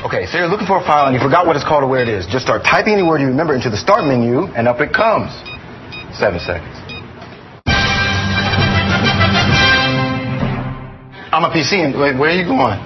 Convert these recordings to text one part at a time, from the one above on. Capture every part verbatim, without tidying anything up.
Okay, so you're looking for a file and you forgot what it's called or where it is. Just start typing any word you remember into the start menu, and up it comes. Seven seconds. I'm a P C. Wait, where are you going?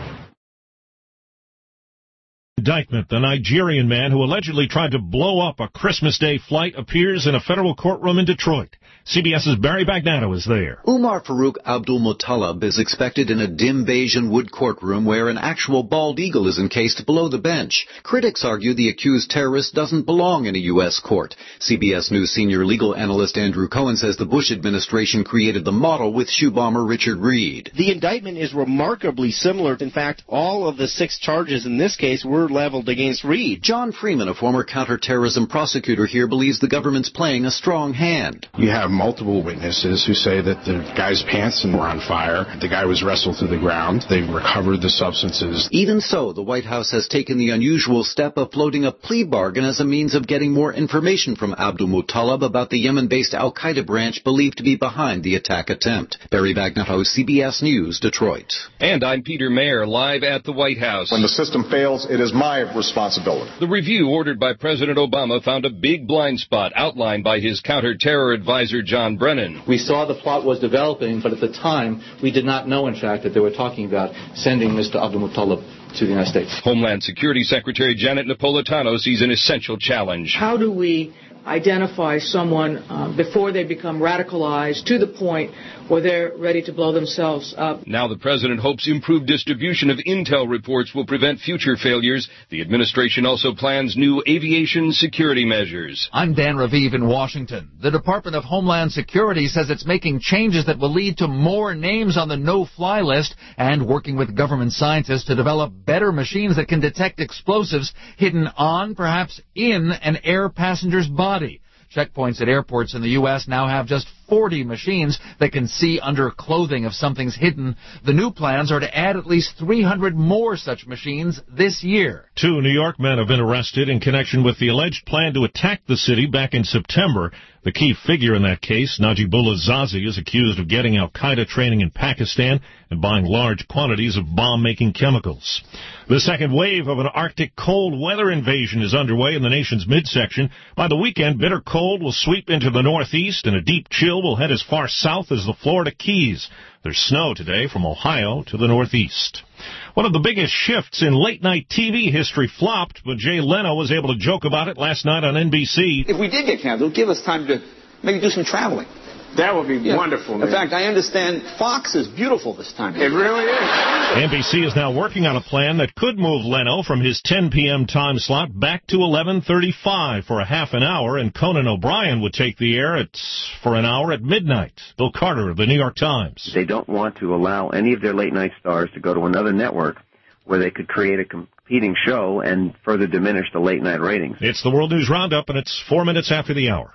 Indictment. The Nigerian man who allegedly tried to blow up a Christmas Day flight appears in a federal courtroom in Detroit. CBS's Barry Bagnano is there. Umar Farouk Abdul-Muttalib is expected in a dim beige and wood courtroom where an actual bald eagle is encased below the bench. Critics argue the accused terrorist doesn't belong in a U S court. C B S News senior legal analyst Andrew Cohen says the Bush administration created the model with shoe bomber Richard Reed. The indictment is remarkably similar. In fact, all of the six charges in this case were leveled against Reed. John Freeman, a former counterterrorism prosecutor here, believes the government's playing a strong hand. You have multiple witnesses who say that the guy's pants were on fire. The guy was wrestled to the ground. They recovered the substances. Even so, the White House has taken the unusual step of floating a plea bargain as a means of getting more information from Abdul-Muttalib about the Yemen-based al-Qaeda branch believed to be behind the attack attempt. Barry Bagnano, C B S News, Detroit. And I'm Peter Mayer, live at the White House. When the system fails, it is my responsibility. The review ordered by President Obama found a big blind spot outlined by his counter-terror advisor John Brennan. We saw the plot was developing, but at the time, we did not know, in fact, that they were talking about sending Mister Abdul-Muttalib to the United States. Homeland Security Secretary Janet Napolitano sees an essential challenge. How do we identify someone uh, before they become radicalized to the point where they're ready to blow themselves up? Now the president hopes improved distribution of intel reports will prevent future failures. The administration also plans new aviation security measures. I'm Dan Raviv in Washington. The Department of Homeland Security says it's making changes that will lead to more names on the no-fly list and working with government scientists to develop better machines that can detect explosives hidden on, perhaps in, an air passenger's body. Checkpoints at airports in the U S now have just forty machines that can see under clothing if something's hidden. The new plans are to add at least three hundred more such machines this year. Two New York men have been arrested in connection with the alleged plan to attack the city back in September. The key figure in that case, Najibullah Zazi, is accused of getting al-Qaeda training in Pakistan and buying large quantities of bomb-making chemicals. The second wave of an Arctic cold weather invasion is underway in the nation's midsection. By the weekend, bitter cold will sweep into the northeast, and a deep chill will head as far south as the Florida Keys. There's snow today from Ohio to the northeast. One of the biggest shifts in late-night T V history flopped, but Jay Leno was able to joke about it last night on N B C. If we did get canceled, give us time to maybe do some traveling. That would be yeah. wonderful, man. In fact, I understand Fox is beautiful this time. It really is. N B C is now working on a plan that could move Leno from his ten p.m. time slot back to eleven thirty-five for a half an hour, and Conan O'Brien would take the air at, for an hour at midnight. Bill Carter of the New York Times. They don't want to allow any of their late-night stars to go to another network where they could create a competing show and further diminish the late-night ratings. It's the World News Roundup, and it's four minutes after the hour.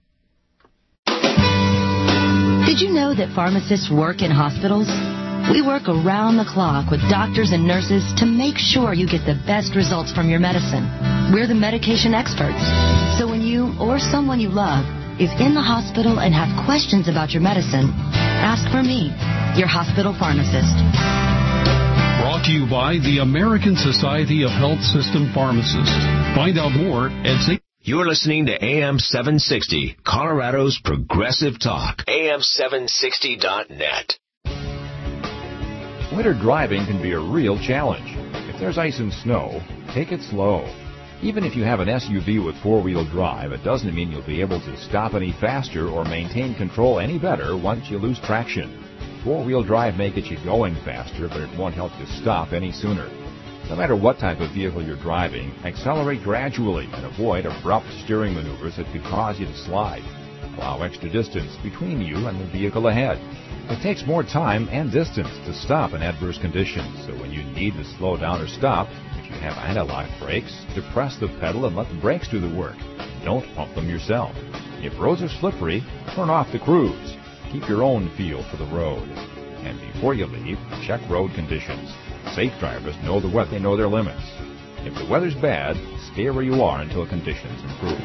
Did you know that pharmacists work in hospitals? We work around the clock with doctors and nurses to make sure you get the best results from your medicine. We're the medication experts. So when you or someone you love is in the hospital and have questions about your medicine, ask for me, your hospital pharmacist. Brought to you by the American Society of Health System Pharmacists. Find out more at Saint You're listening to A M seven sixty, Colorado's Progressive Talk. A M seven sixty dot net. Winter driving can be a real challenge. If there's ice and snow, take it slow. Even if you have an S U V with four-wheel drive, it doesn't mean you'll be able to stop any faster or maintain control any better once you lose traction. Four-wheel drive may get you going faster, but it won't help you stop any sooner. No matter what type of vehicle you're driving, accelerate gradually and avoid abrupt steering maneuvers that could cause you to slide. Allow extra distance between you and the vehicle ahead. It takes more time and distance to stop in adverse conditions, so when you need to slow down or stop, if you have anti-lock brakes, depress the pedal and let the brakes do the work. Don't pump them yourself. If roads are slippery, turn off the cruise. Keep your own feel for the road. And before you leave, check road conditions. Safe drivers know the weather, they know their limits. If the weather's bad, stay where you are until conditions improve.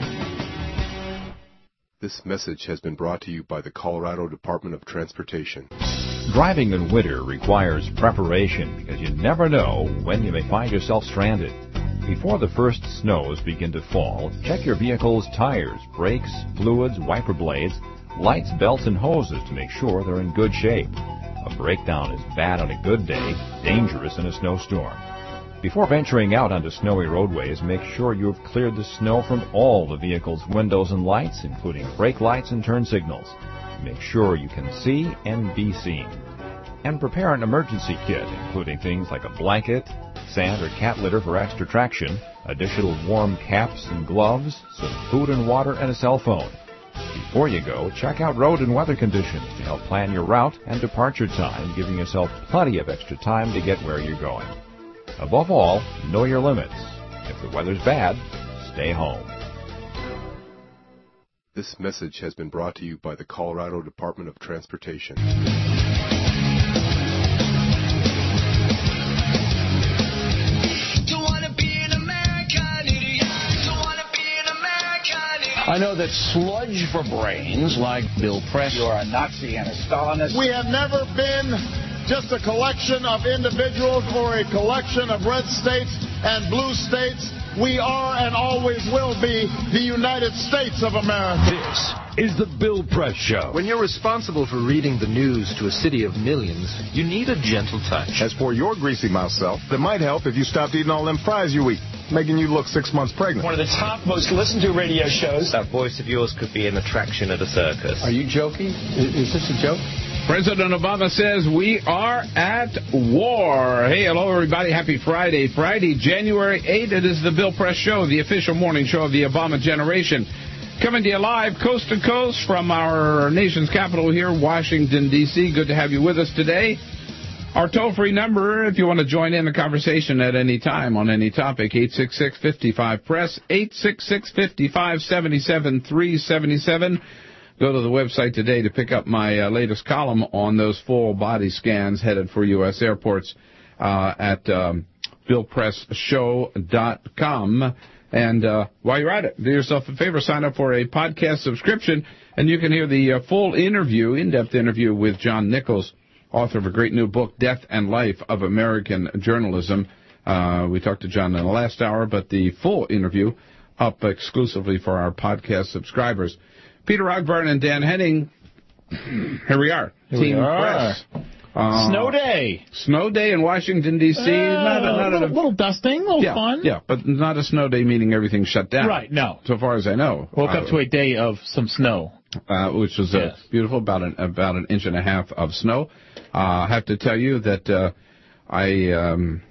This message has been brought to you by the Colorado Department of Transportation. Driving in winter requires preparation because you never know when you may find yourself stranded. Before the first snows begin to fall, check your vehicle's tires, brakes, fluids, wiper blades, lights, belts, and hoses to make sure they're in good shape. A breakdown is bad on a good day, dangerous in a snowstorm. Before venturing out onto snowy roadways, make sure you have cleared the snow from all the vehicle's windows and lights, including brake lights and turn signals. Make sure you can see and be seen. And prepare an emergency kit, including things like a blanket, sand or cat litter for extra traction, additional warm caps and gloves, some food and water, and a cell phone. Before you go, check out road and weather conditions to help plan your route and departure time, giving yourself plenty of extra time to get where you're going. Above all, know your limits. If the weather's bad, stay home. This message has been brought to you by the Colorado Department of Transportation. I know that sludge for brains, like Bill Press, you're a Nazi and a Stalinist. We have never been just a collection of individuals or a collection of red states and blue states. We are and always will be the United States of America. This is the Bill Press Show. When you're responsible for reading the news to a city of millions, you need a gentle touch. As for your greasy mouth self, that might help if you stopped eating all them fries you eat, making you look six months pregnant. One of the top most listened to radio shows. That voice of yours could be an attraction at a circus. Are you joking? Is, is this a joke? President Obama says we are at war. Hey, hello, everybody. Happy Friday. Friday, January eighth. It is the Bill Press Show, the official morning show of the Obama generation. Coming to you live coast to coast from our nation's capital here, Washington, D C Good to have you with us today. Our toll-free number, if you want to join in the conversation at any time on any topic, eight six six, five five, press, eight six six, five five, seven seven, three seven seven. Go to the website today to pick up my uh, latest column on those full body scans headed for U S airports uh, at um, bill press show dot com. And uh, while you're at it, do yourself a favor, sign up for a podcast subscription, and you can hear the uh, full interview, in-depth interview with John Nichols, author of a great new book, Death and Life of American Journalism. Uh, we talked to John in the last hour, but the full interview up exclusively for our podcast subscribers. Peter Ogburn and Dan Henning, here we are, here Team we are. Press. Uh, Snow day. Snow day in Washington, D C Uh, not a, not a little, a, little dusting, a little yeah, fun. Yeah, but not a snow day meaning everything's shut down. Right, no. So far as I know. Woke uh, up to a day of some snow. Uh, which was yes. uh, beautiful, about an, about an inch and a half of snow. Uh, I have to tell you that uh, I um,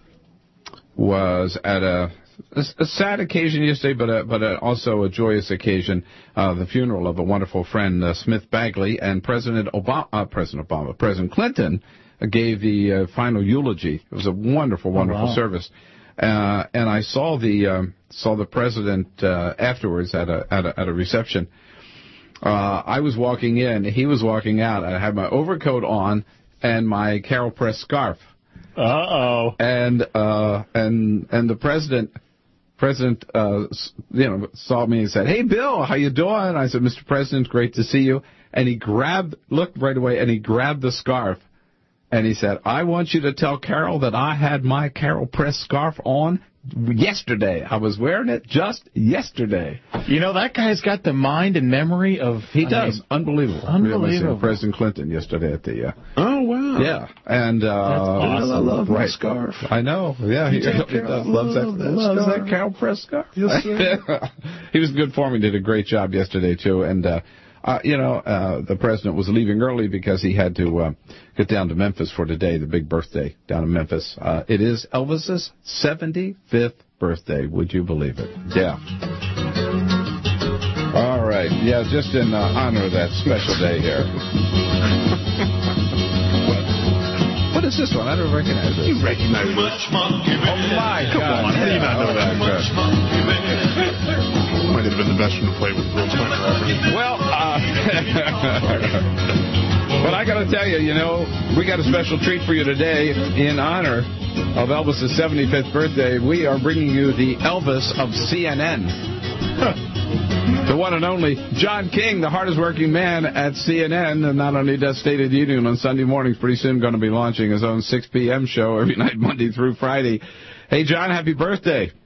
was at a... A, a sad occasion yesterday, but a, but a, also a joyous occasion, uh, the funeral of a wonderful friend, uh, Smith Bagley, and President Obama, uh, President Obama, President Clinton uh, gave the uh, final eulogy. It was a wonderful, wonderful oh, wow. service, uh, and I saw the um, saw the president uh, afterwards at a at a, at a reception. Uh, I was walking in, he was walking out. I had my overcoat on and my Carol Press scarf. Uh oh. And uh, and and the president. President, uh, you know, saw me and said, "Hey, Bill, how you doing?" I said, "Mister President, great to see you." And he grabbed, looked right away, and he grabbed the scarf, and he said, "I want you to tell Carol that I had my Carol Press scarf on yesterday. I was wearing it just yesterday." You know, that guy's got the mind and memory of... He I does. Mean, Unbelievable. Unbelievable. We President Clinton yesterday at the... Uh, oh, wow. Yeah. And, uh... That's awesome. I love right. my scarf. I know. Yeah, he, he does. Loves that, that loves scarf. that Carol Press scarf. Yes, sir. He was good for me. Did a great job yesterday, too. And, uh... Uh, you know, uh, the president was leaving early because he had to uh, get down to Memphis for today, the big birthday down in Memphis. Uh, it is Elvis's seventy-fifth birthday. Would you believe it? Yeah. All right. Yeah, just in uh, honor of that special day here. What is this one? I don't recognize this. You recognize it. Oh, my Come God. on. How do you not know that? Might have been the best one to play with Bill Clinton ever. Well, uh, but I got to tell you, you know, we got a special treat for you today in honor of Elvis's seventy-fifth birthday. We are bringing you the Elvis of C N N. The one and only John King, the hardest working man at C N N, and not only does State of the Union on Sunday mornings, pretty soon going to be launching his own six p.m. show every night, Monday through Friday. Hey, John, happy birthday.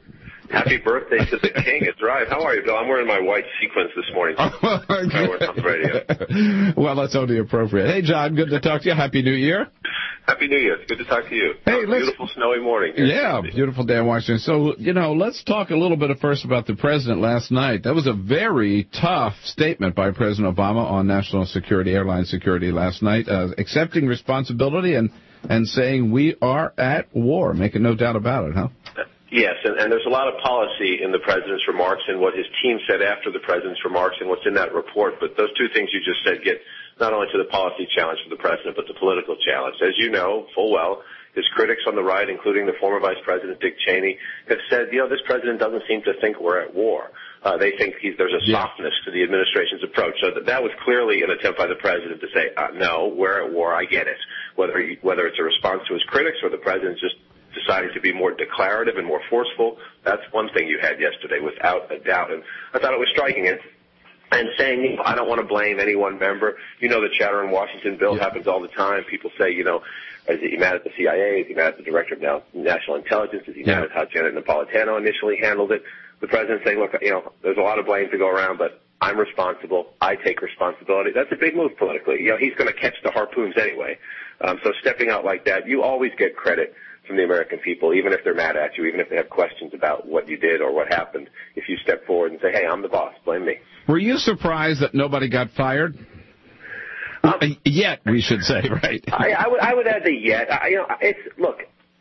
Happy birthday to the king. It's right. How are you, Bill? I'm wearing my white sequins this morning. I work on the radio. Well, that's only appropriate. Hey, John, good to talk to you. Happy New Year. Happy New Year. It's good to talk to you. Hey, uh, beautiful snowy morning here. Yeah, beautiful day in Washington. So, you know, let's talk a little bit first about the president last night. That was a very tough statement by President Obama on national security, airline security last night, uh, accepting responsibility and, and saying we are at war, making no doubt about it, huh? Yes, and, and there's a lot of policy in the president's remarks and what his team said after the president's remarks and what's in that report. But those two things you just said get not only to the policy challenge for the president, but the political challenge. As you know full well, his critics on the right, including the former Vice President Dick Cheney, have said, you know, this president doesn't seem to think we're at war. Uh, they think he's, there's a softness to the administration's approach. So that, that was clearly an attempt by the president to say, uh, no, we're at war, I get it. Whether, he, whether it's a response to his critics or the president's just deciding to be more declarative and more forceful, that's one thing you had yesterday, without a doubt. And I thought it was striking. And, and saying, you know, I don't want to blame any one member. You know, the chatter in Washington, Bill, yeah. happens all the time. People say, you know, is he mad at the C I A? Is he mad at the Director of now, National Intelligence? Is he yeah. mad at how Janet Napolitano initially handled it? The president saying, look, you know, there's a lot of blame to go around, but I'm responsible. I take responsibility. That's a big move politically. You know, he's going to catch the harpoons anyway. Um, so stepping out like that, you always get credit from the American people, even if they're mad at you, even if they have questions about what you did or what happened. If you step forward and say, hey, I'm the boss, blame me. Were you surprised that nobody got fired? Um, yet, we should say, right? I, I, would, I would add the yet. I, you know, it's, look,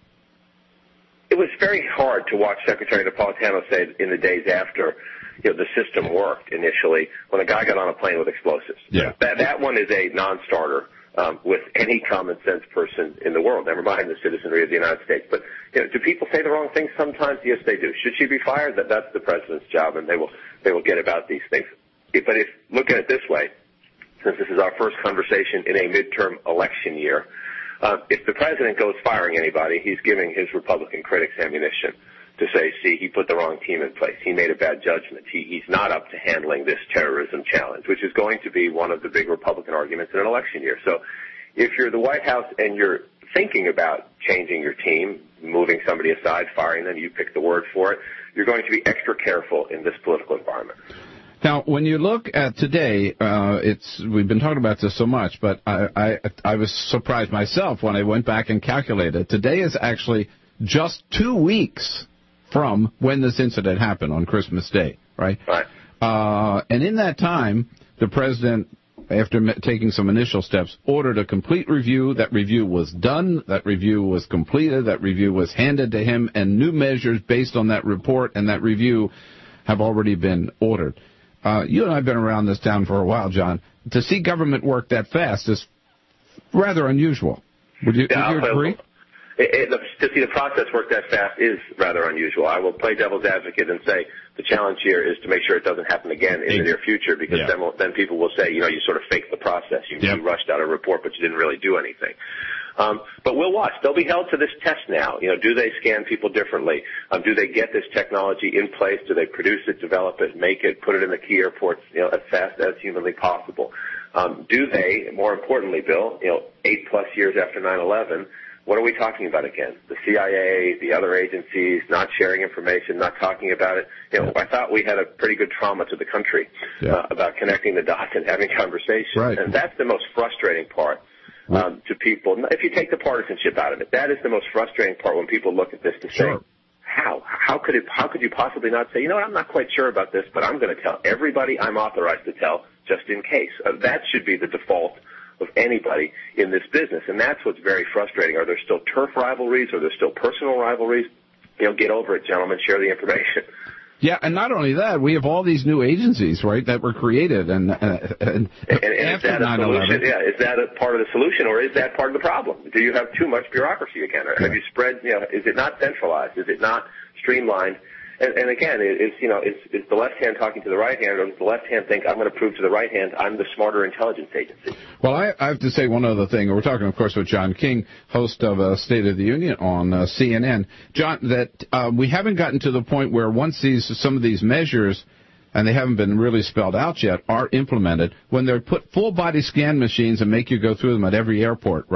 it was very hard to watch Secretary Napolitano say in the days after, you know, the system worked initially when a guy got on a plane with explosives. Yeah. That, that one is a non-starter. Um, with any common sense person in the world, never mind the citizenry of the United States. But you know, do people say the wrong things sometimes? Yes, they do. Should she be fired? That that's the president's job, and they will they will get about these things. But if look at it this way, since this is our first conversation in a midterm election year, uh, if the president goes firing anybody, he's giving his Republican critics ammunition to say, see, he put the wrong team in place. He made a bad judgment. He, he's not up to handling this terrorism challenge, which is going to be one of the big Republican arguments in an election year. So if you're the White House and you're thinking about changing your team, moving somebody aside, firing them, you pick the word for it, you're going to be extra careful in this political environment. Now, when you look at today, uh, it's we've been talking about this so much, but I, I, I was surprised myself when I went back and calculated. Today is actually just two weeks from when this incident happened on Christmas Day, right? Right. Uh, and in that time, the president, after taking some initial steps, ordered a complete review. That review was done. That review was completed. That review was handed to him, and new measures based on that report and that review have already been ordered. Uh, you and I have been around this town for a while, John. To see government work that fast is rather unusual. Would you, yeah, would you agree? It, it, to see the process work that fast is rather unusual. I will play devil's advocate and say the challenge here is to make sure it doesn't happen again in the near future, because yeah. then we'll, then people will say, you know, you sort of faked the process. You, yep. you rushed out a report, but you didn't really do anything. Um, but we'll watch. They'll be held to this test now. You know, do they scan people differently? Um, do they get this technology in place? Do they produce it, develop it, make it, put it in the key airports, you know, as fast as humanly possible? Um, do they, more importantly, Bill, you know, eight plus years after nine eleven, what are we talking about again? The C I A, the other agencies, not sharing information, not talking about it. You know, I thought we had a pretty good trauma to the country yeah. uh, about connecting the dots and having conversations. Right. And that's the most frustrating part um, to people. If you take the partisanship out of it, that is the most frustrating part when people look at this to sure. say, how? How could it? How could you possibly not say, you know what, I'm not quite sure about this, but I'm going to tell everybody I'm authorized to tell just in case. Uh, that should be the default of anybody in this business, and that's what's very frustrating. Are there still turf rivalries? Are there still personal rivalries? You know, get over it, gentlemen. Share the information. Yeah, and not only that, we have all these new agencies, right, that were created, and uh, and, and, and is that a solution? Yeah, is that a part of the solution, or is that part of the problem? Do you have too much bureaucracy again? Or yeah. have you spread? You know, is it not centralized? Is it not streamlined? And, and again, it, it's, you know, is, is the left hand talking to the right hand, or does the left hand think, I'm going to prove to the right hand I'm the smarter intelligence agency? Well, I, I have to say one other thing. We're talking, of course, with John King, host of uh, State of the Union on uh, C N N. John, that uh, we haven't gotten to the point where once these some of these measures, and they haven't been really spelled out yet, are implemented, when they put full-body scan machines and make you go through them at every airport, right?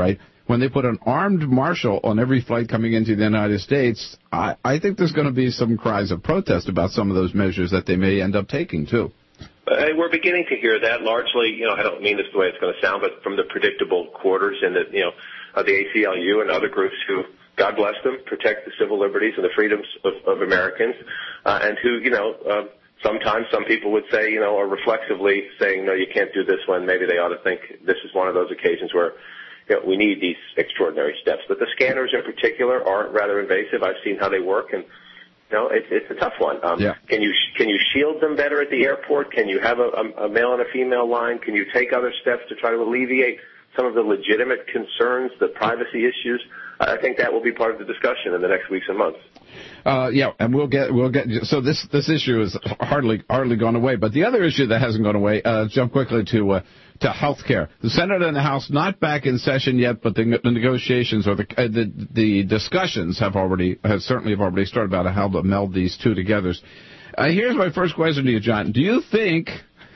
when they put an armed marshal on every flight coming into the United States, I, I think there's going to be some cries of protest about some of those measures that they may end up taking, too. Uh, we're beginning to hear that largely. You know, I don't mean this the way it's going to sound, but from the predictable quarters and the, you know, uh, the A C L U and other groups who, God bless them, protect the civil liberties and the freedoms of, of Americans, uh, and who, you know, uh, sometimes some people would say, you know, or reflexively saying, no, you can't do this one. Maybe they ought to think this is one of those occasions where, you know, we need these extraordinary steps. But the scanners in particular are rather invasive. I've seen how they work, and, you know, it's, it's a tough one. Um, yeah. Can you can you shield them better at the airport? Can you have a, a, a male and a female line? Can you take other steps to try to alleviate some of the legitimate concerns, the privacy issues? I think that will be part of the discussion in the next weeks and months. Uh, yeah, and we'll get we'll get so this this issue is hardly hardly gone away. But the other issue that hasn't gone away, uh, jump quickly to uh, to health care. The Senate and the House not back in session yet, but the, the negotiations or the, uh, the the discussions have already have certainly have already started about how to meld these two together. Uh, here's my first question to you, John. Do you think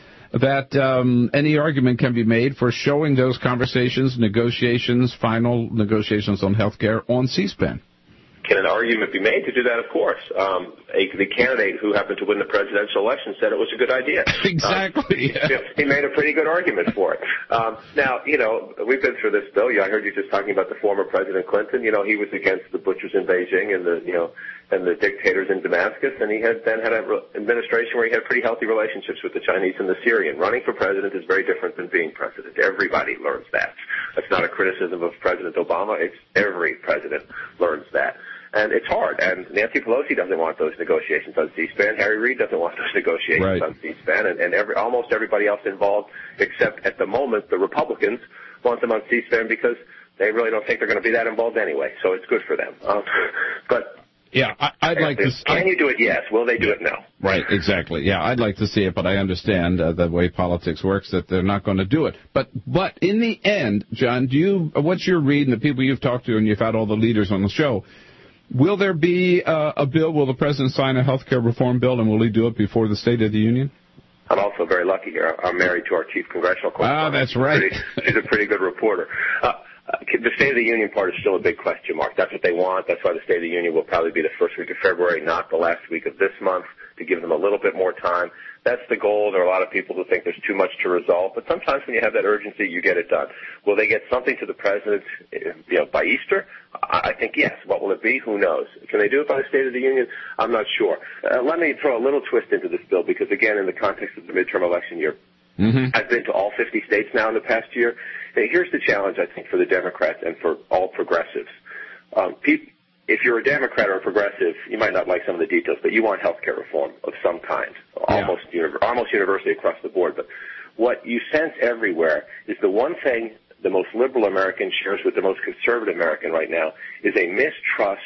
that um, any argument can be made for showing those conversations, negotiations, final negotiations on health care on C-SPAN? Can an argument be made to do that? Of course. Um, a, the candidate who happened to win the presidential election said it was a good idea. Exactly. Um, you know, he made a pretty good argument for it. Um, now, you know, we've been through this, Bill. Yeah, I heard you just talking about the former President Clinton. You know, he was against the butchers in Beijing and the, you know, and the dictators in Damascus, and he had then had an administration where he had pretty healthy relationships with the Chinese and the Syrian. Running for president is very different than being president. Everybody learns that. That's not a criticism of President Obama. It's every president learns that. And it's hard. And Nancy Pelosi doesn't want those negotiations on C-SPAN. Harry Reid doesn't want those negotiations right. on C-SPAN. And, and every, almost everybody else involved, except at the moment the Republicans, want them on C-SPAN because they really don't think they're going to be that involved anyway. So it's good for them. Um, but yeah, I, I'd like to. Can I, you do it? Yes. Will they do yeah, it? No. Right. Exactly. Yeah, I'd like to see it, but I understand uh, the way politics works that they're not going to do it. But but in the end, John, do you? What's your read and the people you've talked to, and you've had all the leaders on the show? Will there be uh, a bill? Will the president sign a health care reform bill, and will he do it before the State of the Union? I'm also very lucky here. I'm married to our chief congressional correspondent. Ah, that's right. She's a pretty, she's a pretty good reporter. Uh, the State of the Union part is still a big question mark. That's what they want. That's why the State of the Union will probably be the first week of February, not the last week of this month, to give them a little bit more time. That's the goal. There are a lot of people who think there's too much to resolve, but sometimes when you have that urgency, you get it done. Will they get something to the president, you know, by Easter? I think yes. What will it be? Who knows? Can they do it by the State of the Union? I'm not sure. Uh, let me throw a little twist into this bill because, again, in the context of the midterm election year, mm-hmm. I've been to all fifty states now in the past year. And here's the challenge, I think, for the Democrats and for all progressives. Um, people, if you're a Democrat or a progressive, you might not like some of the details, but you want health care reform of some kind, yeah. almost, almost universally across the board. But what you sense everywhere is the one thing the most liberal American shares with the most conservative American right now is a mistrust,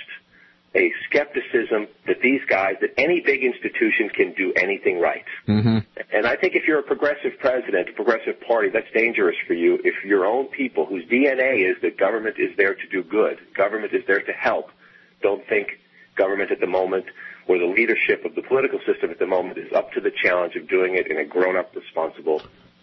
a skepticism that these guys, that any big institution can do anything right. Mm-hmm. And I think if you're a progressive president, a progressive party, that's dangerous for you if your own people whose D N A is that government is there to do good, government is there to help, don't think government at the moment or the leadership of the political system at the moment is up to the challenge of doing it in a grown-up, responsible,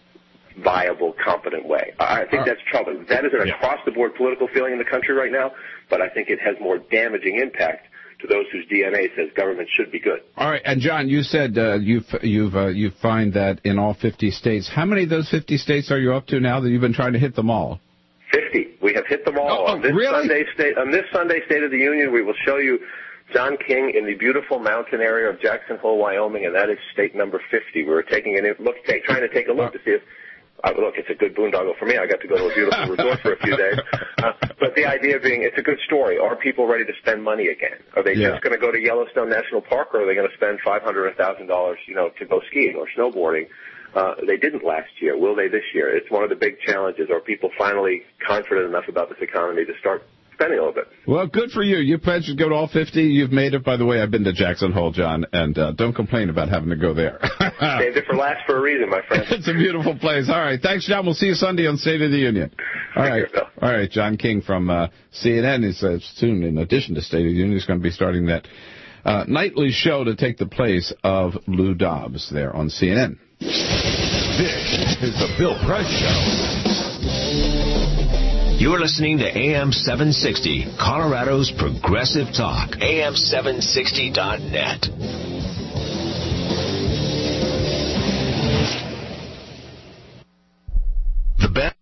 viable, competent way. I think that's troubling. That is an yeah. across-the-board political feeling in the country right now, but I think it has more damaging impact to those whose D N A says government should be good. All right, and John, you said uh, you've you've uh, you find that in all fifty states. How many of those fifty states are you up to now that you've been trying to hit them all? Fifty. We have hit them all. Oh, on this really? Sunday state on this Sunday State of the Union, we will show you John King in the beautiful mountain area of Jackson Hole, Wyoming, and that is state number fifty. We were taking an look, take, trying to take a look to see if. Uh, look, it's a good boondoggle for me. I got to go to a beautiful resort for a few days. Uh, but the idea being, it's a good story. Are people ready to spend money again? Are they yeah. just going to go to Yellowstone National Park, or are they going to spend five hundred dollars or one thousand dollars, you know, to go skiing or snowboarding? Uh, they didn't last year. Will they this year? It's one of the big challenges. Are people finally confident enough about this economy to start spending a little bit? Well, good for you. You pledged to go to all fifty. You've made it. By the way, I've been to Jackson Hole, John, and uh, don't complain about having to go there. Saved it for last for a reason, my friend. It's a beautiful place. All right. Thanks, John. We'll see you Sunday on State of the Union. All right. Care, All right. John King from uh, C N N is uh, soon, in addition to State of the Union, he's going to be starting that uh, nightly show to take the place of Lou Dobbs there on C N N. This is the Bill Press Show. You're listening to A M seven sixty, Colorado's Progressive Talk. A M seven sixty dot net. The best.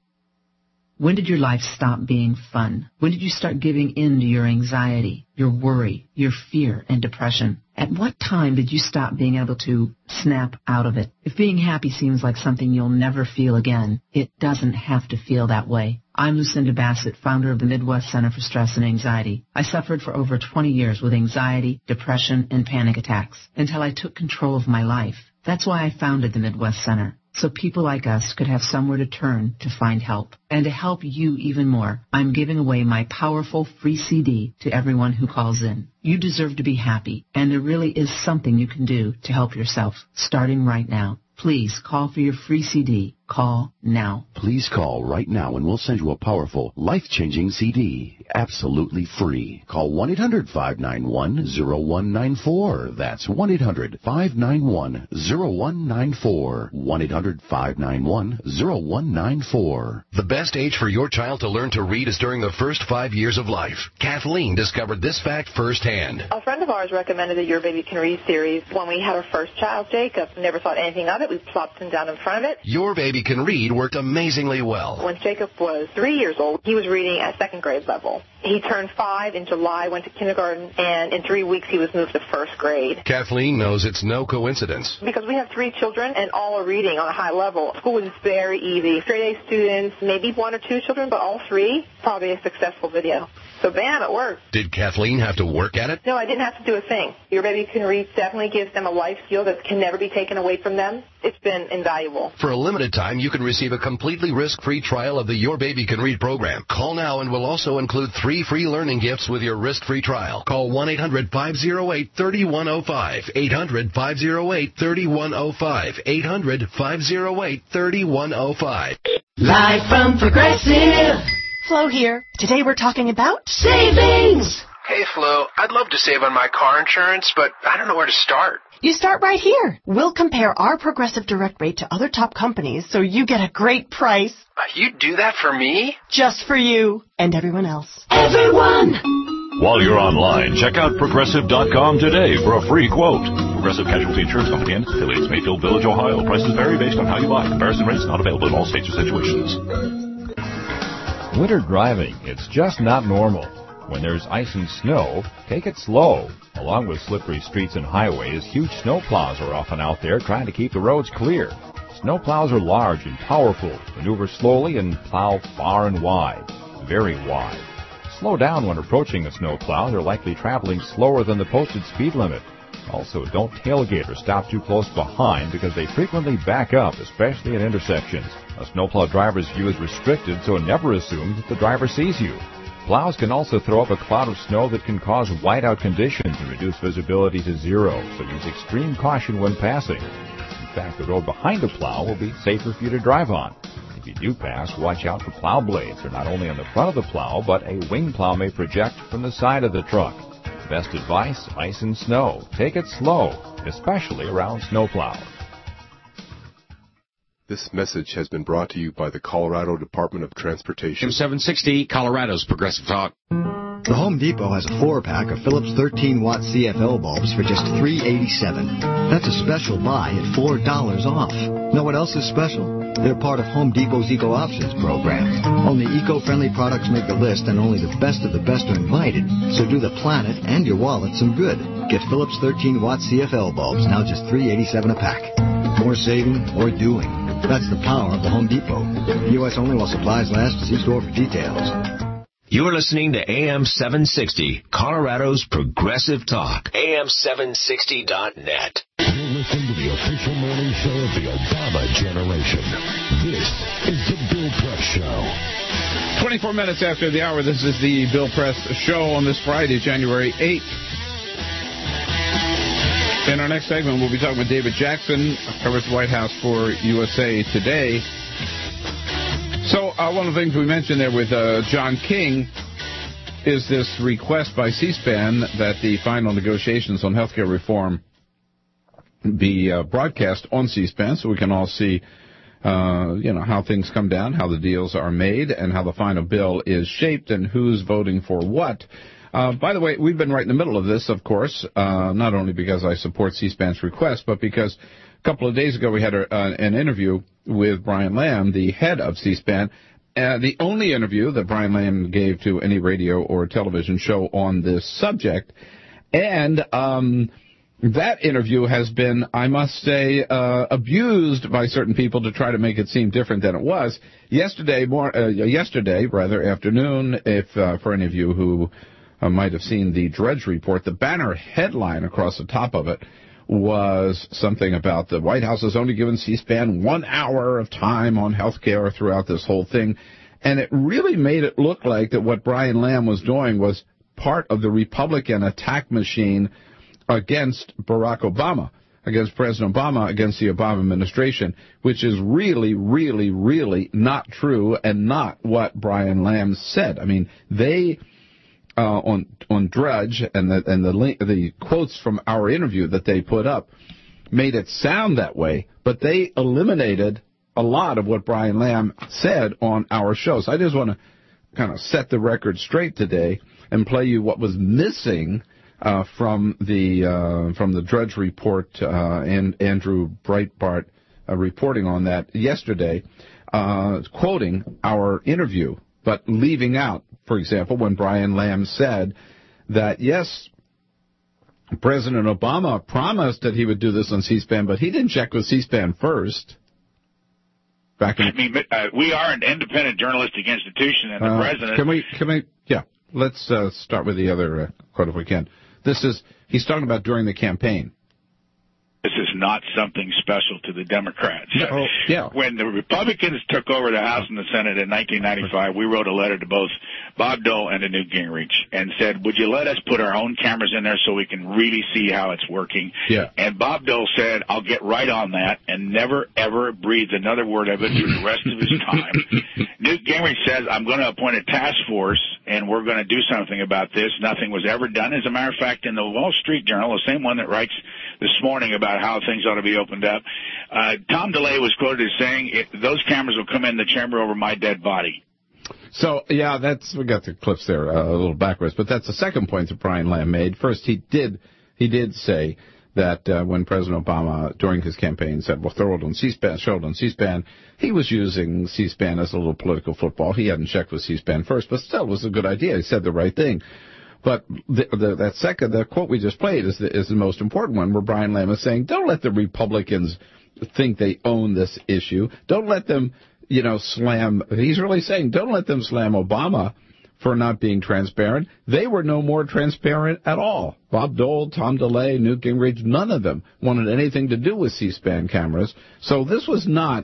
When did your life stop being fun? When did you start giving in to your anxiety, your worry, your fear, and depression? At what time did you stop being able to snap out of it? If being happy seems like something you'll never feel again, it doesn't have to feel that way. I'm Lucinda Bassett, founder of the Midwest Center for Stress and Anxiety. I suffered for over twenty years with anxiety, depression, and panic attacks until I took control of my life. That's why I founded the Midwest Center, so people like us could have somewhere to turn to find help. And to help you even more, I'm giving away my powerful free C D to everyone who calls in. You deserve to be happy, and there really is something you can do to help yourself, starting right now. Please call for your free C D. Call now. Please call right now and we'll send you a powerful, life-changing C D. Absolutely free. Call one eight hundred, five nine one, zero one nine four. That's one eight hundred, five nine one, zero one nine four. one eight hundred, five nine one, zero one nine four. The best age for your child to learn to read is during the first five years of life. Kathleen discovered this fact firsthand. A friend of ours recommended the Your Baby Can Read series when we had our first child, Jacob. Never thought anything of it. We plopped him down in front of it. Your Baby Can Read worked amazingly well. When Jacob was three years old, he was reading at second grade level. He turned five in July, went to kindergarten, and in three weeks he was moved to first grade. Kathleen knows it's no coincidence. Because we have three children and all are reading on a high level. School is very easy. Straight A students, maybe one or two children, but all three, probably a successful video. So bam, it worked. Did Kathleen have to work at it? No, I didn't have to do a thing. Your Baby Can Read definitely gives them a life skill that can never be taken away from them. It's been invaluable. For a limited time, you can receive a completely risk-free trial of the Your Baby Can Read program. Call now and we'll also include three free learning gifts with your risk-free trial. Call one eight hundred, five oh eight, three one oh five. eight hundred, five oh eight, three one oh five. eight hundred, five oh eight, three one oh five. Live from Progressive. Flo here. Today we're talking about savings. Hey, Flo, I'd love to save on my car insurance, but I don't know where to start. You start right here. We'll compare our Progressive Direct rate to other top companies so you get a great price. Uh, you'd do that for me? Just for you and everyone else. Everyone! While you're online, check out Progressive dot com today for a free quote. Progressive Casualty Insurance Company and affiliates, Mayfield Village, Ohio. Prices vary based on how you buy. Comparison rates not available in all states or situations. Winter driving, it's just not normal. When there's ice and snow, take it slow. Along with slippery streets and highways, huge snowplows are often out there trying to keep the roads clear. Snowplows are large and powerful, maneuver slowly and plow far and wide, very wide. Slow down when approaching a snowplow. They're likely traveling slower than the posted speed limit. Also, don't tailgate or stop too close behind because they frequently back up, especially at intersections. A snowplow driver's view is restricted, so never assume that the driver sees you. Plows can also throw up a cloud of snow that can cause whiteout conditions and reduce visibility to zero, so use extreme caution when passing. In fact, the road behind a plow will be safer for you to drive on. If you do pass, watch out for plow blades. They're not only on the front of the plow, but a wing plow may project from the side of the truck. Best advice, ice and snow. Take it slow, especially around snowplows. This message has been brought to you by the Colorado Department of Transportation. A M seven sixty, Colorado's Progressive Talk. The Home Depot has a four-pack of Philips thirteen watt C F L bulbs for just three dollars and eighty-seven cents. That's a special buy at four dollars off. Know what else is special? They're part of Home Depot's Eco Options program. Only eco-friendly products make the list, and only the best of the best are invited. So do the planet and your wallet some good. Get Philips thirteen watt C F L bulbs, now just three dollars and eighty-seven cents a pack. More saving, more doing. That's the power of the Home Depot. U S only while supplies last. See store for details. You're listening to A M seven sixty, Colorado's Progressive Talk. A M seven sixty dot net. You're listening to the official morning show of the Obama generation. This is the Bill Press Show. twenty-four minutes after the hour, this is the Bill Press Show on this Friday, January eighth. In our next segment, we'll be talking with David Jackson, covers the White House for U S A Today. So uh, one of the things we mentioned there with uh, John King is this request by C-SPAN that the final negotiations on healthcare reform be uh, broadcast on C-SPAN so we can all see uh, you know, how things come down, how the deals are made, and how the final bill is shaped, and who's voting for what. Uh, by the way, we've been right in the middle of this, of course, uh, not only because I support C-SPAN's request, but because a couple of days ago we had a, uh, an interview with Brian Lamb, the head of C-SPAN, uh, the only interview that Brian Lamb gave to any radio or television show on this subject. And um, that interview has been, I must say, uh, abused by certain people to try to make it seem different than it was. Yesterday, more, uh, yesterday, rather, afternoon, if uh, for any of you who uh, might have seen the Drudge Report, the banner headline across the top of it was something about the White House has only given C-SPAN one hour of time on health care throughout this whole thing. And it really made it look like that what Brian Lamb was doing was part of the Republican attack machine against Barack Obama, against President Obama, against the Obama administration, which is really, really, really not true and not what Brian Lamb said. I mean, they... Uh, on on Drudge and the and the link, the quotes from our interview that they put up made it sound that way, but they eliminated a lot of what Brian Lamb said on our show. So I just want to kind of set the record straight today and play you what was missing uh, from the uh, from the Drudge Report uh, and Andrew Breitbart uh, reporting on that yesterday, uh, quoting our interview, but leaving out, for example, when Brian Lamb said that, yes, President Obama promised that he would do this on C-SPAN, but he didn't check with C-SPAN first. Back in I mean, uh, we are an independent journalistic institution, and the uh, president... Can we, can we, yeah, let's uh, start with the other uh, quote if we can. This is, he's talking about during the campaign. This is not something special to the Democrats. Oh, yeah. When the Republicans took over the House and the Senate in nineteen ninety-five, we wrote a letter to both Bob Dole and to Newt Gingrich and said, would you let us put our own cameras in there so we can really see how it's working? Yeah. And Bob Dole said, I'll get right on that, and never, ever breathed another word of it for the rest of his time. Newt Gingrich says, I'm going to appoint a task force, and we're going to do something about this. Nothing was ever done. As a matter of fact, in the Wall Street Journal, the same one that writes this morning about how things ought to be opened up, uh, Tom DeLay was quoted as saying, those cameras will come in the chamber over my dead body. So, yeah, that's, we got the clips there uh, a little backwards, but that's the second point that Brian Lamb made. First, he did, he did say that uh, when President Obama, during his campaign, said, well, throw it on C-SPAN, show it on C-SPAN, he was using C-SPAN as a little political football. He hadn't checked with C-SPAN first, but still, it was a good idea. He said the right thing. But the, the, that second, the quote we just played is the, is the most important one, where Brian Lamb is saying, don't let the Republicans think they own this issue. Don't let them, you know, slam, he's really saying, don't let them slam Obama for not being transparent. They were no more transparent at all. Bob Dole, Tom DeLay, Newt Gingrich, none of them wanted anything to do with C-SPAN cameras. So this was not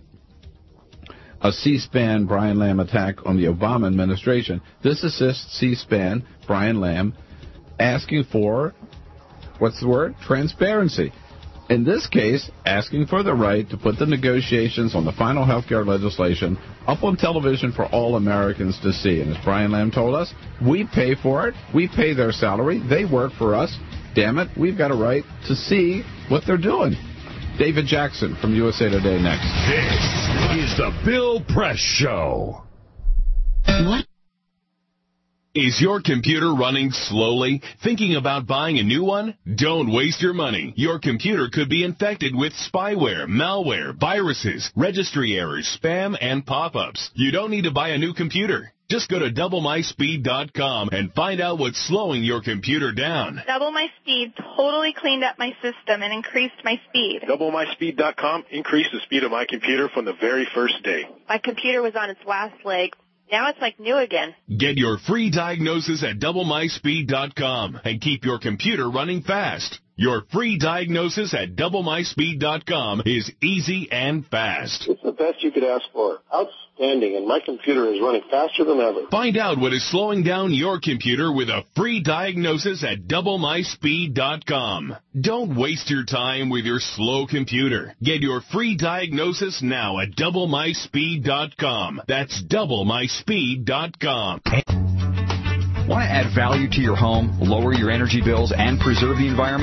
a C-SPAN Brian Lamb attack on the Obama administration. This assists C-SPAN Brian Lamb asking for, what's the word? Transparency. In this case, asking for the right to put the negotiations on the final health care legislation up on television for all Americans to see. And as Brian Lamb told us, we pay for it. We pay their salary. They work for us. Damn it, we've got a right to see what they're doing. David Jackson from U S A Today next. This is the Bill Press Show. What? Is your computer running slowly? Thinking about buying a new one? Don't waste your money. Your computer could be infected with spyware, malware, viruses, registry errors, spam, and pop-ups. You don't need to buy a new computer. Just go to double my speed dot com and find out what's slowing your computer down. Double My Speed totally cleaned up my system and increased my speed. double my speed dot com increased the speed of my computer from the very first day. My computer was on its last leg. Now it's like new again. Get your free diagnosis at double my speed dot com and keep your computer running fast. Your free diagnosis at double my speed dot com is easy and fast. It's the best you could ask for. Outstanding, and my computer is running faster than ever. Find out what is slowing down your computer with a free diagnosis at double my speed dot com. Don't waste your time with your slow computer. Get your free diagnosis now at double my speed dot com. That's double my speed dot com. Want to add value to your home, lower your energy bills, and preserve the environment?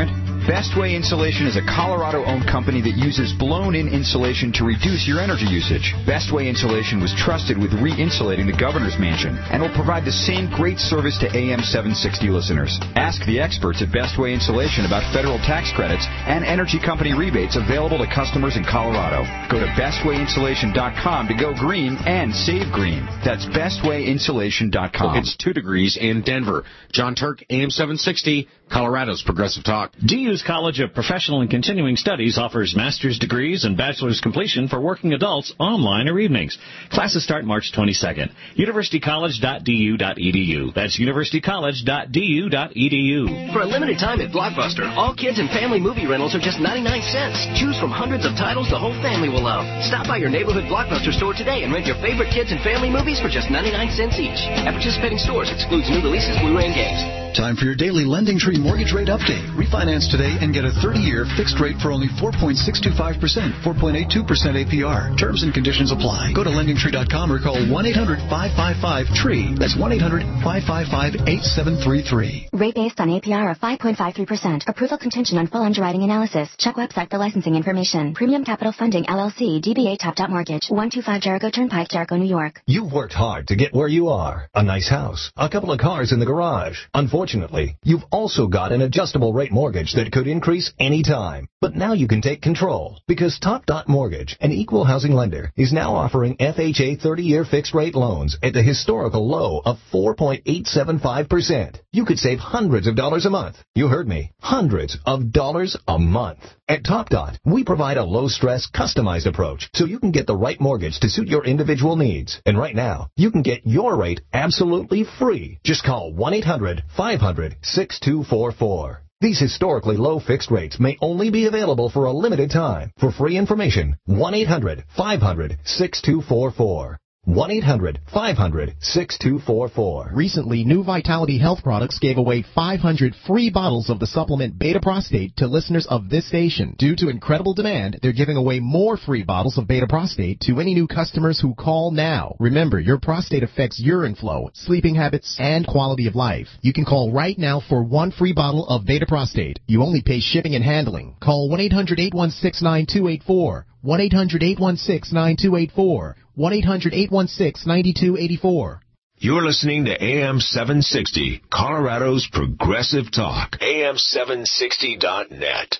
Bestway Insulation is a Colorado-owned company that uses blown-in insulation to reduce your energy usage. Bestway Insulation was trusted with re-insulating the governor's mansion and will provide the same great service to A M seven sixty listeners. Ask the experts at Bestway Insulation about federal tax credits and energy company rebates available to customers in Colorado. Go to best way insulation dot com to go green and save green. That's best way insulation dot com. It's two degrees in Denver. John Turk, A M seven sixty, Colorado's Progressive Talk. D U's College of Professional and Continuing Studies offers master's degrees and bachelor's completion for working adults online or evenings. Classes start March twenty-second. university college dot d u dot e d u. That's university college dot d u dot e d u. For a limited time at Blockbuster, all kids and family movie rentals are just ninety-nine cents. Choose from hundreds of titles the whole family will love. Stop by your neighborhood Blockbuster store today and rent your favorite kids and family movies for just ninety-nine cents each. At participating stores, excludes new releases, Blu-ray, and games. Time for your daily Lending Tree mortgage rate update. Refinance today and get a thirty-year fixed rate for only four point six two five percent, four point eight two percent A P R. Terms and conditions apply. Go to lending tree dot com or call one eight hundred five five five T R E E. That's one eight hundred five five five eight seven three three. Rate based on A P R of five point five three percent. Approval contingent on full underwriting analysis. Check website for licensing information. Premium Capital Funding, L L C, D B A Top Dot Mortgage. one two five Jericho Turnpike, Jericho, New York. You've worked hard to get where you are. A nice house, a couple of cars in the garage. Unfortunately, you've also got an adjustable rate mortgage that could increase any time. But now you can take control because Top Dot Mortgage, an equal housing lender, is now offering F H A thirty-year fixed rate loans at the historical low of four point eight seven five percent. You could save hundreds of dollars a month. You heard me. Hundreds of dollars a month. At Top Dot, we provide a low-stress, customized approach so you can get the right mortgage to suit your individual needs. And right now, you can get your rate absolutely free. Just call one eight hundred five hundred six two four four. These historically low fixed rates may only be available for a limited time. For free information, one eight hundred five hundred six two four four. one eight hundred five hundred six two four four. Recently, New Vitality Health Products gave away five hundred free bottles of the supplement Beta Prostate to listeners of this station. Due to incredible demand, they're giving away more free bottles of Beta Prostate to any new customers who call now. Remember, your prostate affects urine flow, sleeping habits, and quality of life. You can call right now for one free bottle of Beta Prostate. You only pay shipping and handling. Call one eight hundred eight one six nine two eight four. one eight hundred eight one six nine two eight four. one eight hundred eight one six nine two eight four. You're listening to A M seven sixty, Colorado's Progressive Talk. A M seven sixty dot net.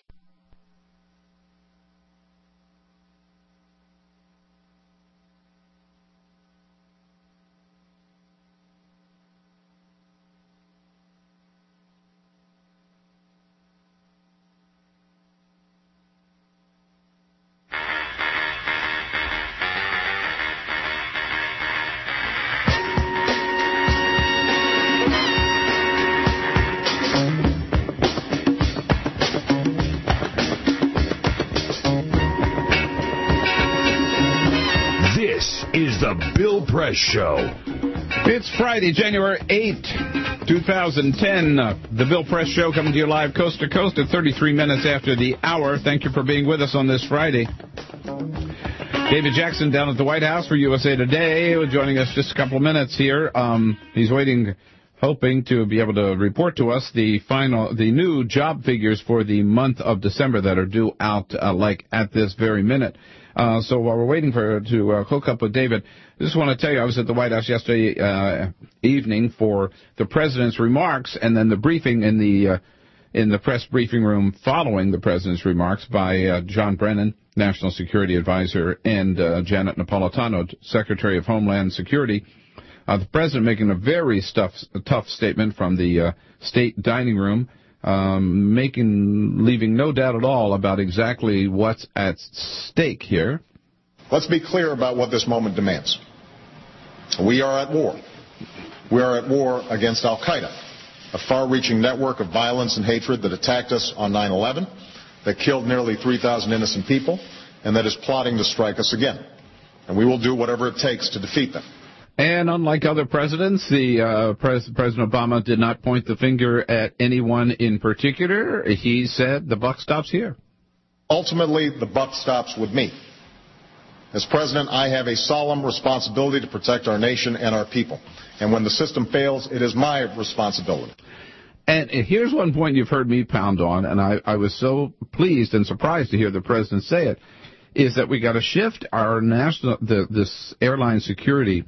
The Bill Press Show. It's Friday, January eighth, twenty ten. Uh, the Bill Press Show coming to you live coast to coast at thirty-three minutes after the hour. Thank you for being with us on this Friday. David Jackson down at the White House for U S A Today, joining us just a couple of minutes here. Um, he's waiting, hoping to be able to report to us the final, the new job figures for the month of December that are due out uh, like at this very minute. Uh, so while we're waiting for to uh, hook up with David, I just want to tell you I was at the White House yesterday uh, evening for the president's remarks and then the briefing in the uh, in the press briefing room following the president's remarks by uh, John Brennan, National Security Advisor, and uh, Janet Napolitano, Secretary of Homeland Security. Uh, the president making a very stuff, tough statement from the uh, state dining room. Um, making, leaving no doubt at all about exactly what's at stake here. Let's be clear about what this moment demands. We are at war. We are at war against Al-Qaeda, a far-reaching network of violence and hatred that attacked us on nine eleven, that killed nearly three thousand innocent people, and that is plotting to strike us again. And we will do whatever it takes to defeat them. And unlike other presidents, the uh, pres- President Obama did not point the finger at anyone in particular. He said the buck stops here. Ultimately, the buck stops with me. As president, I have a solemn responsibility to protect our nation and our people. And when the system fails, it is my responsibility. And here's one point you've heard me pound on, and I, I was so pleased and surprised to hear the president say it, is that we got to shift our national, the, this airline security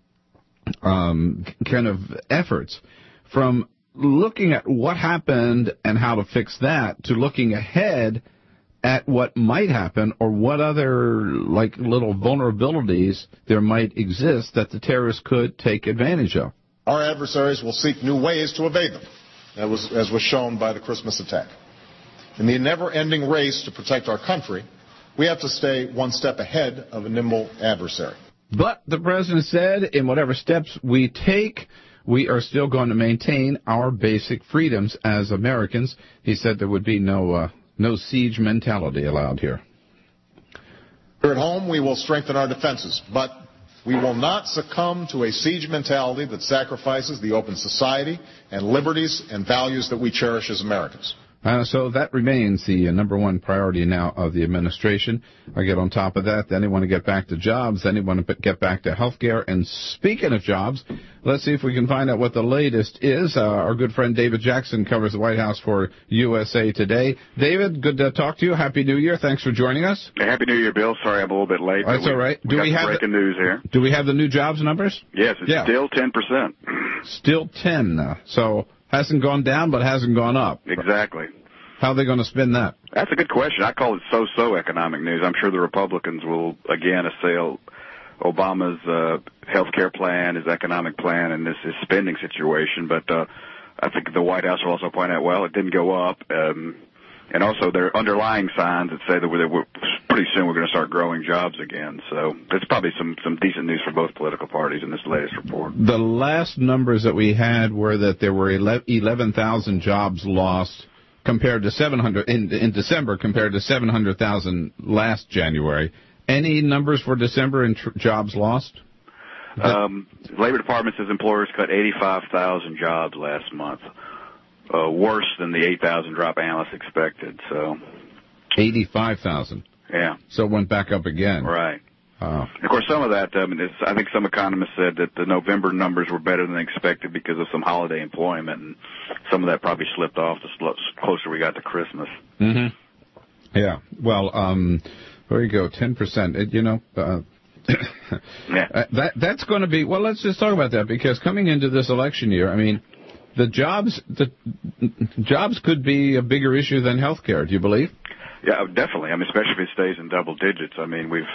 um, kind of efforts from looking at what happened and how to fix that to looking ahead at what might happen or what other, like, little vulnerabilities there might exist that the terrorists could take advantage of. Our adversaries will seek new ways to evade them, as was, as was shown by the Christmas attack. In the never-ending race to protect our country, we have to stay one step ahead of a nimble adversary. But the president said in whatever steps we take, we are still going to maintain our basic freedoms as Americans. He said there would be no uh, no siege mentality allowed here. Here at home, we will strengthen our defenses, but we will not succumb to a siege mentality that sacrifices the open society and liberties and values that we cherish as Americans. Uh, so that remains the uh, number one priority now of the administration. I get on top of that. Then they want to get back to jobs. Then they want to get back to health care. And speaking of jobs, let's see if we can find out what the latest is. Uh, our good friend David Jackson covers the White House for U S A Today. David, good to talk to you. Happy New Year. Thanks for joining us. Happy New Year, Bill. Sorry I'm a little bit late. That's we, all right. We Do got we have breaking the, news here? Do we have the new jobs numbers? Yes, it's yeah. still ten percent. Still ten. Uh, so hasn't gone down, but hasn't gone up. Exactly. How are they going to spin that? That's a good question. I call it so-so economic news. I'm sure the Republicans will, again, assail Obama's uh, health care plan, his economic plan, and this his spending situation. But uh, I think the White House will also point out, well, it didn't go up. Um, and also there are underlying signs that say that we're, that we're pretty soon we're going to start growing jobs again. So there's probably some, some decent news for both political parties in this latest report. The last numbers that we had were that there were eleven thousand jobs lost compared to seven hundred in, in December compared to seven hundred thousand last January. Any numbers for December in tr- jobs lost? Um, Labor Department says employers cut eighty-five thousand jobs last month, uh, worse than the eight thousand drop analysts expected. So, eighty-five thousand. Yeah. So it went back up again. Right. Uh, of course, some of that, um, is, I think some economists said that the November numbers were better than expected because of some holiday employment, and some of that probably slipped off the sl- closer we got to Christmas. Mm-hmm. Yeah. Well, um, there you go, ten percent. It, you know, uh, yeah. that that's going to be, well, let's just talk about that, because coming into this election year, I mean, the jobs, the jobs could be a bigger issue than health care, do you believe? Yeah, definitely. I mean, especially if it stays in double digits. I mean, we've,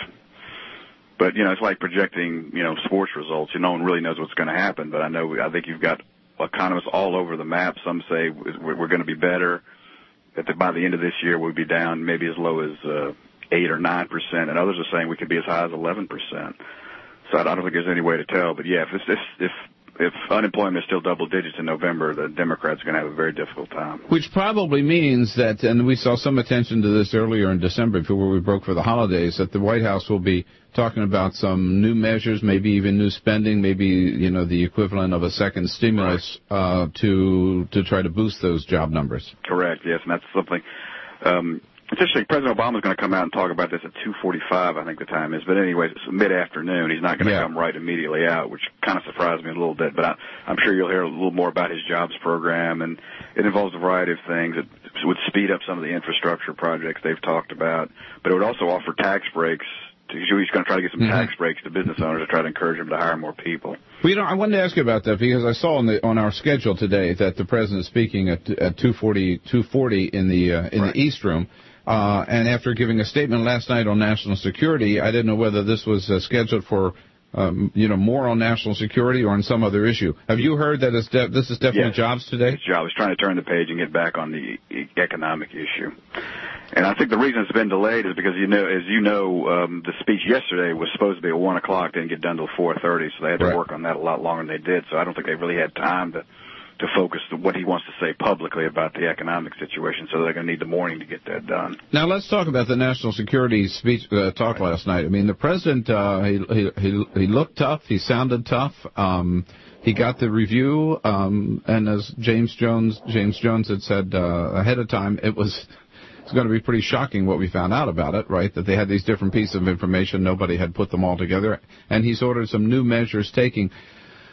but, you know, it's like projecting, you know, sports results. You know, no one really knows what's going to happen, but I know, I think you've got economists all over the map. Some say we're going to be better, that by the end of this year we'll be down maybe as low as uh, eight or nine percent, and others are saying we could be as high as eleven percent. So I don't think there's any way to tell. But yeah, if it's, if if if unemployment is still double digits in November, the Democrats are going to have a very difficult time. Which probably means that, and we saw some attention to this earlier in December before we broke for the holidays, that the White House will be talking about some new measures, maybe even new spending, maybe, you know, the equivalent of a second stimulus uh, to to try to boost those job numbers. Correct, yes, and that's something. Um, It's interesting. President Obama is going to come out and talk about this at two forty-five, I think the time is. But anyway, it's mid-afternoon. He's not going to yeah. come right immediately out, which kind of surprised me a little bit. But I, I'm sure you'll hear a little more about his jobs program, and it involves a variety of things. It would speed up some of the infrastructure projects they've talked about, but it would also offer tax breaks. He's going to try to get some mm-hmm. tax breaks to business owners to try to encourage them to hire more people. Well, you know, I wanted to ask you about that because I saw on the on our schedule today that the president is speaking at at two forty in the uh, in right. the East Room. Uh, and after giving a statement last night on national security, I didn't know whether this was uh, scheduled for, um, you know, more on national security or on some other issue. Have you heard that it's de- this is definitely yes. jobs today? It's jobs. Trying to turn the page and get back on the e- economic issue. And I think the reason it's been delayed is because, you know, as you know, um, the speech yesterday was supposed to be at one o'clock, didn't get done till four thirty, so they had to right. work on that a lot longer than they did. So I don't think they really had time to to focus on what he wants to say publicly about the economic situation, so they're going to need the morning to get that done. Now let's talk about the national security speech uh, talk right. last night. I mean, the president uh, he, he he he looked tough, he sounded tough. Um, he got the review, um, and as James Jones James Jones had said uh, ahead of time, it was. It's going to be pretty shocking what we found out about it, right? That they had these different pieces of information, nobody had put them all together, and he's ordered some new measures taking.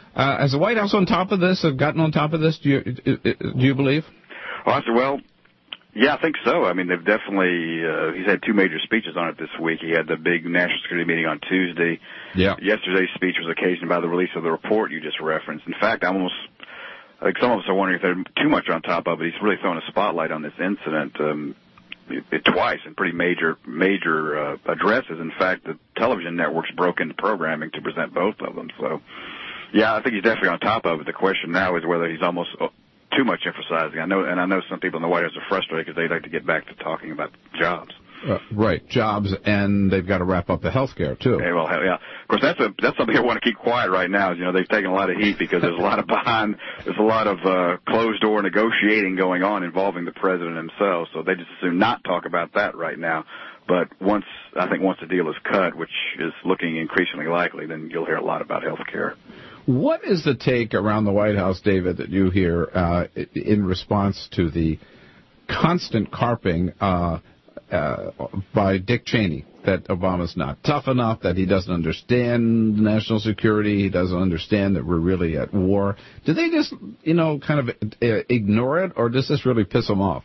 Uh, has the White House on top of this, have gotten on top of this, do you, do you believe? Oh, I said, well, yeah, I think so. I mean, they've definitely, uh, he's had two major speeches on it this week. He had the big national security meeting on Tuesday. Yeah. Yesterday's speech was occasioned by the release of the report you just referenced. In fact, I almost, I think some of us are wondering if they're too much on top of it. He's really throwing a spotlight on this incident. Um, It, it twice in pretty major major uh, addresses. In fact, the television networks broke into programming to present both of them. So, yeah, I think he's definitely on top of it. The question now is whether he's almost too much emphasizing. I know, and I know some people in the White House are frustrated because they'd like to get back to talking about jobs. Uh, right, jobs, and they've got to wrap up the health care, too. Yeah, well, yeah. Of course, that's a that's something I want to keep quiet right now. Is, you know, they've taken a lot of heat because there's a lot of behind, there's a lot of uh, closed-door negotiating going on involving the president himself, so they just assume not talk about that right now. But once, I think once the deal is cut, which is looking increasingly likely, then you'll hear a lot about health care. What is the take around the White House, David, that you hear uh, in response to the constant carping uh Uh, by Dick Cheney, that Obama's not tough enough, that he doesn't understand national security, he doesn't understand that we're really at war? Do they just, you know, kind of uh, ignore it, or does this really piss them off?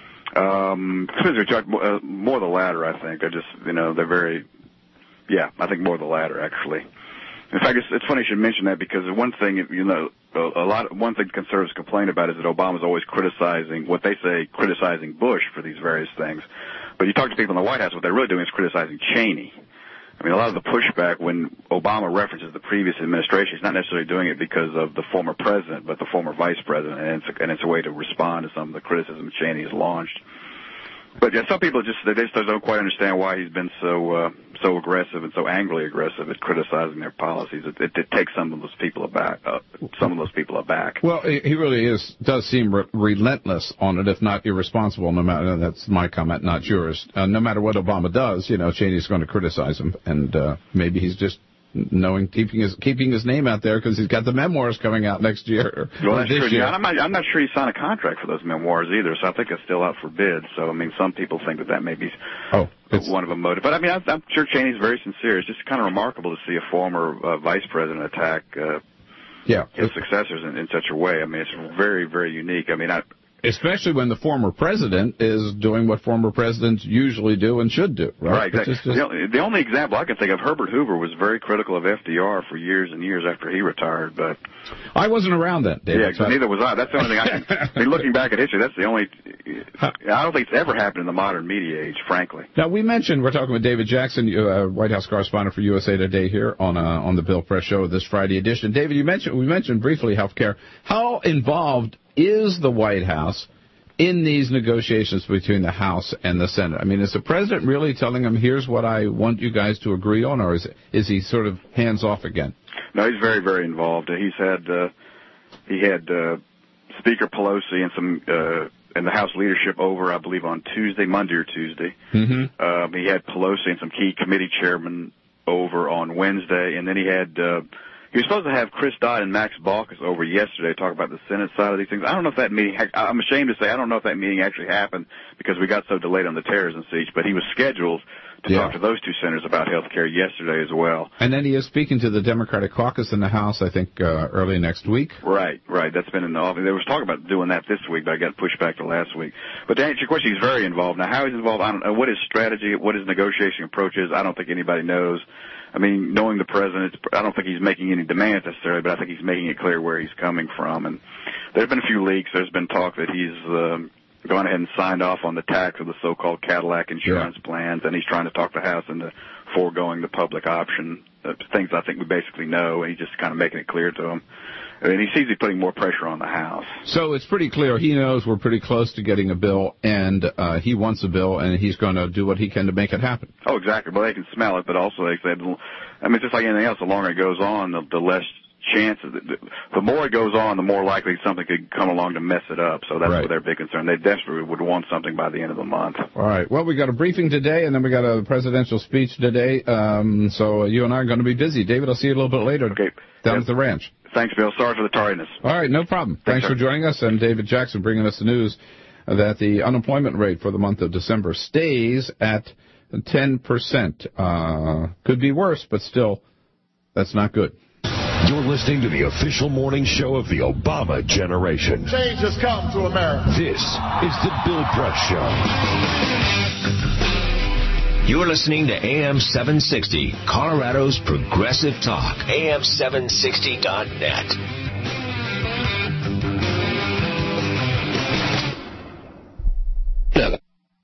Um, uh, more the latter, I think. I just, you know, they're very, yeah, I think more the latter, actually. In fact, it's, it's funny you should mention that because one thing, you know, a lot of, one thing conservatives complain about is that Obama's always criticizing, what they say, criticizing Bush for these various things. But you talk to people in the White House, what they're really doing is criticizing Cheney. I mean, a lot of the pushback when Obama references the previous administration, he's not necessarily doing it because of the former president, but the former vice president, and it's a, and it's a way to respond to some of the criticism Cheney has launched. But yeah, some people just they just don't quite understand why he's been so uh, so aggressive and so angrily aggressive at criticizing their policies. It, it, it takes some of those people aback. Uh, some of those people aback. Well, he really is does seem re- relentless on it, if not irresponsible. No matter that's my comment, not yours. Uh, no matter what Obama does, you know, Cheney's going to criticize him, and uh, maybe he's just knowing keeping his keeping his name out there because he's got the memoirs coming out next year. Well, that's this true. Year. Yeah, I'm not, I'm not sure he signed a contract for those memoirs either, so I think it's still out for bid. So, I mean, some people think that that may be oh, one of a motive. But, I mean, I'm, I'm sure Cheney's very sincere. It's just kind of remarkable to see a former uh, vice president attack uh, yeah. his successors in, in such a way. I mean, it's very, very unique. I mean, I... Especially when the former president is doing what former presidents usually do and should do, right? Right, exactly. Just, just... The, only, the only example I can think of, Herbert Hoover was very critical of F D R for years and years after he retired, but... I wasn't around then, David. Yeah, so neither was I. That's the only thing I can... I mean, looking back at history, that's the only... I don't think it's ever happened in the modern media age, frankly. Now, we mentioned, we're talking with David Jackson, uh, White House correspondent for U S A Today here on uh, on the Bill Press Show this Friday edition. David, you mentioned we mentioned briefly health care. How involved is the White House in these negotiations between the House and the Senate? I mean, is the president really telling them, here's what I want you guys to agree on, or is is he sort of hands off again? No, he's very, very involved. He's had uh, he had uh, Speaker Pelosi and some uh, and the House leadership over, I believe, on Tuesday, Monday or Tuesday. Mm-hmm. Um, he had Pelosi and some key committee chairmen over on Wednesday, and then he had. Uh, He was supposed to have Chris Dodd and Max Baucus over yesterday to talk about the Senate side of these things. I don't know if that meeting, I'm ashamed to say, I don't know if that meeting actually happened because we got so delayed on the terrorism siege, but he was scheduled to yeah. talk to those two senators about health care yesterday as well. And then he is speaking to the Democratic caucus in the House, I think, uh, early next week. Right, right. That's been in the office. There was talk about doing that this week, but I got pushed back to last week. But to answer your question, he's very involved. Now, how he's involved, I don't know. What his strategy, what his negotiation approach is, I don't think anybody knows. I mean, knowing the president, I don't think he's making any demands necessarily, but I think he's making it clear where he's coming from. And there have been a few leaks. There's been talk that he's um, gone ahead and signed off on the tax of the so-called Cadillac insurance yeah. plans, and he's trying to talk the House into foregoing the public option, uh, things I think we basically know, and he's just kind of making it clear to them. I mean, he sees he's putting more pressure on the House. So it's pretty clear he knows we're pretty close to getting a bill, and uh, he wants a bill, and he's going to do what he can to make it happen. Oh, exactly. Well, they can smell it, but also they said, I mean, just like anything else, the longer it goes on, the, the less chances. The, the more it goes on, the more likely something could come along to mess it up. So that's right. what their big concern. They desperately would want something by the end of the month. All right. Well, we got a briefing today, and then we got a presidential speech today. Um, so you and I are going to be busy. David, I'll see you a little bit later okay. down yep. at the ranch. Thanks, Bill. Sorry for the tardiness. All right, no problem. Thanks, Thanks for joining us. And David Jackson bringing us the news that the unemployment rate for the month of December stays at ten percent. Uh, could be worse, but still, that's not good. You're listening to the official morning show of the Obama generation. Change has come to America. This is the Bill Press Show. You're listening to A M seven sixty, Colorado's Progressive Talk. A M seven sixty dot net. Look,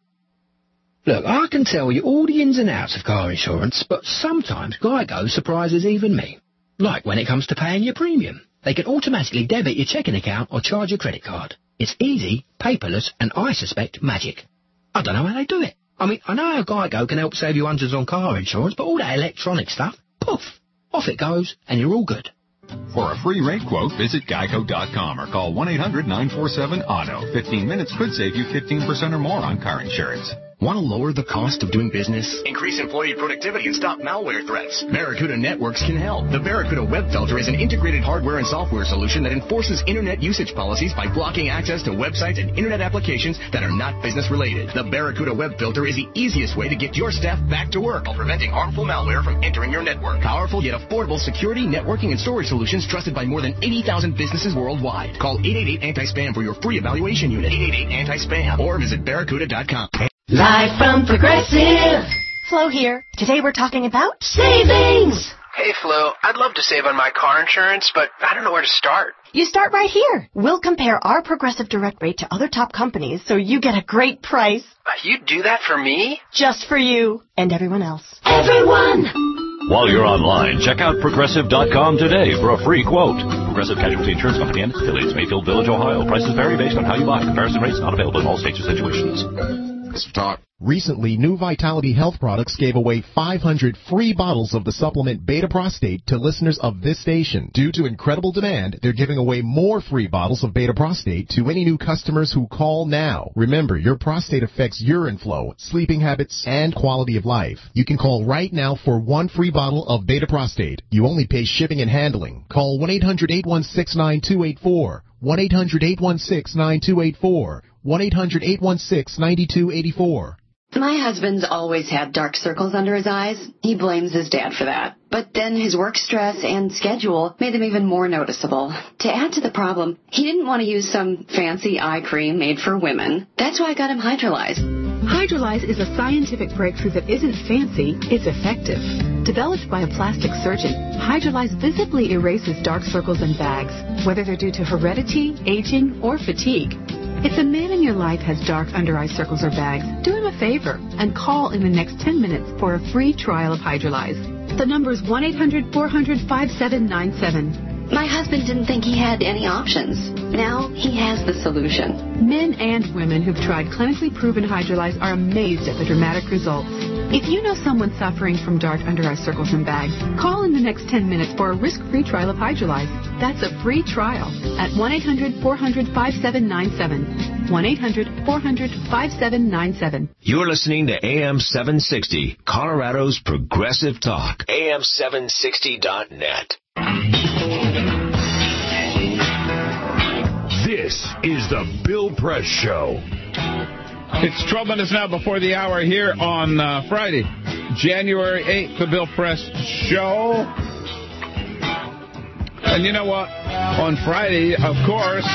look, I can tell you all the ins and outs of car insurance, but sometimes Geico surprises even me. Like when it comes to paying your premium. They can automatically debit your checking account or charge your credit card. It's easy, paperless, and I suspect magic. I don't know how they do it. I mean, I know how Geico can help save you hundreds on car insurance, but all that electronic stuff, poof, off it goes, and you're all good. For a free rate quote, visit geico dot com or call one eight hundred nine four seven auto. fifteen minutes could save you fifteen percent or more on car insurance. Want to lower the cost of doing business? Increase employee productivity and stop malware threats. Barracuda Networks can help. The Barracuda Web Filter is an integrated hardware and software solution that enforces internet usage policies by blocking access to websites and internet applications that are not business related. The Barracuda Web Filter is the easiest way to get your staff back to work while preventing harmful malware from entering your network. Powerful yet affordable security, networking, and storage solutions trusted by more than eighty thousand businesses worldwide. Call eight eight eight anti spam for your free evaluation unit. eight eight eight anti spam or visit barracuda dot com. Live from Progressive. Flo here. Today we're talking about savings. Hey, Flo. I'd love to save on my car insurance, but I don't know where to start. You start right here. We'll compare our Progressive Direct rate to other top companies so you get a great price. You do that for me? Just for you and everyone else. Everyone! While you're online, check out Progressive dot com today for a free quote. Progressive Casualty Insurance Company and its affiliates, Mayfield Village, Ohio. Prices vary based on how you buy. Comparison rates not available in all states or situations. Talk. Recently, New Vitality Health Products gave away five hundred free bottles of the supplement Beta Prostate to listeners of this station. Due to incredible demand, they're giving away more free bottles of Beta Prostate to any new customers who call now. Remember, your prostate affects urine flow, sleeping habits, and quality of life. You can call right now for one free bottle of Beta Prostate. You only pay shipping and handling. Call one eight hundred eight one six nine two eight four, one eight hundred eight one six nine two eight four, one eight hundred eight one six nine two eight four. My husband's always had dark circles under his eyes. He blames his dad for that. But then his work stress and schedule made them even more noticeable. To add to the problem, he didn't want to use some fancy eye cream made for women. That's why I got him Hydrolyze. Hydrolyze is a scientific breakthrough that isn't fancy, it's effective. Developed by a plastic surgeon, Hydrolyze visibly erases dark circles and bags, whether they're due to heredity, aging, or fatigue. If a man in your life has dark under-eye circles or bags, do him a favor and call in the next ten minutes for a free trial of Hydrolyze. The number is one eight hundred four hundred five seven nine seven. My husband didn't think he had any options. Now he has the solution. Men and women who've tried clinically proven Hydrolyze are amazed at the dramatic results. If you know someone suffering from dark under-eye circles and bags, call in the next ten minutes for a risk-free trial of Hydrolyze. That's a free trial at one eight hundred four hundred five seven nine seven. one eight hundred four hundred five seven nine seven. You're listening to A M seven sixty, Colorado's Progressive Talk. A M seven sixty dot net. This is the Bill Press Show. It's twelve minutes now before the hour here on uh, Friday, January eighth, the Bill Press Show. And you know what? On Friday, of course,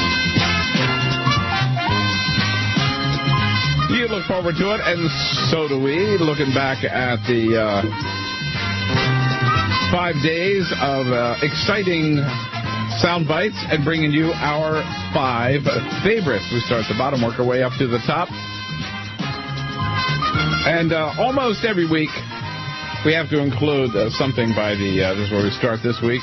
you look forward to it, and so do we, looking back at the uh, five days of uh, exciting sound bites and bringing you our five favorites. We start at the bottom, work our way up to the top. And uh, almost every week, we have to include uh, something by the, uh, this is where we start this week,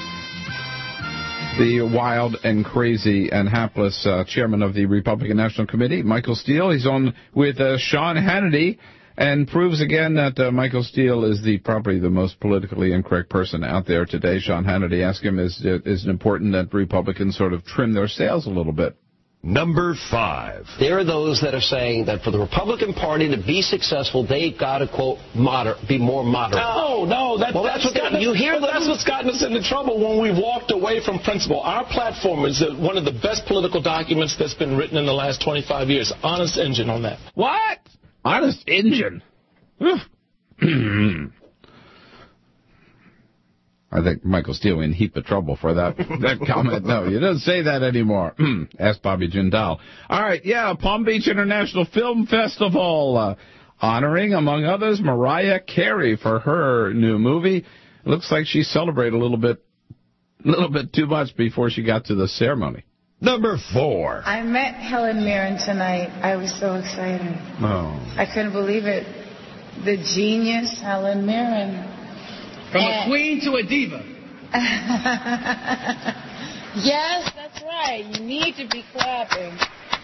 the wild and crazy and hapless uh, chairman of the Republican National Committee, Michael Steele. He's on with uh, Sean Hannity, and proves again that uh, Michael Steele is the probably the most politically incorrect person out there today. Sean Hannity asked him, is, is it important that Republicans sort of trim their sails a little bit? Number five. There are those that are saying that for the Republican Party to be successful, they've got to, quote, moder- be more moderate. No, no. That, well, that's, that's, what what you hear. Well, that's what's gotten us into trouble when we've walked away from principle. Our platform is one of the best political documents that's been written in the last twenty-five years. Honest engine on that. What? Honest engine? I I think Michael Steele in a heap of trouble for that that comment. No, you don't say that anymore. Ask Bobby Jindal. All right, yeah, Palm Beach International Film Festival, uh, honoring, among others, Mariah Carey for her new movie. It looks like she celebrated a little bit, a little bit too much before she got to the ceremony. Number four. I met Helen Mirren tonight. I was so excited. Oh. I couldn't believe it. The genius, Helen Mirren. From and a queen to a diva. Yes, that's right. You need to be clapping.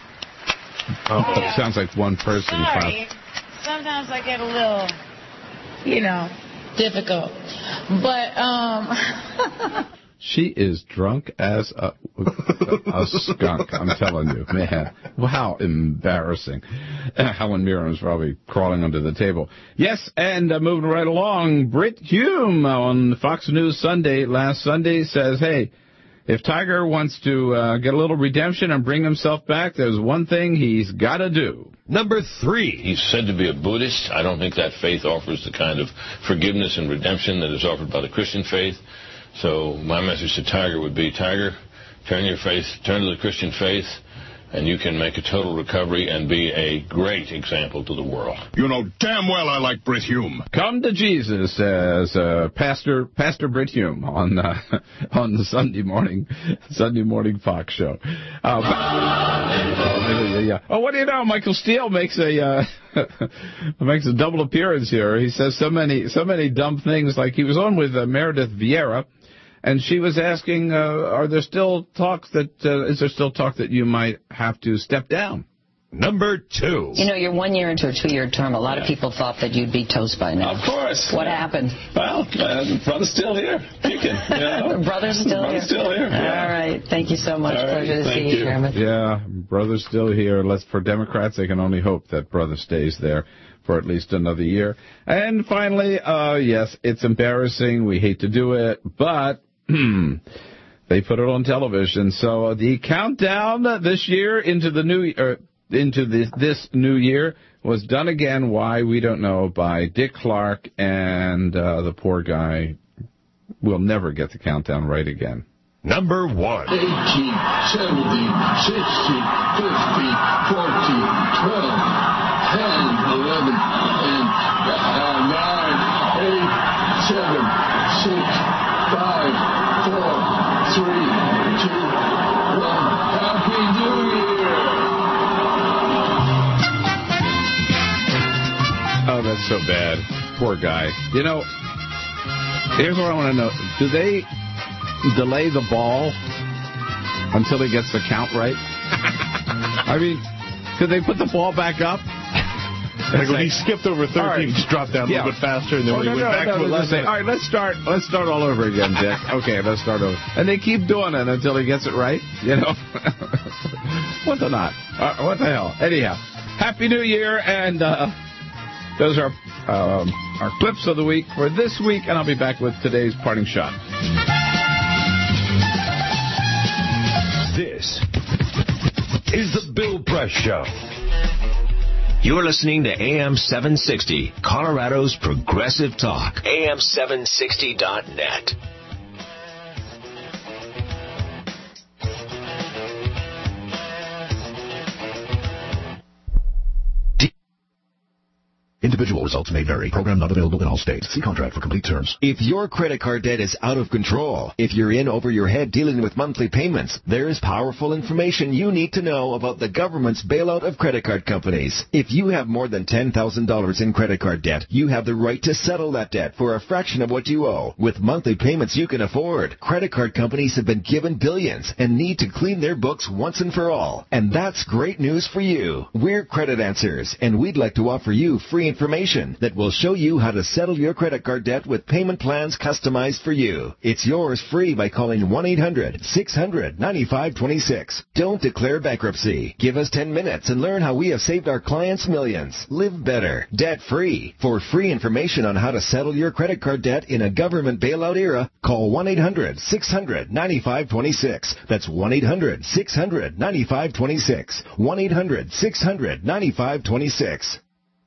Oh, yeah. Sounds like one person. Sorry. Sometimes I get a little, you know, difficult. But, um... She is drunk as a, a skunk, I'm telling you, man. How embarrassing. Uh, Helen Mirren was probably crawling under the table. Yes, and uh, moving right along, Brit Hume on Fox News Sunday, last Sunday, says, hey, if Tiger wants to uh, get a little redemption and bring himself back, there's one thing he's got to do. Number three. He's said to be a Buddhist. I don't think that faith offers the kind of forgiveness and redemption that is offered by the Christian faith. So my message to Tiger would be, Tiger, turn your faith, turn to the Christian faith, and you can make a total recovery and be a great example to the world. You know damn well I like Brit Hume. Come to Jesus, says uh, Pastor Pastor Brit Hume on uh, on the Sunday morning Sunday morning Fox show. Uh, but, yeah. Oh, what do you know? Michael Steele makes a uh, makes a double appearance here. He says so many so many dumb things. Like he was on with uh, Meredith Vieira. And she was asking, uh, are there still talks that, uh, is there still talk that you might have to step down? Number two. You know, you're one year into a two-year term. A lot of people thought that you'd be toast by now. Of course. What happened? Well, uh, brother's still here. Kicking. You know? Brother's still brother's here? still here. Yeah. All right. Thank you so much. All Pleasure right. to Thank see you, Chairman. Yeah, brother's still here. Let's, for Democrats, they can only hope that brother stays there for at least another year. And finally, uh, yes, it's embarrassing. We hate to do it, but they put it on television. So uh, the countdown this year into the new uh, into this, this new year was done again. Why, we don't know, by Dick Clark, and uh, the poor guy will never get the countdown right again. Number one. eighteen, seventeen, sixteen, fifteen, fourteen, twelve, ten, eleven, and uh, nine, eight, seven, six, five, four, three, two, one. Happy New Year! Oh, that's so bad. Poor guy. You know, here's what I want to know. Do they delay the ball until he gets the count right? I mean, could they put the ball back up? Like when he skipped over thirteen, right, he just dropped down a yeah. little bit faster, and then oh, when no, he went no, back no, to it, let's say, all right, let's start, let's start all over again, Dick. Okay, let's start over. And they keep doing it until he gets it right, you know? What the not? Uh, what the hell? Anyhow, Happy New Year, and uh, those are um, our clips of the week for this week, and I'll be back with today's parting shot. This is the Bill Press Show. You're listening to A M seven sixty, Colorado's Progressive Talk. A M seven sixty dot net. Individual results may vary. Program not available in all states. See contract for complete terms. If your credit card debt is out of control, if you're in over your head dealing with monthly payments, there is powerful information you need to know about the government's bailout of credit card companies. If you have more than ten thousand dollars in credit card debt, you have the right to settle that debt for a fraction of what you owe. With monthly payments you can afford, credit card companies have been given billions and need to clean their books once and for all. And that's great news for you. We're Credit Answers, and we'd like to offer you free information that will show you how to settle your credit card debt with payment plans customized for you. It's yours free by calling one eight hundred six hundred ninety-five twenty-six. Don't declare bankruptcy. Give us ten minutes and learn how we have saved our clients millions. Live better, debt-free. For free information on how to settle your credit card debt in a government bailout era, call one eight hundred six hundred ninety-five twenty-six. That's one eight hundred six hundred ninety-five twenty-six. one eight hundred six hundred ninety-five twenty-six.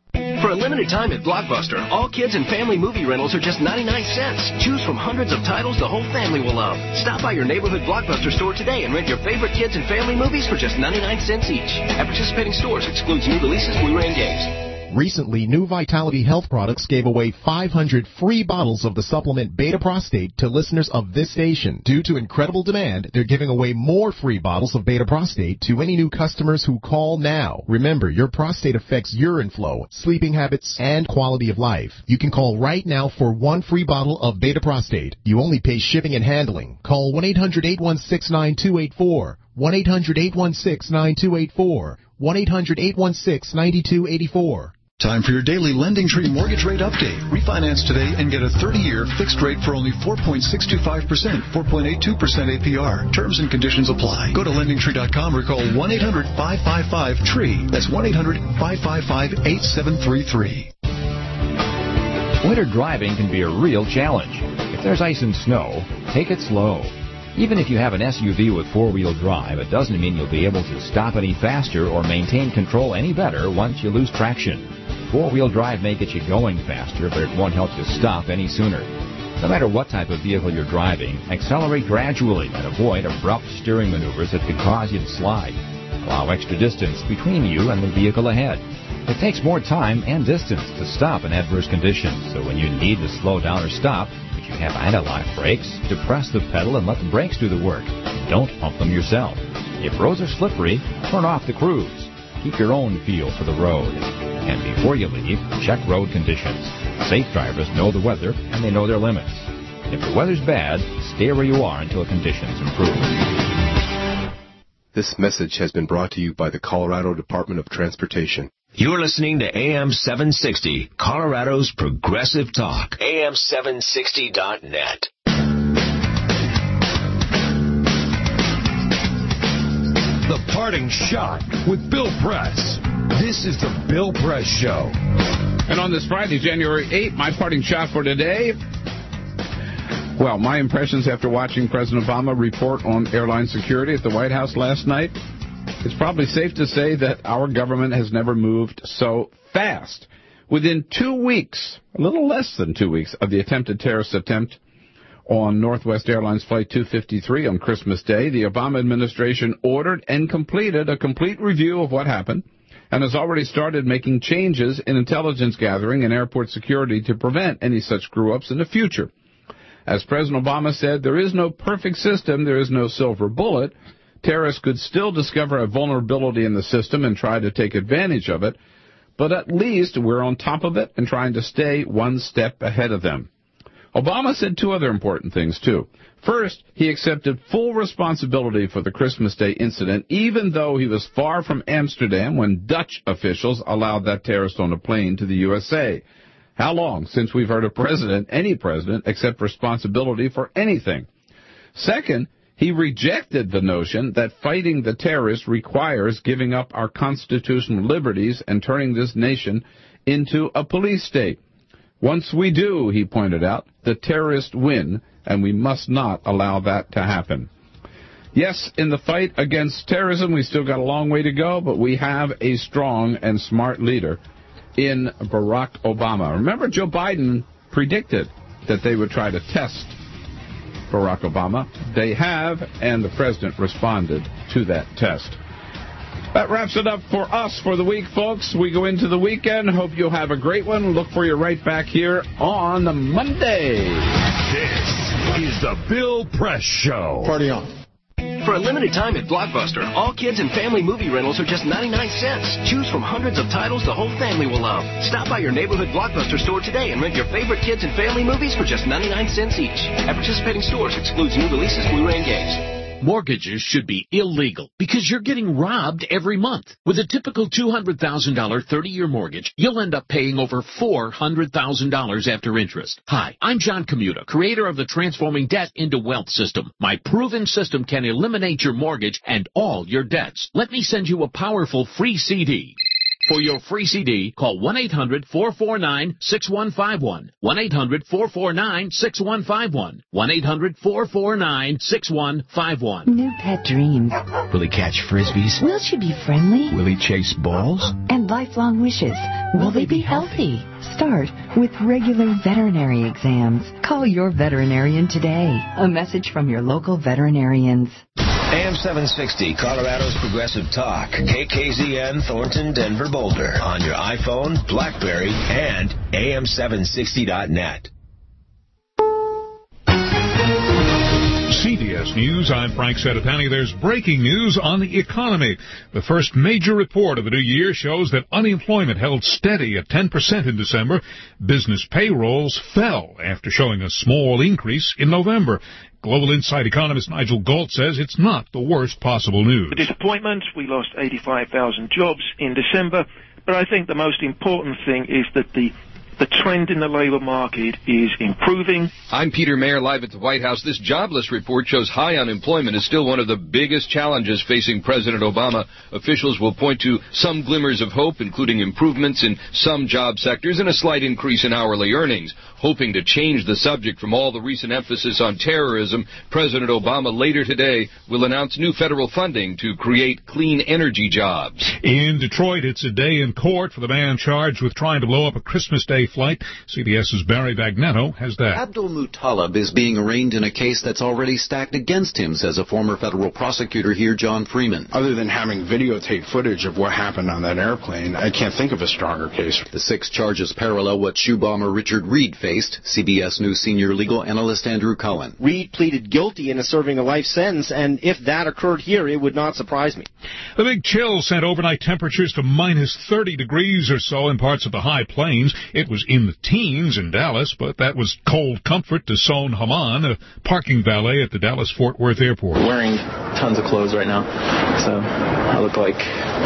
For a limited time at Blockbuster, all kids and family movie rentals are just ninety-nine cents. Choose from hundreds of titles the whole family will love. Stop by your neighborhood Blockbuster store today and rent your favorite kids and family movies for just ninety-nine cents each. At participating stores, excludes new releases, Blu-ray, and games. Recently, New Vitality Health Products gave away five hundred free bottles of the supplement Beta Prostate to listeners of this station. Due to incredible demand, they're giving away more free bottles of Beta Prostate to any new customers who call now. Remember, your prostate affects urine flow, sleeping habits, and quality of life. You can call right now for one free bottle of Beta Prostate. You only pay shipping and handling. Call one eight hundred, eight one six, nine two eight four, one eight hundred, eight one six, nine two eight four, one eight hundred, eight one six, nine two eight four. Time for your daily Lending Tree mortgage rate update. Refinance today and get a thirty-year fixed rate for only four point six two five percent, four point eight two percent A P R. Terms and conditions apply. Go to lending tree dot com or call one eight hundred, five five five, T R E E. That's one eight hundred, five five five, eight seven three three. Winter driving can be a real challenge. If there's ice and snow, take it slow. Even if you have an S U V with four-wheel drive, it doesn't mean you'll be able to stop any faster or maintain control any better once you lose traction. Four-wheel drive may get you going faster, but it won't help you stop any sooner. No matter what type of vehicle you're driving, accelerate gradually and avoid abrupt steering maneuvers that could cause you to slide. Allow extra distance between you and the vehicle ahead. It takes more time and distance to stop in adverse conditions, so when you need to slow down or stop, if you have anti-lock brakes, depress the pedal and let the brakes do the work. Don't pump them yourself. If roads are slippery, turn off the cruise. Keep your own feel for the road. And before you leave, check road conditions. Safe drivers know the weather and they know their limits. If the weather's bad, stay where you are until conditions improve. This message has been brought to you by the Colorado Department of Transportation. You're listening to A M seven sixty, Colorado's Progressive Talk. A M seven sixty dot net. The Parting Shot with Bill Press. This is the Bill Press Show. And on this Friday, January eighth, my parting shot for today. Well, my impressions after watching President Obama report on airline security at the White House last night. It's probably safe to say that our government has never moved so fast. Within two weeks, a little less than two weeks, of the attempted terrorist attempt on Northwest Airlines Flight two fifty-three on Christmas Day, the Obama administration ordered and completed a complete review of what happened and has already started making changes in intelligence gathering and airport security to prevent any such screw-ups in the future. As President Obama said, there is no perfect system, there is no silver bullet. Terrorists could still discover a vulnerability in the system and try to take advantage of it, but at least we're on top of it and trying to stay one step ahead of them. Obama said two other important things, too. First, he accepted full responsibility for the Christmas Day incident, even though he was far from Amsterdam when Dutch officials allowed that terrorist on a plane to the U S A. How long since we've heard a president, any president, accept responsibility for anything? Second, he rejected the notion that fighting the terrorists requires giving up our constitutional liberties and turning this nation into a police state. Once we do, he pointed out, the terrorists win, and we must not allow that to happen. Yes, in the fight against terrorism, we still got a long way to go, but we have a strong and smart leader in Barack Obama. Remember, Joe Biden predicted that they would try to test Barack Obama. They have, and the president responded to that test. That wraps it up for us for the week, folks. We go into the weekend. Hope you'll have a great one. Look for you right back here on Monday. This is the Bill Press Show. Party on. For a limited time at Blockbuster, all kids and family movie rentals are just ninety-nine cents. Choose from hundreds of titles the whole family will love. Stop by your neighborhood Blockbuster store today and rent your favorite kids and family movies for just ninety-nine cents each. At participating stores, excludes new releases, Blu-ray, and games. Mortgages should be illegal because you're getting robbed every month. With a typical two hundred thousand dollars thirty-year mortgage, you'll end up paying over four hundred thousand dollars after interest. Hi, I'm John Commuta, creator of the Transforming Debt into Wealth system. My proven system can eliminate your mortgage and all your debts. Let me send you a powerful free C D. For your free C D, call one eight hundred four four nine six one five one. one eight hundred four four nine six one five one. one eight hundred four four nine six one five one. New pet dreams. Will he catch frisbees? Will she be friendly? Will he chase balls? And lifelong wishes. Will, Will they be healthy? Start with regular veterinary exams. Call your veterinarian today. A message from your local veterinarians. A M seven sixty, Colorado's Progressive Talk. K K Z N, Thornton, Denver, Boulder. On your iPhone, BlackBerry, and A M seven sixty dot net. C B S News, I'm Frank Sedapani. There's breaking news on the economy. The first major report of the new year shows that unemployment held steady at ten percent in December. Business payrolls fell after showing a small increase in November. Global Insight economist Nigel Galt says it's not the worst possible news. The disappointment, we lost eighty-five thousand jobs in December, but I think the most important thing is that the The trend in the labor market is improving. I'm Peter Mayer, live at the White House. This jobless report shows high unemployment is still one of the biggest challenges facing President Obama. Officials will point to some glimmers of hope, including improvements in some job sectors and a slight increase in hourly earnings. Hoping to change the subject from all the recent emphasis on terrorism, President Obama later today will announce new federal funding to create clean energy jobs. In Detroit, it's a day in court for the man charged with trying to blow up a Christmas Day flight. CBS's Barry Bagnetto has that. Abdul Muttalib is being arraigned in a case that's already stacked against him, says a former federal prosecutor here, John Freeman. Other than having videotape footage of what happened on that airplane, I can't think of a stronger case. The six charges parallel what shoe bomber Richard Reed faced. C B S News senior legal analyst Andrew Cohen. Reed pleaded guilty and is serving a life sentence, and if that occurred here, it would not surprise me. The big chill sent overnight temperatures to minus thirty degrees or so in parts of the high plains. It was in the teens in Dallas, but that was cold comfort to Son Haman, a parking valet at the Dallas-Fort Worth Airport. I'm wearing tons of clothes right now, so I look like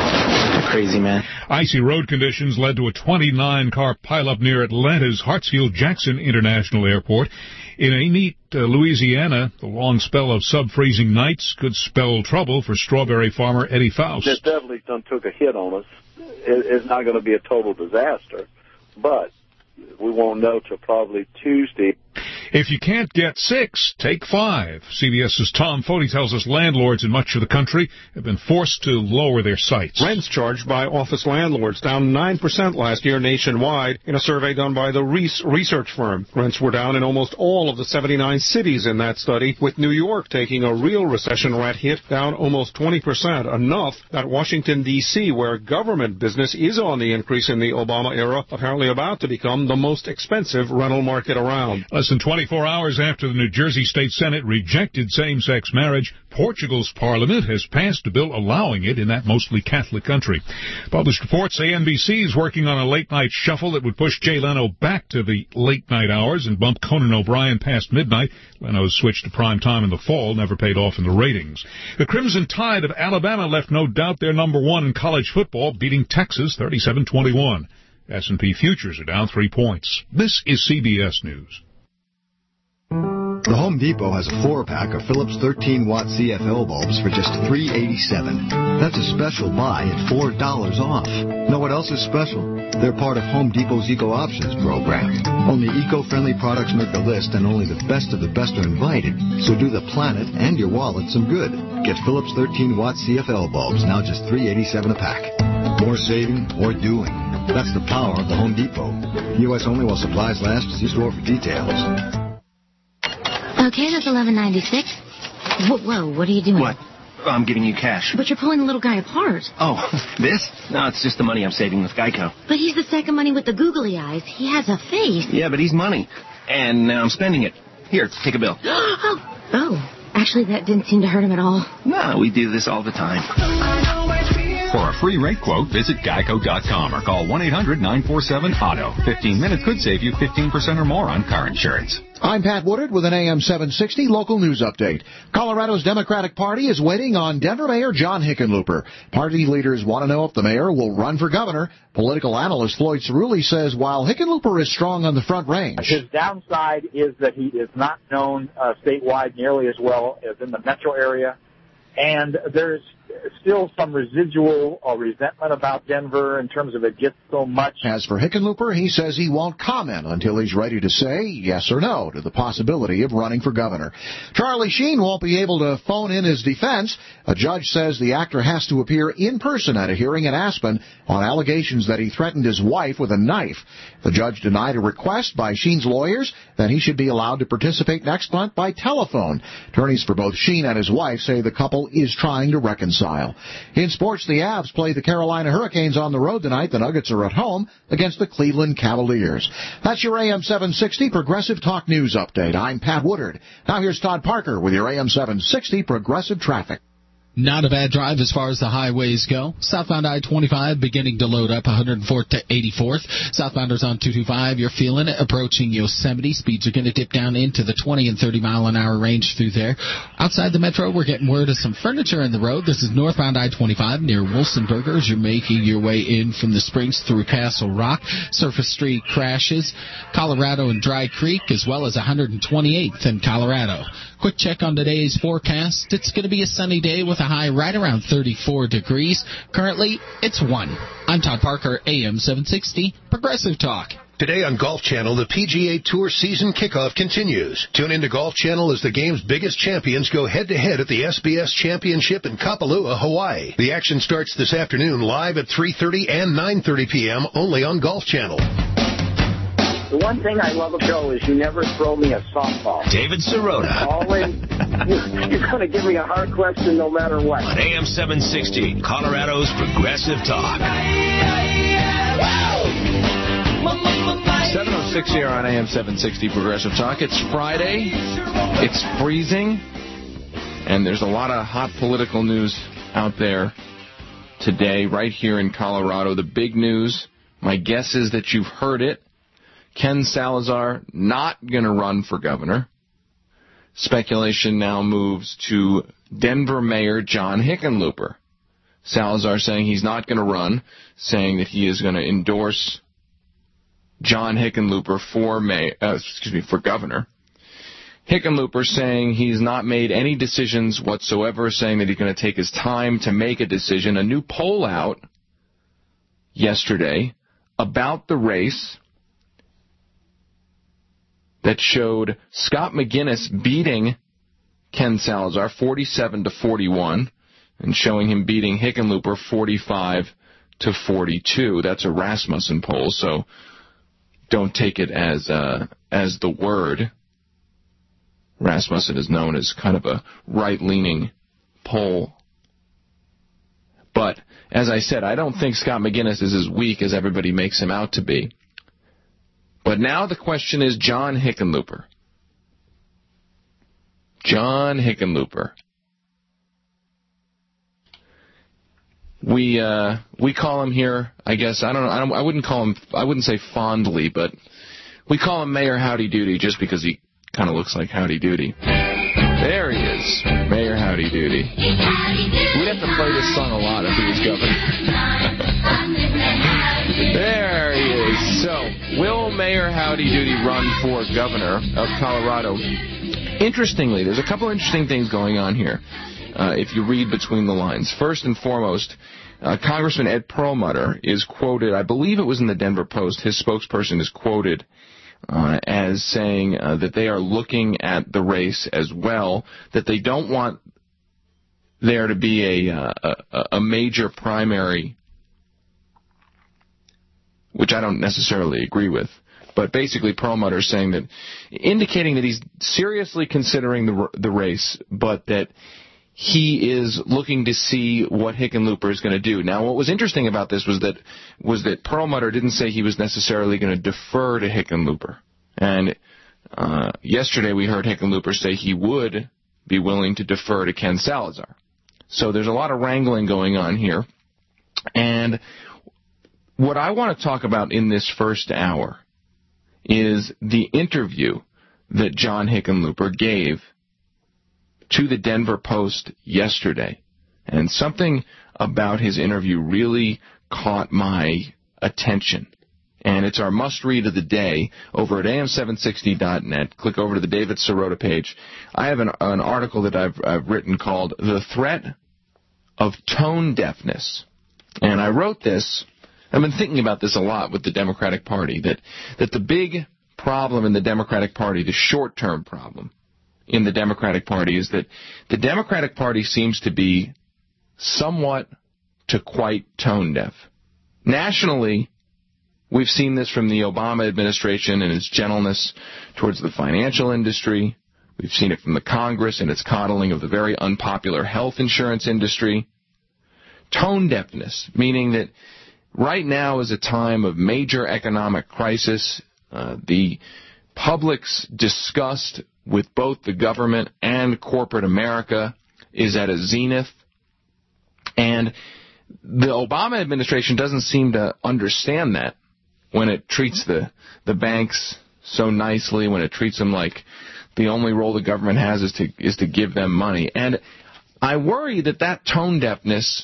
a crazy man. Icy road conditions led to a twenty-nine car pileup near Atlanta's Hartsfield-Jackson International Airport. In Amite, uh, Louisiana, the long spell of sub-freezing nights could spell trouble for strawberry farmer Eddie Faust. It definitely done took a hit on us. It, it's not going to be a total disaster, but we won't know till probably Tuesday. If you can't get six, take five. CBS's Tom Foti tells us landlords in much of the country have been forced to lower their sites. Rents charged by office landlords down nine percent last year nationwide in a survey done by the Reese research firm. Rents were down in almost all of the seventy-nine cities in that study, with New York taking a real recession rat hit, down almost twenty percent, enough that Washington, D C, where government business is on the increase in the Obama era, apparently about to become the most expensive rental market around. Less than twenty-four hours after the New Jersey State Senate rejected same-sex marriage, Portugal's parliament has passed a bill allowing it in that mostly Catholic country. Published reports say N B C is working on a late-night shuffle that would push Jay Leno back to the late-night hours and bump Conan O'Brien past midnight. Leno's switch to prime time in the fall never paid off in the ratings. The Crimson Tide of Alabama left no doubt they're number one in college football, beating Texas thirty-seven twenty-one. S and P futures are down three points. This is C B S News. The Home Depot has a four-pack of Philips thirteen watt C F L bulbs for just three eighty-seven. That's a special buy at four dollars off. Know what else is special? They're part of Home Depot's Eco Options program. Only eco-friendly products make the list, and only the best of the best are invited. So do the planet and your wallet some good. Get Philips thirteen watt C F L bulbs, now just three eighty-seven a pack. More saving, more doing. That's the power of the Home Depot. U S only while supplies last. See store for details. Okay, that's eleven ninety-six. Whoa, whoa, what are you doing? What? I'm giving you cash. But you're pulling the little guy apart. Oh, this? No, it's just the money I'm saving with Geico. But he's the second money with the googly eyes. He has a face. Yeah, but he's money. And now I'm spending it. Here, take a bill. oh, oh, actually, that didn't seem to hurt him at all. No, we do this all the time. For a free rate quote, visit geico dot com or call one eight hundred nine four seven auto. fifteen minutes could save you fifteen percent or more on car insurance. I'm Pat Woodard with an A M seven sixty local news update. Colorado's Democratic Party is waiting on Denver Mayor John Hickenlooper. Party leaders want to know if the mayor will run for governor. Political analyst Floyd Cerulli says while Hickenlooper is strong on the Front Range, his downside is that he is not known uh, statewide nearly as well as in the metro area. And there's still some residual or resentment about Denver in terms of it gets so much. As for Hickenlooper, he says he won't comment until he's ready to say yes or no to the possibility of running for governor. Charlie Sheen won't be able to phone in his defense. A judge says the actor has to appear in person at a hearing in Aspen on allegations that he threatened his wife with a knife. The judge denied a request by Sheen's lawyers that he should be allowed to participate next month by telephone. Attorneys for both Sheen and his wife say the couple is trying to reconcile. In sports, the Avs play the Carolina Hurricanes on the road tonight. The Nuggets are at home against the Cleveland Cavaliers. That's your A M seven sixty Progressive Talk News Update. I'm Pat Woodard. Now here's Todd Parker with your A M seven sixty Progressive Traffic. Not a bad drive as far as the highways go. Southbound I twenty-five beginning to load up one hundred fourth to eighty-fourth. Southbounders on two twenty-five, you're feeling it. Approaching Yosemite, speeds are going to dip down into the twenty and thirty mile an hour range through there. Outside the metro, we're getting word of some furniture in the road. This is northbound I twenty-five near Wilsonburger as you're making your way in from the Springs through Castle Rock. Surface Street crashes. Colorado and Dry Creek, as well as one hundred twenty-eighth in Colorado. Quick check on today's forecast. It's going to be a sunny day with a high right around thirty-four degrees. Currently, it's one. I'm Todd Parker, A M seven sixty, Progressive Talk. Today on Golf Channel, the P G A Tour season kickoff continues. Tune into Golf Channel as the game's biggest champions go head-to-head at the S B S Championship in Kapalua, Hawaii. The action starts this afternoon live at three thirty and nine thirty p.m. only on Golf Channel. The one thing I love about Joe is you never throw me a softball. David Sirota. Always, you're going to give me a hard question no matter what. On A M seven sixty, Colorado's Progressive Talk. seven oh six here on A M seven sixty Progressive Talk. It's Friday. It's freezing. And there's a lot of hot political news out there today, right here in Colorado. The big news, my guess is that you've heard it. Ken Salazar not going to run for governor. Speculation now moves to Denver Mayor John Hickenlooper. Salazar saying he's not going to run, saying that he is going to endorse John Hickenlooper for mayor, uh, excuse me, for governor. Hickenlooper saying he's not made any decisions whatsoever, saying that he's going to take his time to make a decision. A new poll out yesterday about the race that showed Scott McGinnis beating Ken Salazar forty-seven to forty-one and showing him beating Hickenlooper forty-five to forty-two. That's a Rasmussen poll, so don't take it as uh, as the word. Rasmussen is known as kind of a right-leaning poll. But, as I said, I don't think Scott McGinnis is as weak as everybody makes him out to be. But now the question is John Hickenlooper. John Hickenlooper. We uh, we call him here, I guess, I don't know, I, don't, I wouldn't call him, I wouldn't say fondly, but we call him Mayor Howdy Doody just because he kind of looks like Howdy Doody. There he is, Mayor Howdy Doody. We'd have to play this song a lot if he was governor. There he is. So, will Mayor Howdy Doody run for governor of Colorado? Interestingly, there's a couple interesting things going on here, uh, if you read between the lines. First and foremost, uh, Congressman Ed Perlmutter is quoted, I believe it was in the Denver Post, his spokesperson is quoted uh, as saying uh, that they are looking at the race as well, that they don't want there to be a, uh, a, a major primary, which I don't necessarily agree with. But basically, Perlmutter is saying that, indicating that he's seriously considering the the race, but that he is looking to see what Hickenlooper is going to do. Now, what was interesting about this was that was that Perlmutter didn't say he was necessarily going to defer to Hickenlooper. And uh, yesterday we heard Hickenlooper say he would be willing to defer to Ken Salazar. So there's a lot of wrangling going on here. And what I want to talk about in this first hour is the interview that John Hickenlooper gave to the Denver Post yesterday. And something about his interview really caught my attention. And it's our must-read of the day over at A M seven sixty dot net. Click over to the David Sirota page. I have an, an article that I've, I've written called The Threat of tone deafness. And I wrote this, I've been thinking about this a lot with the Democratic Party, that, that the big problem in the Democratic Party, the short-term problem in the Democratic Party, is that the Democratic Party seems to be somewhat to quite tone deaf. Nationally, we've seen this from the Obama administration and its gentleness towards the financial industry. We've seen it from the Congress and its coddling of the very unpopular health insurance industry. Tone deafness, meaning that right now is a time of major economic crisis. Uh, the public's disgust with both the government and corporate America is at a zenith. And the Obama administration doesn't seem to understand that when it treats the, the banks so nicely, when it treats them like the only role the government has is to is to give them money. And I worry that that tone deafness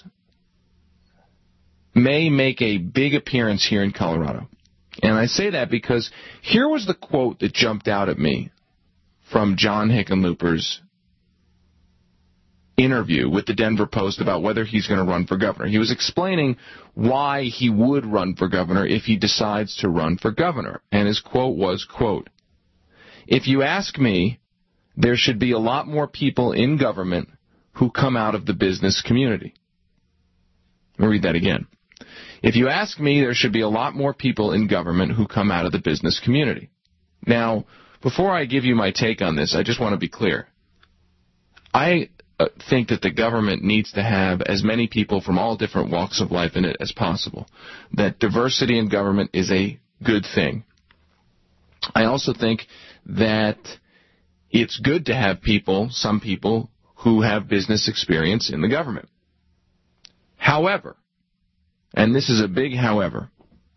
may make a big appearance here in Colorado. And I say that because here was the quote that jumped out at me from John Hickenlooper's interview with the Denver Post about whether he's going to run for governor. He was explaining why he would run for governor if he decides to run for governor. And his quote was, quote, "If you ask me, there should be a lot more people in government who come out of the business community." Let me read that again. If you ask me, there should be a lot more people in government who come out of the business community. Now, before I give you my take on this, I just want to be clear. I uh, think that the government needs to have as many people from all different walks of life in it as possible. That diversity in government is a good thing. I also think that it's good to have people, some people, who have business experience in the government. However, and this is a big however,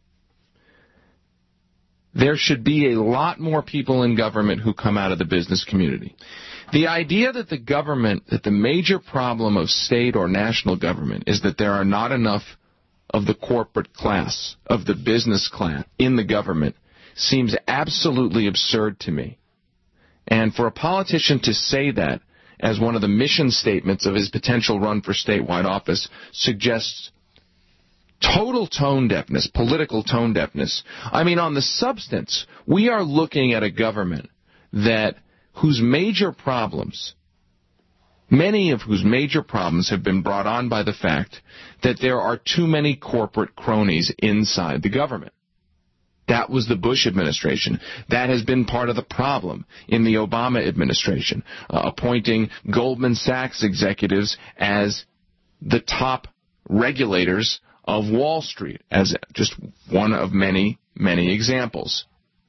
there should be a lot more people in government who come out of the business community. The idea that the government, that the major problem of state or national government is that there are not enough of the corporate class, of the business class in the government, seems absolutely absurd to me. And for a politician to say that as one of the mission statements of his potential run for statewide office suggests total tone deafness, political tone deafness. I mean, on the substance, we are looking at a government that whose major problems, many of whose major problems have been brought on by the fact that there are too many corporate cronies inside the government. That was the Bush administration. That has been part of the problem in the Obama administration, uh, appointing Goldman Sachs executives as the top regulators of Wall Street, as just one of many, many examples.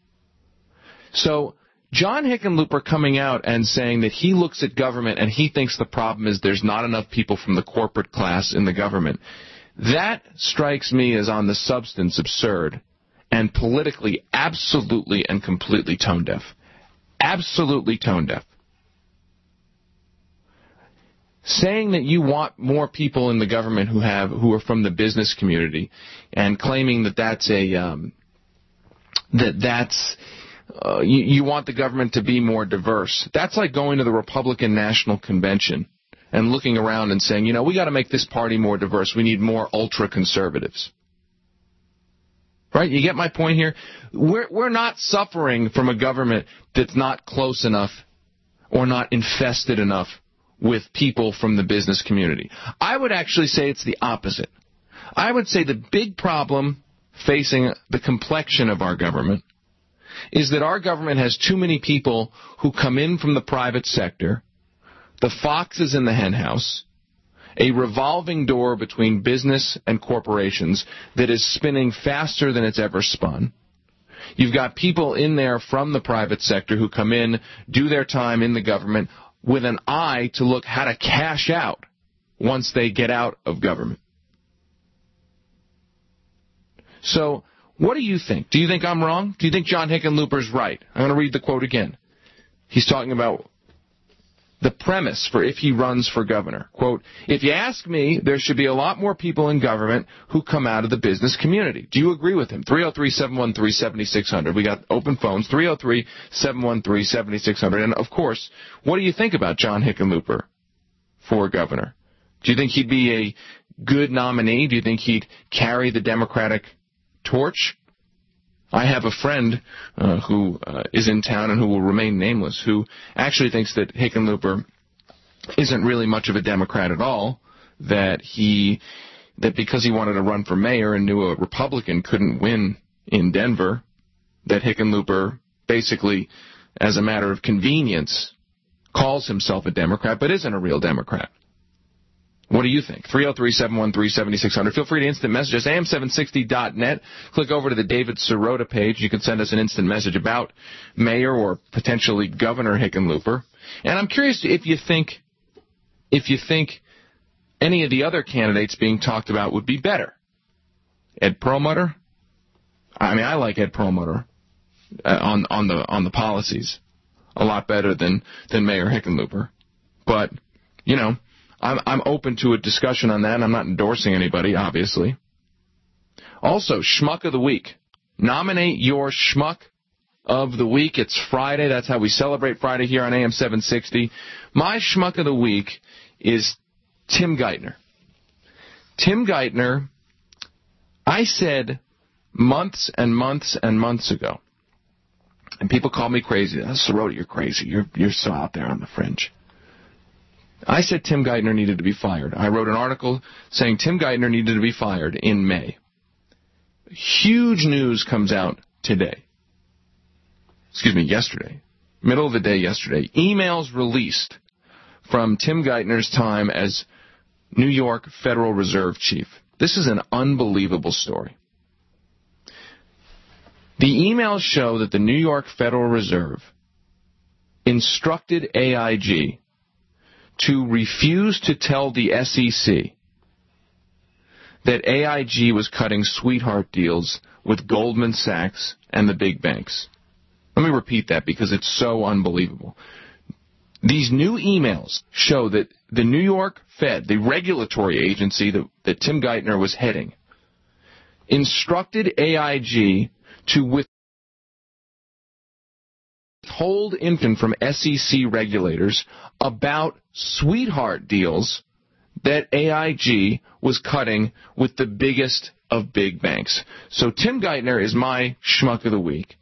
So John Hickenlooper coming out and saying that he looks at government and he thinks the problem is there's not enough people from the corporate class in the government, that strikes me as on the substance absurd and politically absolutely and completely tone deaf. Absolutely tone deaf. Saying that you want more people in the government who have who are from the business community, and claiming that that's a um, that that's uh, you, you want the government to be more diverse. That's like going to the Republican National Convention and looking around and saying, you know, we got to make this party more diverse. We need more ultra conservatives. Right? You get my point here? We're we're not suffering from a government that's not close enough or not infested enough with people from the business community. I would actually say it's the opposite. I would say the big problem facing the complexion of our government is that our government has too many people who come in from the private sector, the foxes in the henhouse, a revolving door between business and corporations that is spinning faster than it's ever spun. You've got people in there from the private sector who come in, do their time in the government, with an eye to look how to cash out once they get out of government. So, what do you think? Do you think I'm wrong? Do you think John Hickenlooper's right? I'm going to read the quote again. He's talking about the premise for if he runs for governor. Quote, "If you ask me, there should be a lot more people in government who come out of the business community." Do you agree with him? three oh three, seven one three, seven six zero zero. We got open phones, three oh three, seven one three, seven six zero zero. And, of course, what do you think about John Hickenlooper for governor? Do you think he'd be a good nominee? Do you think he'd carry the Democratic torch? I have a friend uh, who uh, is in town and who will remain nameless, who actually thinks that Hickenlooper isn't really much of a Democrat at all, that he that because he wanted to run for mayor and knew a Republican couldn't win in Denver, that Hickenlooper basically, as a matter of convenience, calls himself a Democrat but isn't a real Democrat. What do you think? three oh three, seven one three, seven six zero zero. Feel free to instant message us, A M seven sixty dot net. Click over to the David Sirota page. You can send us an instant message about Mayor or potentially Governor Hickenlooper. And I'm curious if you think, if you think any of the other candidates being talked about would be better. Ed Perlmutter? I mean, I like Ed Perlmutter uh, on on the on the policies a lot better than than Mayor Hickenlooper. But you know, I'm I'm open to a discussion on that. And I'm not endorsing anybody, obviously. Also, Schmuck of the Week. Nominate your Schmuck of the Week. It's Friday. That's how we celebrate Friday here on A M seven sixty. My Schmuck of the Week is Tim Geithner. Tim Geithner, I said months and months and months ago, and people call me crazy. Oh, Sirota, you're crazy. You're you're so out there on the fringe. I said Tim Geithner needed to be fired. I wrote an article saying Tim Geithner needed to be fired in May. Huge news comes out today. Excuse me, yesterday. Middle of the day yesterday. Emails released from Tim Geithner's time as New York Federal Reserve Chief. This is an unbelievable story. The emails show that the New York Federal Reserve instructed A I G to refuse to tell the S E C that A I G was cutting sweetheart deals with Goldman Sachs and the big banks. Let me repeat that because it's so unbelievable. These new emails show that the New York Fed, the regulatory agency that, that Tim Geithner was heading, instructed A I G to withhold information from S E C regulators about sweetheart deals that A I G was cutting with the biggest of big banks. So Tim Geithner is my Schmuck of the Week.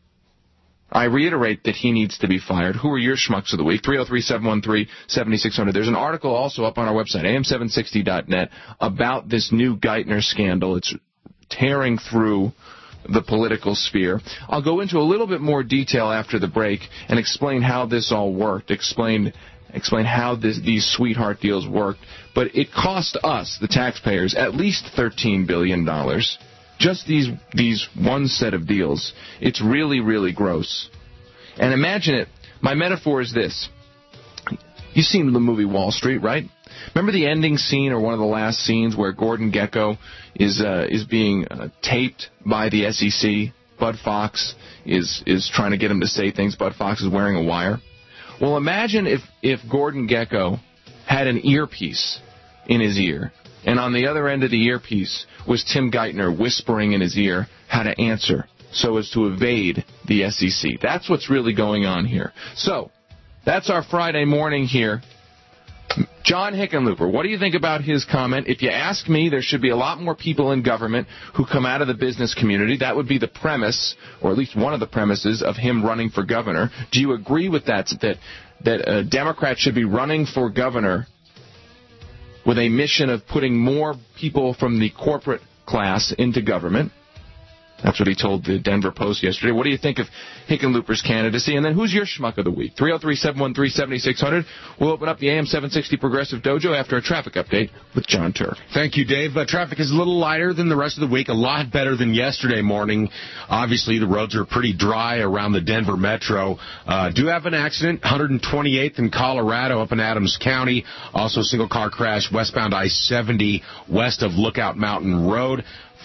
I reiterate that he needs to be fired. Who are your schmucks of the week? three oh three, seven one three, seven six zero zero. There's an article also up on our website, A M seven sixty dot net, about this new Geithner scandal. It's tearing through the political sphere. I'll go into a little bit more detail after the break and explain how this all worked, explain explain how this, these sweetheart deals worked. But it cost us, the taxpayers, at least thirteen billion dollars. Just these these one set of deals. It's really, really gross. And imagine it. My metaphor is this. You've seen the movie Wall Street, right? Remember the ending scene or one of the last scenes where Gordon Gekko is uh, is being uh, taped by the S E C? Bud Fox is is trying to get him to say things. Bud Fox is wearing a wire. Well, imagine if, if Gordon Gekko had an earpiece in his ear, and on the other end of the earpiece was Tim Geithner whispering in his ear how to answer so as to evade the S E C. That's what's really going on here. So, that's our Friday morning here. John Hickenlooper, what do you think about his comment? If you ask me, there should be a lot more people in government who come out of the business community. That would be the premise, or at least one of the premises, of him running for governor. Do you agree with that, that, that a Democrat should be running for governor with a mission of putting more people from the corporate class into government? That's what he told the Denver Post yesterday. What do you think of Hickenlooper's candidacy? And then who's your schmuck of the week? three oh three, seven one three, seven six zero zero. We'll open up the A M seven sixty Progressive Dojo after a traffic update with John Turk. Thank you, Dave. Uh, traffic is a little lighter than the rest of the week, a lot better than yesterday morning. Obviously, the roads are pretty dry around the Denver metro. Uh, do have an accident, one twenty-eighth in Colorado up in Adams County. Also, single car crash westbound I seventy west of Lookout Mountain Road.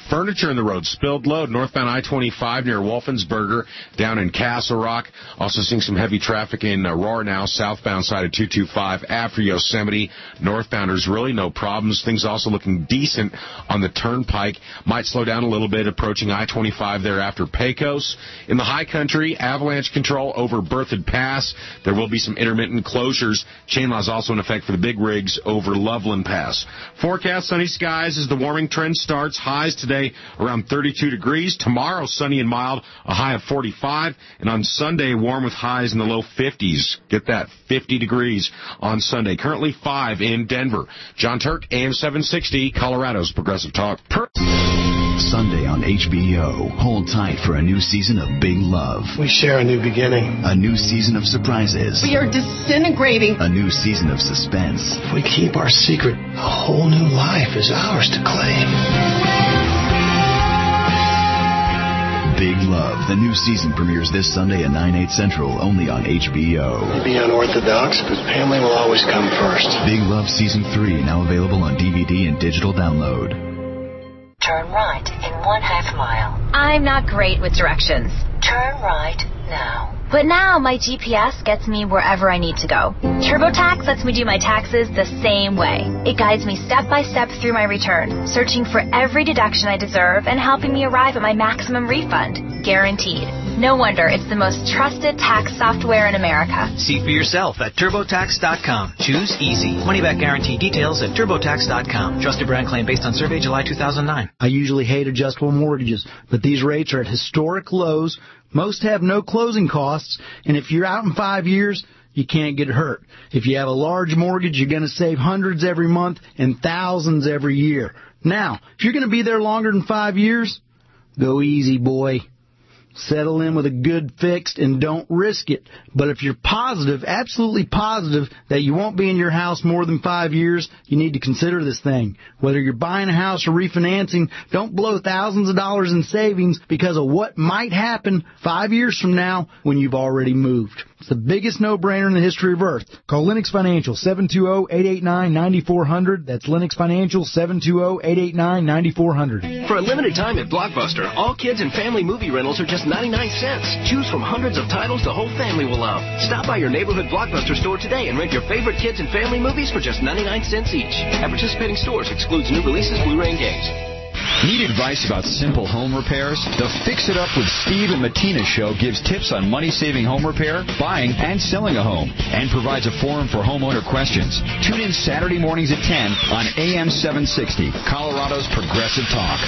Furniture in the road, spilled load, northbound I twenty-five near Wolfensberger, down in Castle Rock. Also seeing some heavy traffic in Aurora now, southbound side of two twenty-five after Yosemite. Northbounders, really no problems. Things also looking decent on the turnpike. Might slow down a little bit approaching I twenty-five there after Pecos. In the high country, avalanche control over Berthoud Pass. There will be some intermittent closures. Chain law is also in effect for the big rigs over Loveland Pass. Forecast sunny skies as the warming trend starts. Highs today around thirty-two degrees. Tomorrow, sunny and mild, a high of forty-five. And on Sunday, warm with highs in the low fifties. Get that, fifty degrees on Sunday. Currently five in Denver. John Turk, A M seven sixty, Colorado's Progressive Talk. Per- Sunday on H B O. Hold tight for a new season of Big Love. We share a new beginning. A new season of surprises. We are disintegrating. A new season of suspense. If we keep our secret, a whole new life is ours to claim. Big Love. The new season premieres this Sunday at nine, eight Central, only on H B O. Be unorthodox, but family will always come first. Big Love Season three, now available on D V D and digital download. Turn right in one half mile. I'm not great with directions. Turn right now. But now my G P S gets me wherever I need to go. TurboTax lets me do my taxes the same way. It guides me step by step through my return, searching for every deduction I deserve and helping me arrive at my maximum refund. Guaranteed. No wonder it's the most trusted tax software in America. See for yourself at TurboTax dot com. Choose easy. Money back guarantee details at TurboTax dot com. Trusted brand claim based on survey July two thousand nine. I usually hate adjustable mortgages, but these rates are at historic lows. Most have no closing costs, and if you're out in five years, you can't get hurt. If you have a large mortgage, you're going to save hundreds every month and thousands every year. Now, if you're going to be there longer than five years, go easy, boy. Settle in with a good fixed and don't risk it. But if you're positive, absolutely positive, that you won't be in your house more than five years, you need to consider this thing. Whether you're buying a house or refinancing, don't blow thousands of dollars in savings because of what might happen five years from now when you've already moved. It's the biggest no-brainer in the history of Earth. Call Lennox Financial, seven two zero, eight eight nine, nine four zero zero. That's Lennox Financial, seven two zero, eight eight nine, nine four zero zero. For a limited time at Blockbuster, all kids and family movie rentals are just ninety-nine cents. Choose from hundreds of titles the whole family will love. Stop by your neighborhood Blockbuster store today and rent your favorite kids and family movies for just ninety-nine cents each. At participating stores, excludes new releases, Blu-ray, and games. Need advice about simple home repairs? The Fix It Up with Steve and Matina show gives tips on money-saving home repair, buying, and selling a home, and provides a forum for homeowner questions. Tune in Saturday mornings at ten on A M seven sixty, Colorado's Progressive Talk.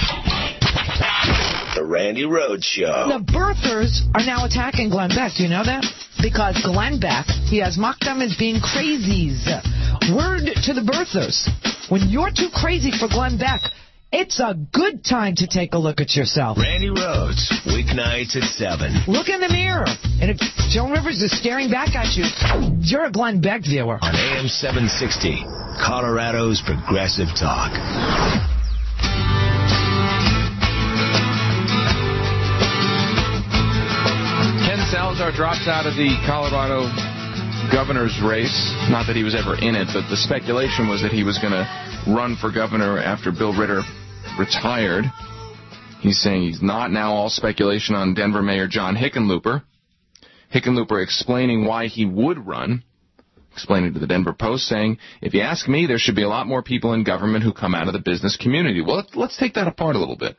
The Randy Rhoads Show. The birthers are now attacking Glenn Beck. Do you know that? Because Glenn Beck, he has mocked them as being crazies. Word to the birthers. When you're too crazy for Glenn Beck, it's a good time to take a look at yourself. Randy Rhoads, weeknights at seven. Look in the mirror. And if Joan Rivers is staring back at you, you're a Glenn Beck viewer. On A M seven sixty, Colorado's Progressive Talk. Ken Salazar drops out of the Colorado governor's race. Not that he was ever in it, but the speculation was that he was going to run for governor after Bill Ritter retired. He's saying he's not. Now all speculation on Denver Mayor John Hickenlooper. Hickenlooper explaining why he would run, explaining to the Denver Post, saying, if you ask me, there should be a lot more people in government who come out of the business community. Well, let's take that apart a little bit.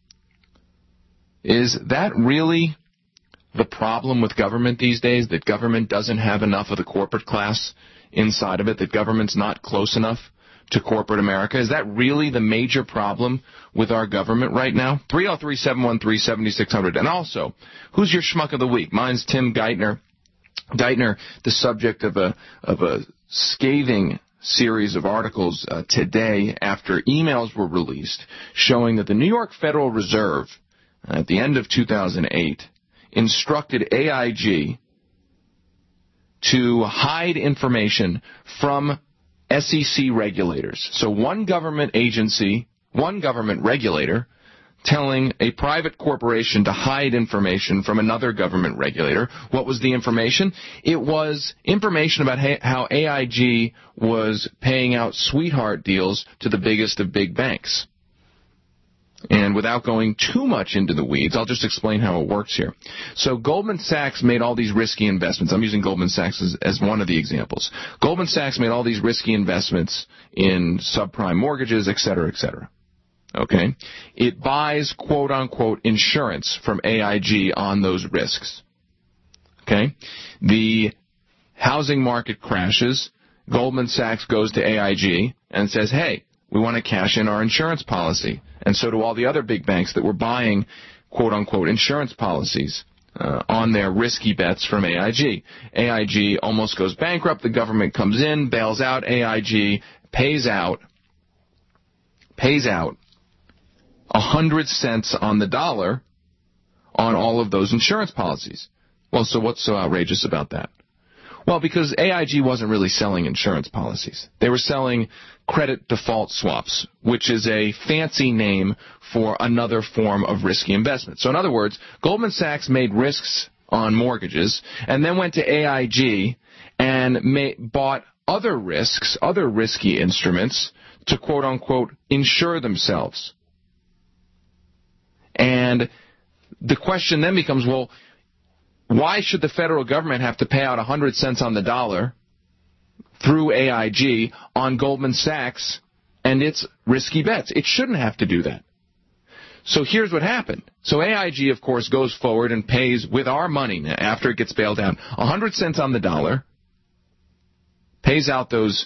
Is that really the problem with government these days, that government doesn't have enough of the corporate class inside of it, that government's not close enough to corporate America? Is that really the major problem with our government right now? three oh three, seven one three, seven six zero zero. And also, who's your schmuck of the week? Mine's Tim Geithner. Geithner, the subject of a of a scathing series of articles uh, today after emails were released showing that the New York Federal Reserve, uh, at the end of two thousand eight, instructed A I G to hide information from S E C regulators. So one government agency, one government regulator, telling a private corporation to hide information from another government regulator. What was the information? It was information about how A I G was paying out sweetheart deals to the biggest of big banks. And without going too much into the weeds, I'll just explain how it works here. So Goldman Sachs made all these risky investments. I'm using Goldman Sachs as, as one of the examples. Goldman Sachs made all these risky investments in subprime mortgages, et cetera, et cetera. Okay? It buys, quote-unquote, insurance from A I G on those risks. Okay? The housing market crashes. Goldman Sachs goes to A I G and says, hey, we want to cash in our insurance policy. And so do all the other big banks that were buying, quote-unquote, insurance policies uh, on their risky bets from A I G. A I G almost goes bankrupt. The government comes in, bails out A I G, pays out, pays out a hundred cents on the dollar on all of those insurance policies. Well, so what's so outrageous about that? Well, because A I G wasn't really selling insurance policies. They were selling credit default swaps, which is a fancy name for another form of risky investment. So in other words, Goldman Sachs made risks on mortgages and then went to A I G and may, bought other risks, other risky instruments to quote-unquote insure themselves. And the question then becomes, well, why should the federal government have to pay out one hundred cents on the dollar through A I G on Goldman Sachs and its risky bets? It shouldn't have to do that. So here's what happened. So A I G, of course, goes forward and pays with our money after it gets bailed out one hundred cents on the dollar, pays out those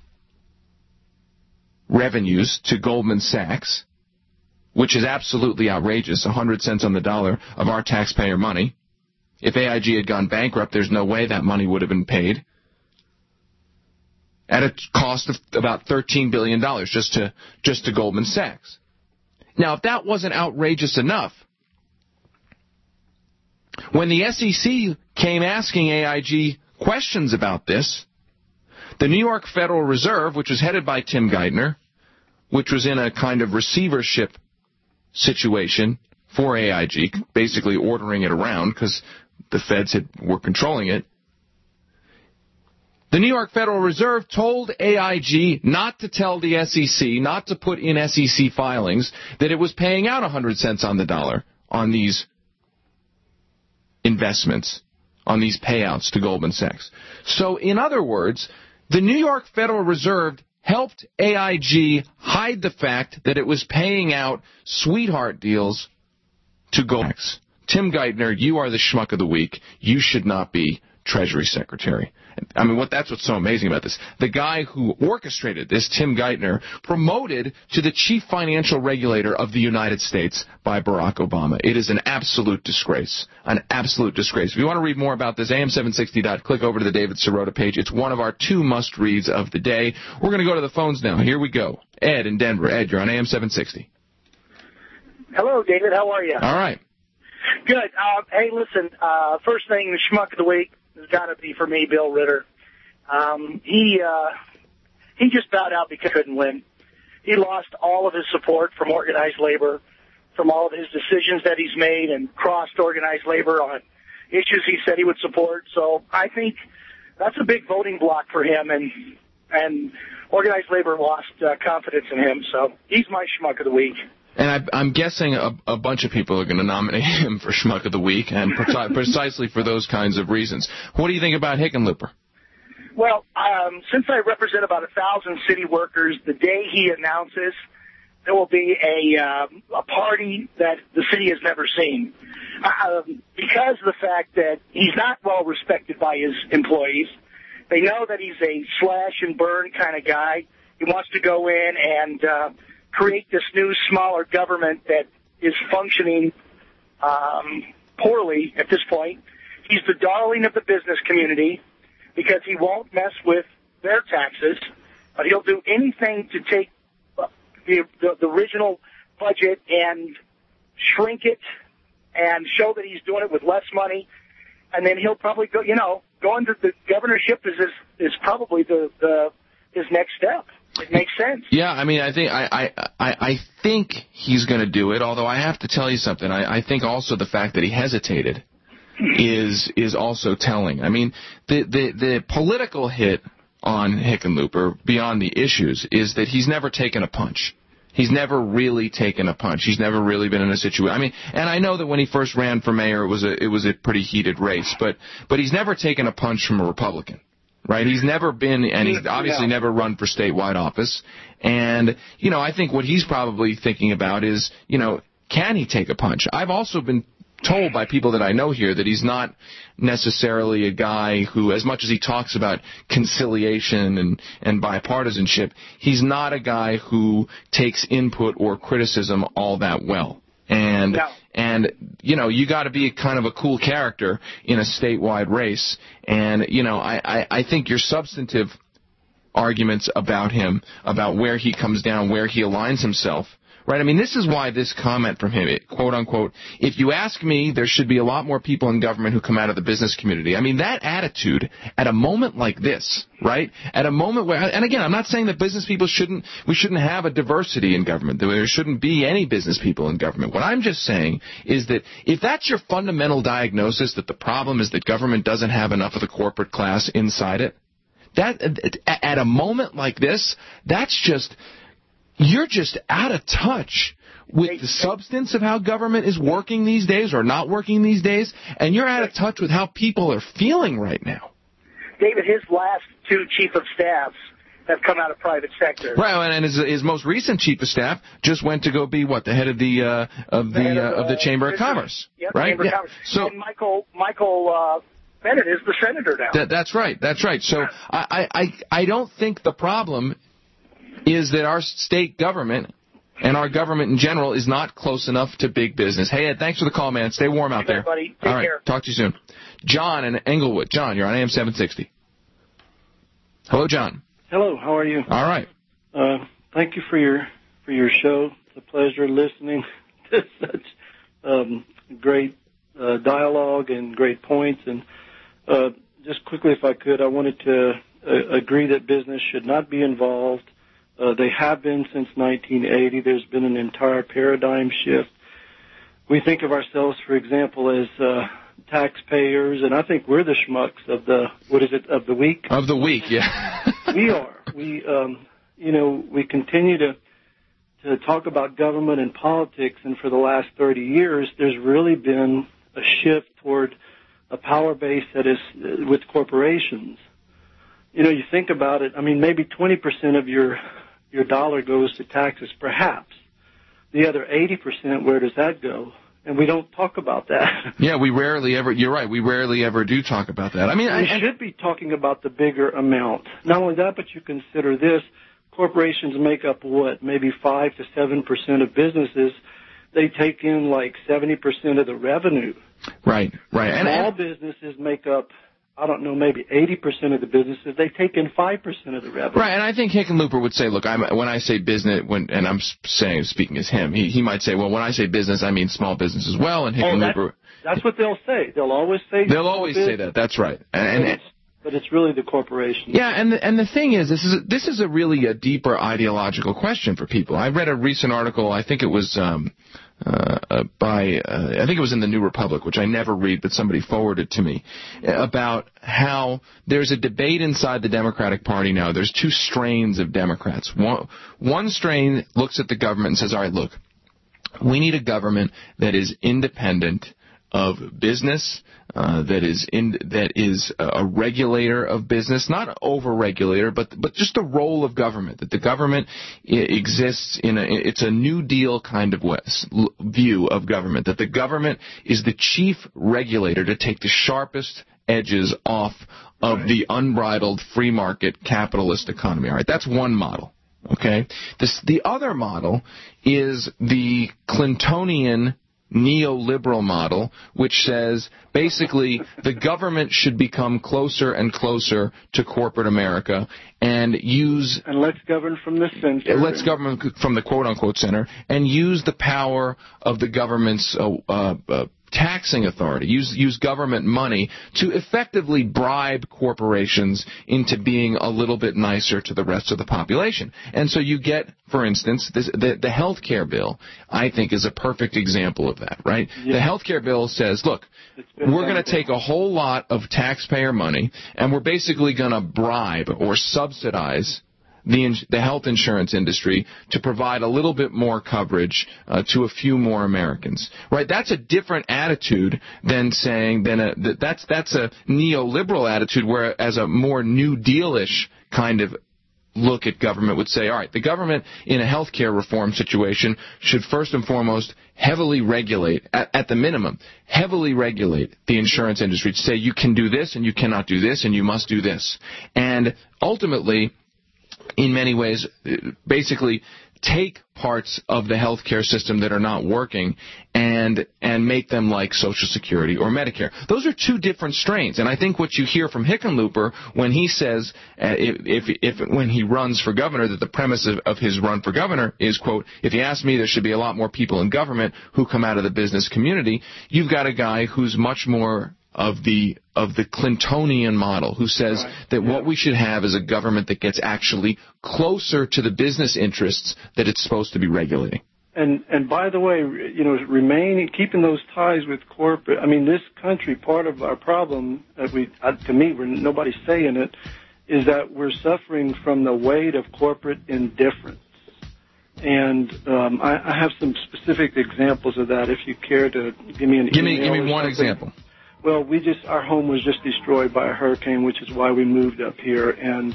revenues to Goldman Sachs, which is absolutely outrageous, one hundred cents on the dollar of our taxpayer money. If A I G had gone bankrupt, there's no way that money would have been paid. At a cost of about thirteen billion dollars just to, just to Goldman Sachs. Now, if that wasn't outrageous enough, when the S E C came asking A I G questions about this, the New York Federal Reserve, which was headed by Tim Geithner, which was in a kind of receivership situation for A I G, basically ordering it around because the feds had, were controlling it. The New York Federal Reserve told A I G not to tell the S E C, not to put in S E C filings, that it was paying out one hundred cents on the dollar on these investments, on these payouts to Goldman Sachs. So, in other words, the New York Federal Reserve helped A I G hide the fact that it was paying out sweetheart deals to Goldman Sachs. Tim Geithner, you are the schmuck of the week. You should not be Treasury Secretary. I mean, what that's what's so amazing about this. The guy who orchestrated this, Tim Geithner, promoted to the chief financial regulator of the United States by Barack Obama. It is an absolute disgrace. An absolute disgrace. If you want to read more about this, A M seven sixty dot, click over to the David Sirota page. It's one of our two must-reads of the day. We're going to go to the phones now. Here we go. Ed in Denver. Ed, you're on A M seven sixty. Hello, David. How are you? All right. Good. Uh, hey, listen, uh, first thing, the schmuck of the week has got to be, for me, Bill Ritter. Um, he uh, he just bowed out because he couldn't win. He lost all of his support from organized labor, from all of his decisions that he's made, and crossed organized labor on issues he said he would support. So I think that's a big voting block for him, and and organized labor lost uh, confidence in him. So he's my schmuck of the week. And I, I'm guessing a, a bunch of people are going to nominate him for Schmuck of the Week, and pre- precisely for those kinds of reasons. What do you think about Hickenlooper? Well, um, since I represent about a thousand city workers, the day he announces, there will be a uh, a party that the city has never seen. Uh, because of the fact that he's not well respected by his employees. They know that he's a slash and burn kind of guy. He wants to go in and uh, create this new, smaller government that is functioning um, poorly at this point. He's the darling of the business community because he won't mess with their taxes, but he'll do anything to take the, the, the original budget and shrink it and show that he's doing it with less money. And then he'll probably go, you know, going to the governorship is is, is probably the, the his next step. It makes sense. Yeah, I mean, I think I I, I think he's going to do it. Although I have to tell you something. I, I think also the fact that he hesitated is is also telling. I mean, the the the political hit on Hickenlooper beyond the issues is that he's never taken a punch. He's never really taken a punch. He's never really been in a situation. I mean, and I know that when he first ran for mayor, it was a it was a pretty heated race, but but he's never taken a punch from a Republican, right? He's never been, and he's obviously yeah. never run for statewide office. And you know, I think what he's probably thinking about is, you know, can he take a punch? I've also been told by people that I know here that he's not necessarily a guy who, as much as he talks about conciliation and, and bipartisanship, he's not a guy who takes input or criticism all that well. And, no. and you know, you got to be kind of a cool character in a statewide race. And, you know, I, I, I think your substantive arguments about him, about where he comes down, where he aligns himself, right? I mean, this is why this comment from him, it, quote unquote, if you ask me, there should be a lot more people in government who come out of the business community. I mean, that attitude at a moment like this, right? At a moment where, and again, I'm not saying that business people shouldn't, we shouldn't have a diversity in government, that there shouldn't be any business people in government. What I'm just saying is that if that's your fundamental diagnosis, that the problem is that government doesn't have enough of the corporate class inside it, that, at a moment like this, that's just, you're just out of touch with the substance of how government is working these days or not working these days, and you're out of touch with how people are feeling right now. David, his last two chief of staffs have come out of private sector. Right, and his, his most recent chief of staff just went to go be what, the head of the uh, of the, the uh, of the Chamber of Commerce, yep, right? Chamber yeah. of Commerce. So and Michael Michael uh, Bennett is the senator now. That, that's right, that's right. So I, I I don't think the problem is that our state government and our government in general is not close enough to big business. Hey, Ed, thanks for the call, man. Stay warm out there. Buddy. Take All right, care. Talk to you soon. John in Englewood. John, you're on A M seven sixty. Hello, John. Hello, how are you? All right. Uh, thank you for your for your show. It's a pleasure listening to such um, great uh, dialogue and great points. And uh, just quickly, if I could, I wanted to uh, agree that business should not be involved. Uh, they have been since nineteen eighty. There's been an entire paradigm shift. We think of ourselves, for example, as uh, taxpayers, and I think we're the schmucks of the, what is it, of the week? Of the week, yeah. We are. We, um, you know, we continue to to talk about government and politics, and for the last thirty years, there's really been a shift toward a power base that is uh, with corporations. You know, you think about it, I mean, maybe twenty percent of your your dollar goes to taxes, perhaps. The other eighty percent, where does that go? And we don't talk about that. Yeah, we rarely ever, you're right, we rarely ever do talk about that. I mean, we I, should be talking about the bigger amount. Not only that, but you consider this, corporations make up what, maybe five to seven percent of businesses. They take in like seventy percent of the revenue. Right, right. And small businesses make up, I don't know, maybe eighty percent of the businesses. They take in five percent of the revenue. Right, and I think Hickenlooper would say, look, I'm, when I say business, when, and I'm saying, speaking as him, he, he might say, well, when I say business, I mean small business as well, and Hickenlooper... Oh, that's, that's what they'll say. They'll always say... They'll always business. say that, that's right. And, but, it's, but it's really the corporation. Yeah, and the, and the thing is, this is a, this is a really a deeper ideological question for people. I read a recent article, I think it was... Um, Uh, uh, by, uh, I think it was in the New Republic, which I never read, but somebody forwarded to me, about how there's a debate inside the Democratic Party now. There's two strains of Democrats. One, one strain looks at the government and says, all right, look, we need a government that is independent of business, uh, that is in, that is a regulator of business, not over-regulator, but but just the role of government. That the government exists in a it's a New Deal kind of view of government. That the government is the chief regulator to take the sharpest edges off of right. the unbridled free market capitalist economy. All right, that's one model. Okay, this the other model is the Clintonian neoliberal model, which says basically the government should become closer and closer to corporate America and use... And let's govern from the center. Let's govern from the quote-unquote center and use the power of the government's uh, uh, uh, taxing authority, use use government money to effectively bribe corporations into being a little bit nicer to the rest of the population. And so you get, for instance, this, the, the health care bill, I think, is a perfect example of that, right? Yeah. The health care bill says, look, we're going to take a whole lot of taxpayer money, and we're basically going to bribe or subsidize the ins- the health insurance industry to provide a little bit more coverage uh, to a few more Americans. Right? That's a different attitude than saying than a that, that's that's a neoliberal attitude, whereas a more New Deal-ish kind of look at government would say, all right, the government in a healthcare reform situation should first and foremost heavily regulate, at, at the minimum, heavily regulate the insurance industry to say you can do this and you cannot do this and you must do this. And ultimately, in many ways, basically take parts of the healthcare system that are not working and and make them like Social Security or Medicare. Those are two different strains. And I think what you hear from Hickenlooper when he says, uh, if, if if when he runs for governor, that the premise of, of his run for governor is, quote, if you ask me, there should be a lot more people in government who come out of the business community. You've got a guy who's much more of the of the Clintonian model, who says right. that yeah. what we should have is a government that gets actually closer to the business interests that it's supposed to be regulating. And and by the way, you know, remaining keeping those ties with corporate. I mean, this country, part of our problem, that we uh, to me, we're, nobody's saying it, is that we're suffering from the weight of corporate indifference. And um, I, I have some specific examples of that. If you care to give me an give email me give me one example. Well, we just our home was just destroyed by a hurricane, which is why we moved up here. And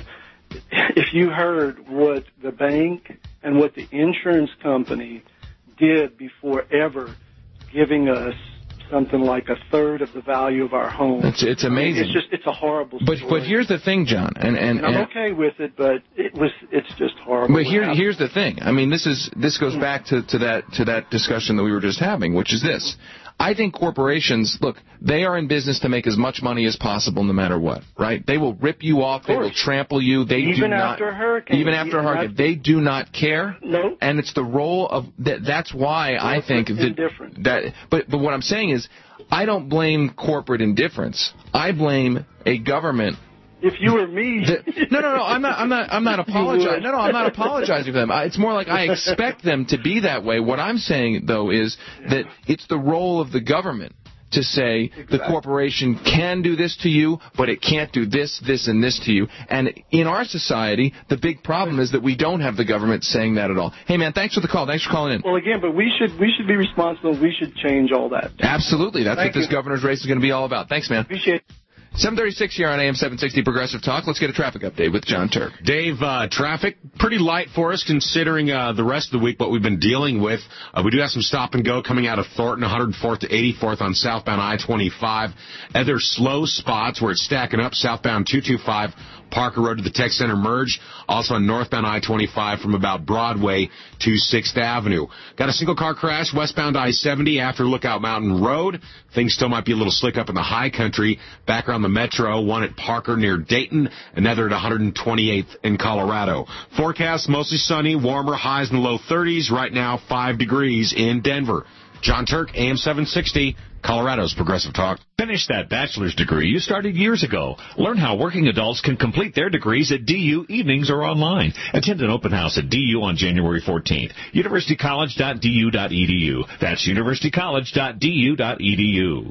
if you heard what the bank and what the insurance company did before ever giving us something like a third of the value of our home, it's, it's amazing. I mean, it's just it's a horrible but, story. But here's the thing, John, and and, and I'm and, okay with it, but it was it's just horrible. But here here's the thing. I mean, this is this goes back to, to that to that discussion that we were just having, which is this. I think corporations, look, they are in business to make as much money as possible no matter what, right? They will rip you off. They will trample you. They even do not, after a hurricane. Even after a hurricane. They do not care. No. And it's the role of, that, that's why I think that, that, but, but what I'm saying is, I don't blame corporate indifference. I blame a government. If you were me, the, no, no, no. I'm not. I'm not. I'm not apologizing. No, no. I'm not apologizing for them. I, it's more like I expect them to be that way. What I'm saying, though, is that it's the role of the government to say exactly. the corporation can do this to you, but it can't do this, this, and this to you. And in our society, the big problem is that we don't have the government saying that at all. Hey, man, thanks for the call. Thanks for calling in. Well, again, but we should we should be responsible. We should change all that. Absolutely. That's Thank what this you. governor's race is going to be all about. Thanks, man. Appreciate it. seven thirty-six here on A M seven sixty Progressive Talk. Let's get a traffic update with John Turk. Dave, uh, traffic pretty light for us considering uh, the rest of the week what we've been dealing with. Uh, we do have some stop and go coming out of Thornton, one hundred fourth to eighty-fourth on southbound I twenty-five. Other slow spots where it's stacking up, southbound two twenty-five, Parker Road to the Tech Center merge. Also on northbound I twenty-five from about Broadway to sixth Avenue. Got a single car crash westbound I seventy after Lookout Mountain Road. Things still might be a little slick up in the high country. Back around the metro, one at Parker near Dayton, another at one hundred twenty-eighth in Colorado. Forecast mostly sunny, warmer, highs in the low thirties. Right now, five degrees in Denver. John Turk, A M seven sixty, Colorado's Progressive Talk. Finish that bachelor's degree you started years ago. Learn how working adults can complete their degrees at D U evenings or online. Attend an open house at D U on January fourteenth. university college dot d u dot e d u. That's university college dot d u dot e d u.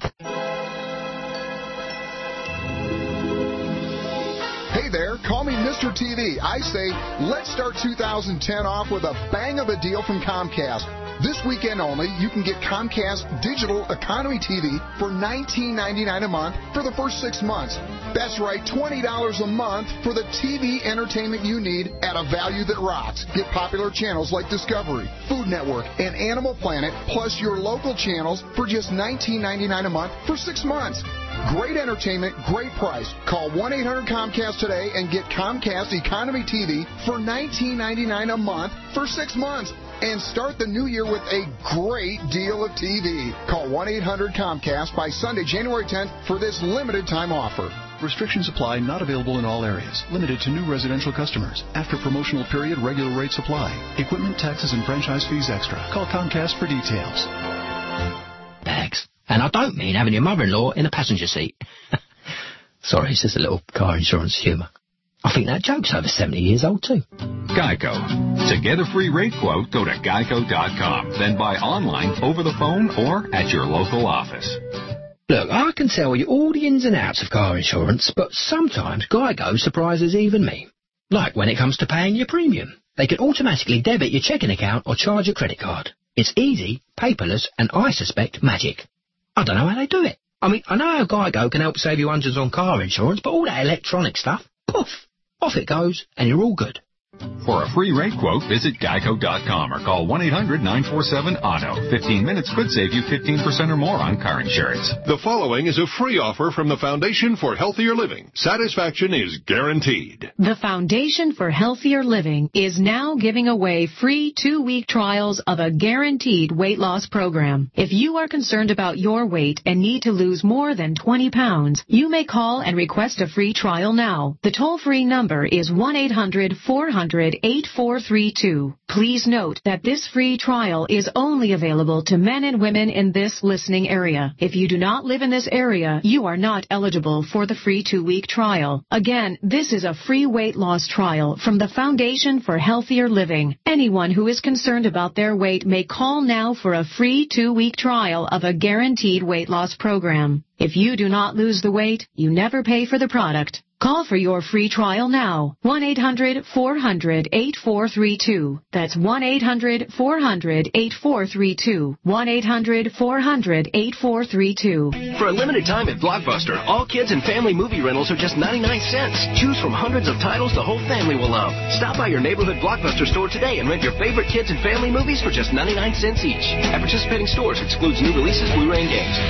Hey there, call me Mister T V. I say, let's start two thousand ten off with a bang of a deal from Comcast. This weekend only, you can get Comcast Digital Economy T V for nineteen ninety-nine a month for the first six months. That's right, twenty dollars a month for the T V entertainment you need at a value that rocks. Get popular channels like Discovery, Food Network, and Animal Planet, plus your local channels for just nineteen ninety-nine a month for six months. Great entertainment, great price. Call one eight hundred Comcast today and get Comcast Economy T V for nineteen ninety-nine a month for six months. And start the new year with a great deal of T V. Call one eight hundred Comcast by Sunday, January tenth for this limited time offer. Restrictions apply, not available in all areas. Limited to new residential customers. After promotional period, regular rates apply. Equipment, taxes, and franchise fees extra. Call Comcast for details. Bags. And I don't mean having your mother-in-law in the passenger seat. Sorry, it's just a little car insurance humour. I think that joke's over seventy years old, too. Geico. To get a free rate quote, go to geico dot com. Then buy online, over the phone, or at your local office. Look, I can tell you all the ins and outs of car insurance, but sometimes Geico surprises even me. Like when it comes to paying your premium. They can automatically debit your checking account or charge your credit card. It's easy, paperless, and I suspect magic. I don't know how they do it. I mean, I know how Geico can help save you hundreds on car insurance, but all that electronic stuff, poof, off it goes, and you're all good. For a free rate quote, visit geico dot com or call one eight hundred nine four seven auto. fifteen minutes could save you fifteen percent or more on car insurance. The following is a free offer from the Foundation for Healthier Living. Satisfaction is guaranteed. The Foundation for Healthier Living is now giving away free two-week trials of a guaranteed weight loss program. If you are concerned about your weight and need to lose more than twenty pounds, you may call and request a free trial now. The toll-free number is one eight hundred four hundred eight four three two. Please note that this free trial is only available to men and women in this listening area. If you do not live in this area, you are not eligible for the free two-week trial. Again, this is a free weight loss trial from the Foundation for Healthier Living. Anyone who is concerned about their weight may call now for a free two-week trial of a guaranteed weight loss program. If you do not lose the weight, you never pay for the product. Call for your free trial now. one eight hundred four hundred eight four three two. That's one eight hundred four hundred eight four three two. one eight hundred four hundred eight four three two. For a limited time at Blockbuster, all kids and family movie rentals are just ninety-nine cents. Choose from hundreds of titles the whole family will love. Stop by your neighborhood Blockbuster store today and rent your favorite kids and family movies for just ninety-nine cents each. At participating stores, excludes new releases, Blu-ray, and games.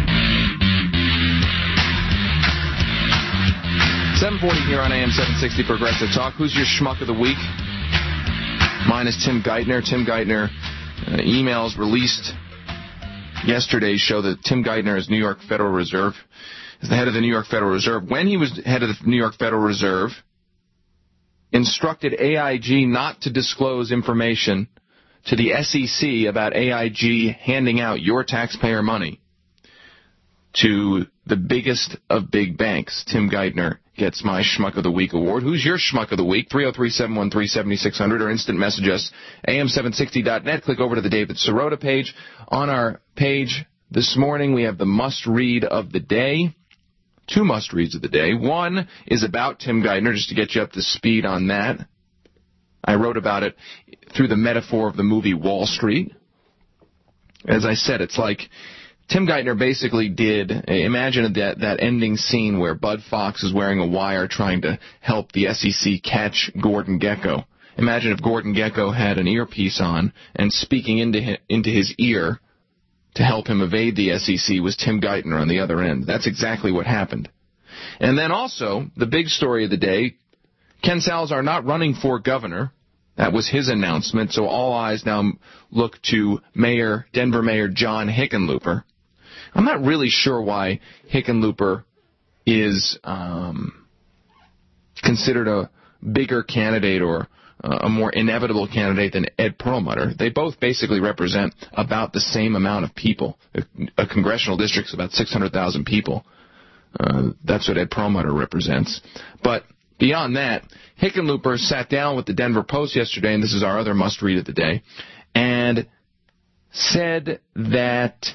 seven forty here on A M seven sixty Progressive Talk. Who's your schmuck of the week? Mine is Tim Geithner. Tim Geithner uh, emails released yesterday show that Tim Geithner is New York Federal Reserve, is the head of the New York Federal Reserve. When he was head of the New York Federal Reserve, instructed A I G not to disclose information to the S E C about A I G handing out your taxpayer money to the biggest of big banks. Tim Geithner gets my Schmuck of the Week award. Who's your Schmuck of the Week? three oh three, seven one three, seven six zero zero or instant message us, A M seven sixty dot net. Click over to the David Sirota page. On our page this morning, we have the must-read of the day. Two must-reads of the day. One is about Tim Geithner, just to get you up to speed on that. I wrote about it through the metaphor of the movie Wall Street. As I said, it's like Tim Geithner basically did, imagine that, that ending scene where Bud Fox is wearing a wire trying to help the S E C catch Gordon Gekko. Imagine if Gordon Gekko had an earpiece on and speaking into his, into his ear to help him evade the S E C was Tim Geithner on the other end. That's exactly what happened. And then also, the big story of the day, Ken Salazar not running for governor. That was his announcement, so all eyes now look to Mayor, Denver Mayor John Hickenlooper. I'm not really sure why Hickenlooper is um, considered a bigger candidate or uh, a more inevitable candidate than Ed Perlmutter. They both basically represent about the same amount of people. A, a congressional district's about six hundred thousand people. Uh, that's what Ed Perlmutter represents. But beyond that, Hickenlooper sat down with the Denver Post yesterday, and this is our other must-read of the day, and said that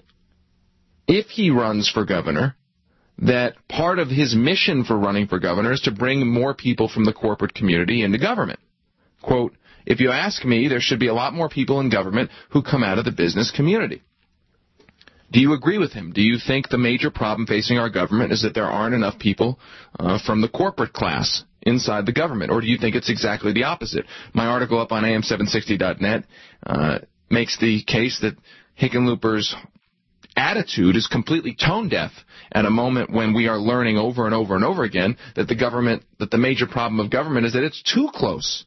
if he runs for governor, that part of his mission for running for governor is to bring more people from the corporate community into government. Quote, if you ask me, there should be a lot more people in government who come out of the business community. Do you agree with him? Do you think the major problem facing our government is that there aren't enough people uh, from the corporate class inside the government? Or do you think it's exactly the opposite? My article up on A M seven sixty dot net uh, makes the case that Hickenlooper's attitude is completely tone deaf at a moment when we are learning over and over and over again that the government, that the major problem of government is that it's too close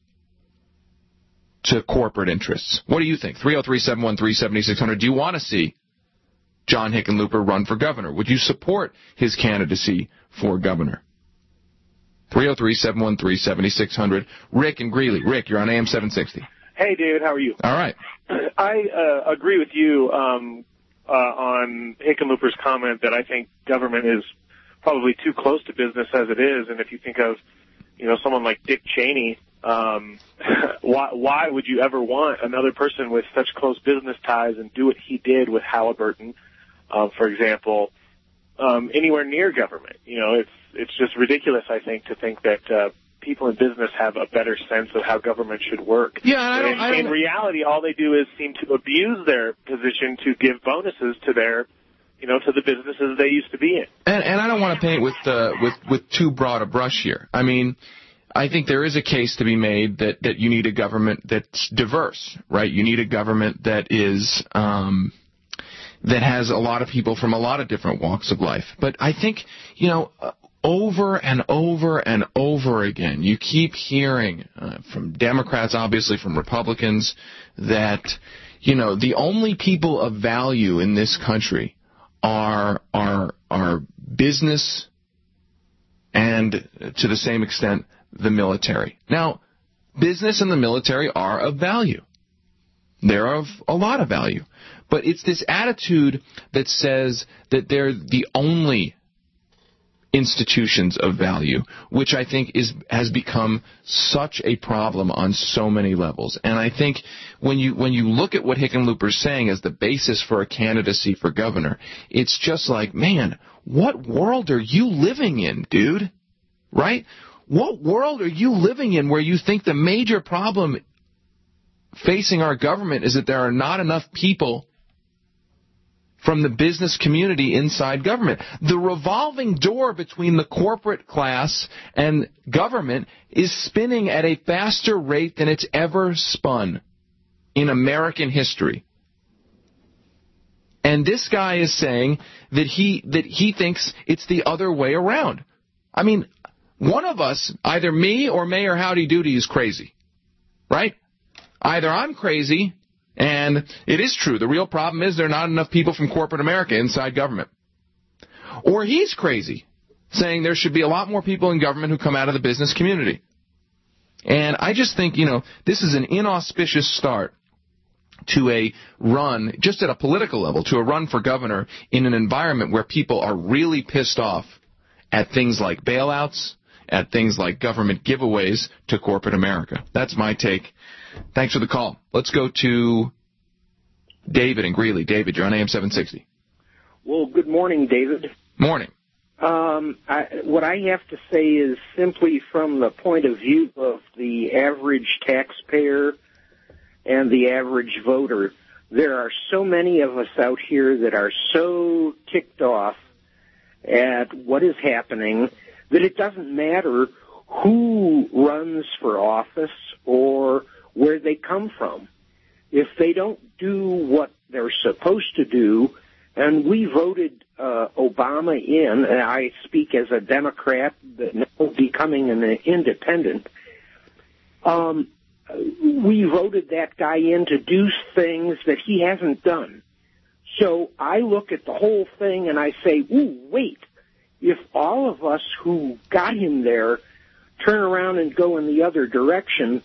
to corporate interests. What do you think? three oh three, seven one three, seven six zero zero. Do you want to see John Hickenlooper run for governor? Would you support his candidacy for governor? three oh three, seven one three, seven six zero zero. Rick and Greeley. Rick, you're on A M seven sixty. Hey, David, how are you? All right. I uh, agree with you um, uh, on Hickenlooper's comment that I think government is probably too close to business as it is. And if you think of, you know, someone like Dick Cheney, um, why, why would you ever want another person with such close business ties and do what he did with Halliburton, uh, for example, um, anywhere near government? You know, it's it's just ridiculous, I think, to think that uh, people in business have a better sense of how government should work. Yeah, and I don't, in, I don't, in reality, all they do is seem to abuse their position to give bonuses to their, you know, to the businesses they used to be in. And, and I don't want to paint with uh, with with too broad a brush here. I mean, I think there is a case to be made that that you need a government that's diverse, right? You need a government that is um, that has a lot of people from a lot of different walks of life. But I think, you know, uh, over and over and over again, you keep hearing uh, from Democrats, obviously from Republicans, that, you know, the only people of value in this country are are are business and, to the same extent, the military. Now, business and the military are of value. They're of a lot of value. But it's this attitude that says that they're the only institutions of value, which I think is has become such a problem on so many levels. And I think when you when you look at what Hickenlooper's saying as the basis for a candidacy for governor, it's just like, man, what world are you living in, dude? Right? What world are you living in where you think the major problem facing our government is that there are not enough people from the business community inside government? The revolving door between the corporate class and government is spinning at a faster rate than it's ever spun in American history. And this guy is saying that he that he thinks it's the other way around. I mean, one of us, either me or Mayor Howdy Doody, is crazy, right? Either I'm crazy, and it is true, the real problem is there are not enough people from corporate America inside government. Or he's crazy, saying there should be a lot more people in government who come out of the business community. And I just think, you know, this is an inauspicious start to a run, just at a political level, to a run for governor in an environment where people are really pissed off at things like bailouts, at things like government giveaways to corporate America. That's my take. Thanks for the call. Let's go to David in Greeley. David, you're on A M seven sixty. Well, good morning, David. Morning. Um, I, what I have to say is simply from the point of view of the average taxpayer and the average voter, there are so many of us out here that are so ticked off at what is happening that it doesn't matter who runs for office or where they come from. If they don't do what they're supposed to do, and we voted uh, Obama in, and I speak as a Democrat, but now becoming an independent, um, we voted that guy in to do things that he hasn't done. So I look at the whole thing and I say, ooh, wait, if all of us who got him there turn around and go in the other direction,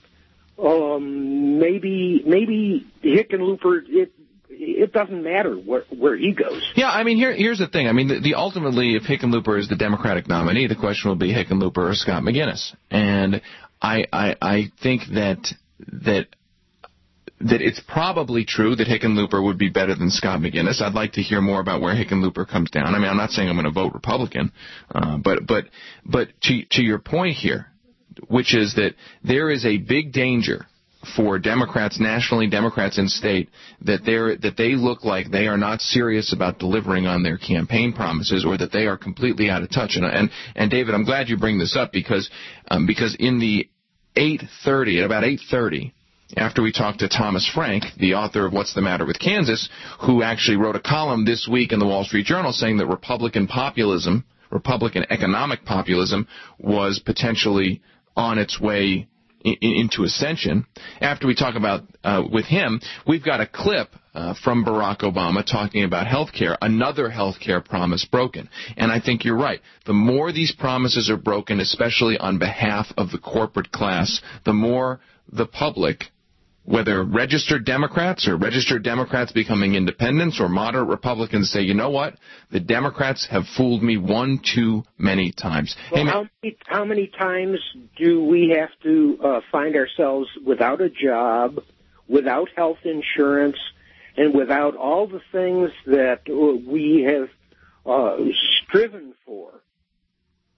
um, maybe maybe Hickenlooper, it it doesn't matter where where he goes. Yeah, I mean, here here's the thing. I mean, the, the ultimately, if Hickenlooper is the Democratic nominee, the question will be Hickenlooper or Scott McGinnis. And I I, I think that that. that it's probably true that Hickenlooper would be better than Scott McGinnis. I'd like to hear more about where Hickenlooper comes down. I mean, I'm not saying I'm going to vote Republican, uh, but but but to to your point here, which is that there is a big danger for Democrats nationally, Democrats in state, that they're that they look like they are not serious about delivering on their campaign promises, or that they are completely out of touch. And and, and David, I'm glad you bring this up because um, because in the eight thirty, at about eight thirty. After we talked to Thomas Frank, the author of What's the Matter with Kansas, who actually wrote a column this week in the Wall Street Journal saying that Republican populism, Republican economic populism, was potentially on its way in, into ascension. After we talk about uh, with him, we've got a clip uh, from Barack Obama talking about health care, another health care promise broken. And I think you're right. The more these promises are broken, especially on behalf of the corporate class, the more the public, whether registered Democrats or registered Democrats becoming independents or moderate Republicans, say, you know what, the Democrats have fooled me one too many times. Well, hey, how, many, how many times do we have to uh, find ourselves without a job, without health insurance, and without all the things that we have uh, striven for?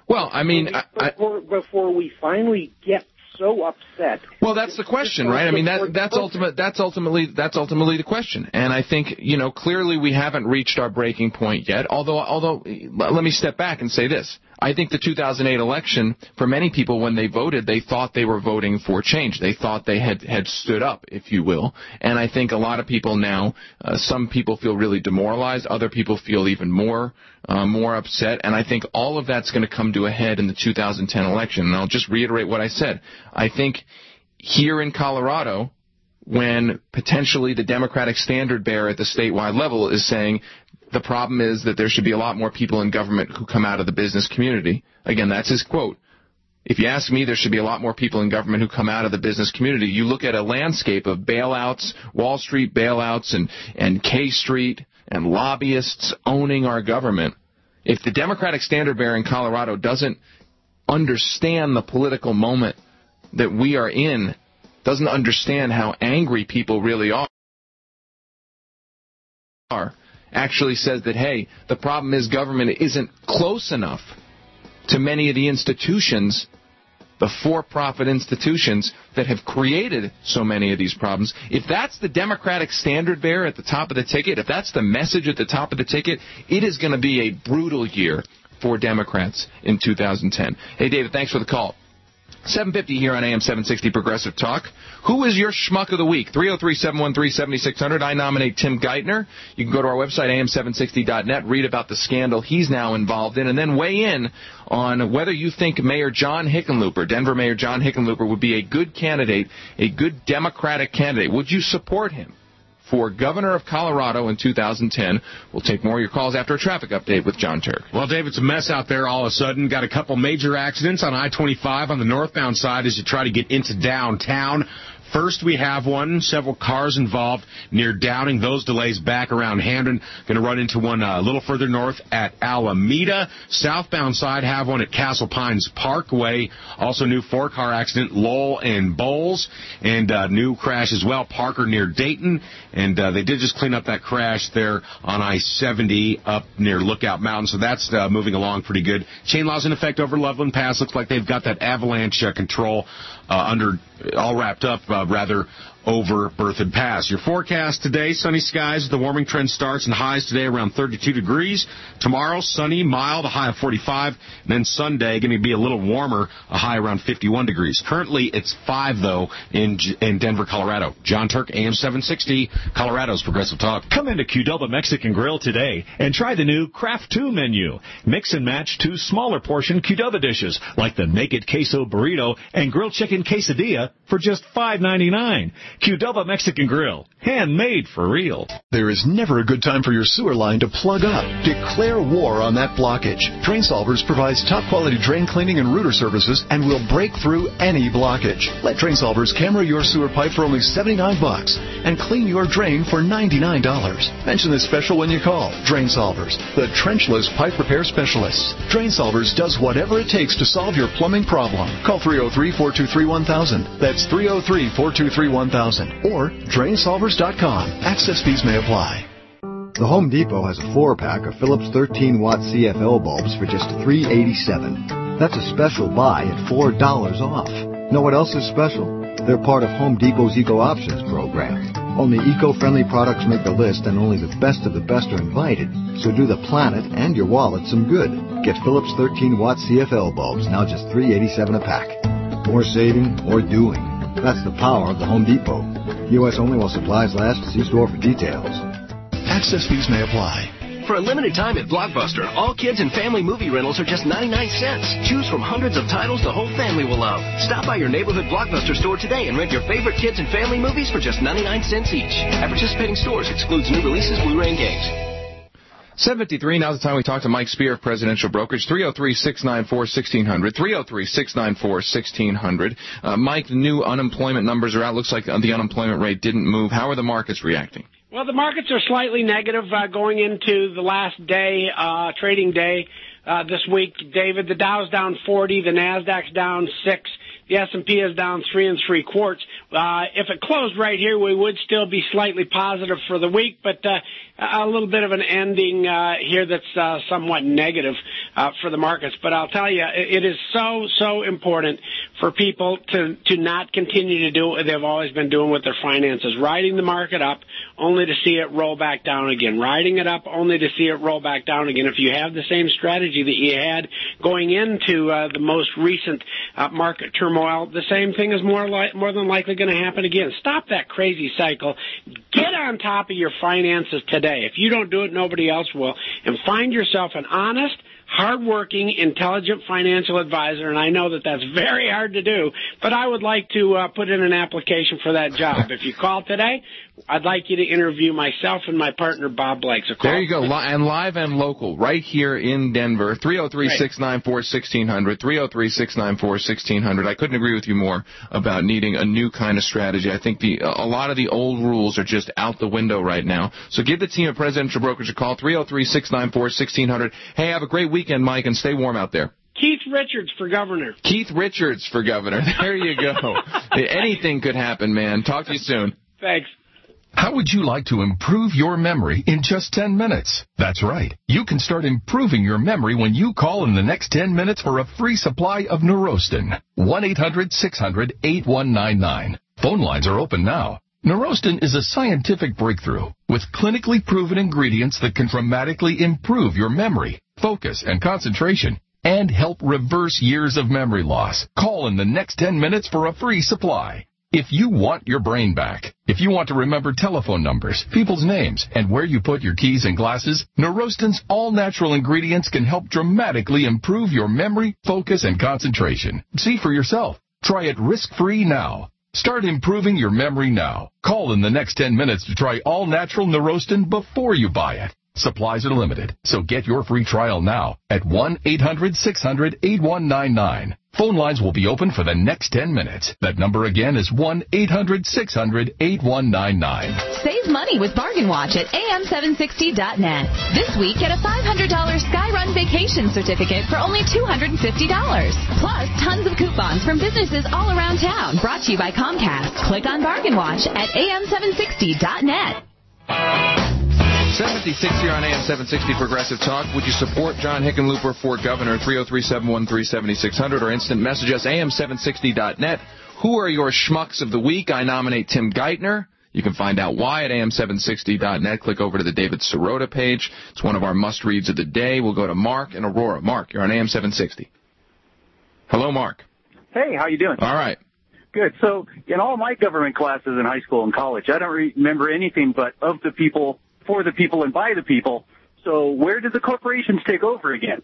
Well, I mean, I, before, before we finally get so upset. Well, that's the question, right? I mean, that that's ultimate. That's ultimately that's ultimately the question. And I think, you know, clearly we haven't reached our breaking point yet. Although, although, let me step back and say this. I think the two thousand eight election, for many people, when they voted, they thought they were voting for change. They thought they had, had stood up, if you will. And I think a lot of people now, uh, some people feel really demoralized. Other people feel even more, uh, more upset. And I think all of that's going to come to a head in the two thousand ten election. And I'll just reiterate what I said. I think here in Colorado, when potentially the Democratic standard bearer at the statewide level is saying, the problem is that there should be a lot more people in government who come out of the business community. Again, that's his quote. If you ask me, there should be a lot more people in government who come out of the business community. You look at a landscape of bailouts, Wall Street bailouts, and, and K Street, and lobbyists owning our government. If the Democratic standard bearer in Colorado doesn't understand the political moment that we are in, doesn't understand how angry people really are, actually says that, hey, the problem is government isn't close enough to many of the institutions, the for-profit institutions that have created so many of these problems. If that's the Democratic standard bearer at the top of the ticket, if that's the message at the top of the ticket, it is going to be a brutal year for Democrats in two thousand ten. Hey, David, thanks for the call. seven fifty here on A M seven sixty Progressive Talk. Who is your schmuck of the week? three oh three, seven one three, seven six zero zero. I nominate Tim Geithner. You can go to our website, A M seven sixty dot net, read about the scandal he's now involved in, and then weigh in on whether you think Mayor John Hickenlooper, Denver Mayor John Hickenlooper, would be a good candidate, a good Democratic candidate. Would you support him for governor of Colorado in two thousand ten? We'll take more of your calls after a traffic update with John Turk. Well, Dave, it's a mess out there all of a sudden. Got a couple major accidents on I twenty-five on the northbound side as you try to get into downtown. First, we have one, several cars involved near Downing. Those delays back around Hamden. Going to run into one uh, a little further north at Alameda. Southbound side have one at Castle Pines Parkway. Also, new four-car accident, Lowell and Bowles. And uh, new crash as well, Parker near Dayton. And uh, they did just clean up that crash there on I seventy up near Lookout Mountain. So that's uh, moving along pretty good. Chain law's in effect over Loveland Pass. Looks like they've got that avalanche uh, control uh, under all wrapped up, uh, rather, over Berthoud Pass. Your forecast today, sunny skies. The warming trend starts and highs today around thirty-two degrees. Tomorrow, sunny, mild, a high of forty-five. And then Sunday, going to be a little warmer, a high around fifty-one degrees. Currently, it's five, though, in in Denver, Colorado. John Turk, A M seven sixty, Colorado's Progressive Talk. Come into Qdoba Mexican Grill today and try the new Craft two menu. Mix and match two smaller portion Qdoba dishes, like the Naked Queso Burrito and Grilled Chicken Quesadilla for just five ninety-nine. Qdoba Mexican Grill, handmade for real. There is never a good time for your sewer line to plug up. Declare war on that blockage. Drain Solvers provides top-quality drain cleaning and rooter services and will break through any blockage. Let Drain Solvers camera your sewer pipe for only seventy-nine bucks and clean your drain for ninety-nine dollars. Mention this special when you call. Drain Solvers, the trenchless pipe repair specialists. Drain Solvers does whatever it takes to solve your plumbing problem. Call three oh three, four two three, one thousand. That's three oh three, four two three, one thousand. Or drain solvers dot com. Access fees may apply. The Home Depot has a four-pack of Philips thirteen watt C F L bulbs for just three eighty-seven. That's a special buy at four dollars off. Know what else is special? They're part of Home Depot's Eco Options program. Only eco-friendly products make the list, and only the best of the best are invited. So do the planet and your wallet some good. Get Philips thirteen watt C F L bulbs, now just three eighty-seven a pack. More saving, more doing. That's the power of the Home Depot. U S only while supplies last. See store for details. Access fees may apply. For a limited time at Blockbuster, all kids and family movie rentals are just ninety-nine cents. Choose from hundreds of titles the whole family will love. Stop by your neighborhood Blockbuster store today and rent your favorite kids and family movies for just ninety-nine cents each. At participating stores, excludes new releases, Blu-ray, and games. seven fifty-three, now's the time we talk to Mike Spear of Presidential Brokerage, three oh three, six nine four, one six zero zero, three oh three, six nine four, one six zero zero. Uh, Mike, the new unemployment numbers are out. Looks like the unemployment rate didn't move. How are the markets reacting? Well, the markets are slightly negative uh, going into the last day, uh, trading day uh, this week, David. The Dow's down forty, the Nasdaq's down six. The S and P is down three and three quarts. Uh, if it closed right here, we would still be slightly positive for the week, but uh, a little bit of an ending uh, here that's uh, somewhat negative. uh, for the markets. But I'll tell you, it is so, so important for people to, to not continue to do what they've always been doing with their finances, riding the market up only to see it roll back down again, riding it up only to see it roll back down again. If you have the same strategy that you had going into uh, the most recent uh, market turmoil, the same thing is more li- more than likely going to happen again. Stop that crazy cycle. Get on top of your finances today. If you don't do it, nobody else will. And find yourself an honest, hardworking, intelligent financial advisor, and I know that that's very hard to do, but I would like to uh, put in an application for that job. If you call today, I'd like you to interview myself and my partner, Bob Blake. So call there you go, Li- and live and local, right here in Denver, three oh three, six nine four, one six zero zero, three oh three, six nine four, one six zero zero. I couldn't agree with you more about needing a new kind of strategy. I think the a lot of the old rules are just out the window right now. So give the team at Presidential Brokerage a call, three oh three, six nine four, one six zero zero. Hey, have a great weekend, Mike, and stay warm out there. Keith Richards for governor. Keith Richards for governor. There you go. Anything could happen, man. Talk to you soon. Thanks. How would you like to improve your memory in just ten minutes? That's right. You can start improving your memory when you call in the next ten minutes for a free supply of Neurostin. one eight hundred, six hundred, eight one nine nine. Phone lines are open now. Neurostin is a scientific breakthrough with clinically proven ingredients that can dramatically improve your memory, focus, and concentration, and help reverse years of memory loss. Call in the next ten minutes for a free supply. If you want your brain back, if you want to remember telephone numbers, people's names, and where you put your keys and glasses, Neurostin's all-natural ingredients can help dramatically improve your memory, focus, and concentration. See for yourself. Try it risk-free now. Start improving your memory now. Call in the next ten minutes to try all-natural Neurostin before you buy it. Supplies are limited, so get your free trial now at one eight hundred, six hundred, eight one nine nine. Phone lines will be open for the next ten minutes. That number again is one eight hundred, six hundred, eight one nine nine. Save money with Bargain Watch at A M seven sixty dot net. This week, get a five hundred dollars Skyrun vacation certificate for only two hundred fifty dollars. Plus, tons of coupons from businesses all around town. Brought to you by Comcast. Click on Bargain Watch at A M seven sixty dot net. seven fifty-six here on A M seven sixty Progressive Talk. Would you support John Hickenlooper for governor? three oh three, seven one three, seven six zero zero or instant message us, A M seven sixty dot net. Who are your schmucks of the week? I nominate Tim Geithner. You can find out why at A M seven sixty dot net. Click over to the David Sirota page. It's one of our must-reads of the day. We'll go to Mark and Aurora. Mark, you're on A M seven sixty. Hello, Mark. Hey, how you doing? All right. Good. So in all my government classes in high school and college, I don't remember anything but of the people, for the people, and by the people. So where did the corporations take over again?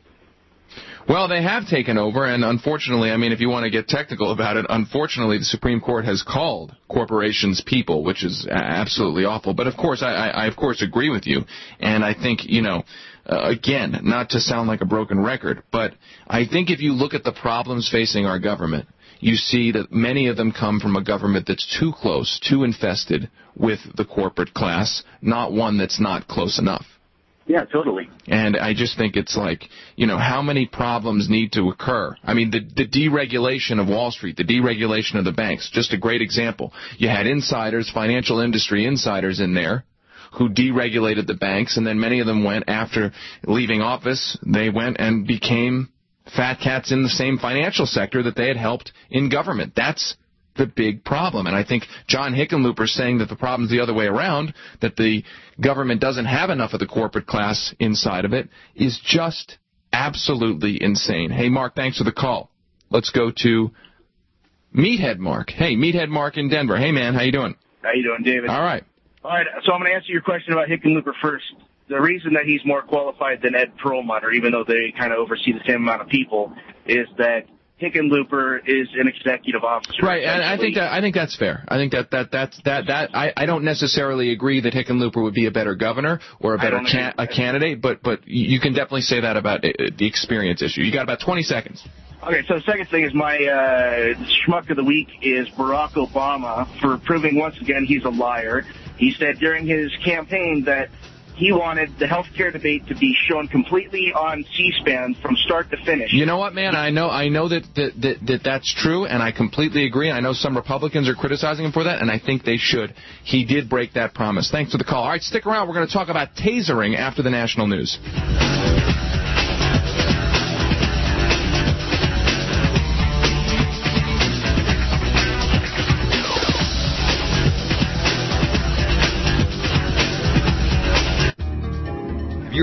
Well, they have taken over, and unfortunately, I mean, if you want to get technical about it, unfortunately, the Supreme Court has called corporations people, which is absolutely awful. But, of course, I, I, I of course, agree with you. And I think, you know, uh, again, not to sound like a broken record, but I think if you look at the problems facing our government, you see that many of them come from a government that's too close, too infested with the corporate class, not one that's not close enough. Yeah, totally. And I just think it's like, you know, how many problems need to occur? I mean, the, the deregulation of Wall Street, the deregulation of the banks, just a great example. You had insiders, financial industry insiders in there who deregulated the banks, and then many of them went, after leaving office, they went and became fat cats in the same financial sector that they had helped in government. That's the big problem. And I think John Hickenlooper saying that the problem's the other way around, that the government doesn't have enough of the corporate class inside of it, is just absolutely insane. Hey, Mark, thanks for the call. Let's go to Meathead Mark. Hey, Meathead Mark in Denver. Hey, man, how you doing? How you doing, David? All right. All right, so I'm going to answer your question about Hickenlooper first. The reason that he's more qualified than Ed Perlmutter, even though they kind of oversee the same amount of people, is that Hickenlooper is an executive officer. Right, and I think that I think that's fair. I think that that that's that that I, I don't necessarily agree that Hickenlooper would be a better governor or a better can, a candidate, but but you can definitely say that about the experience issue. You got about twenty seconds. Okay, so the second thing is my uh, schmuck of the week is Barack Obama for proving once again he's a liar. He said during his campaign that he wanted the health care debate to be shown completely on C-SPAN from start to finish. You know what, man? I know I know that, that, that, that that's true, and I completely agree. I know some Republicans are criticizing him for that, and I think they should. He did break that promise. Thanks for the call. All right, stick around. We're going to talk about tasering after the national news.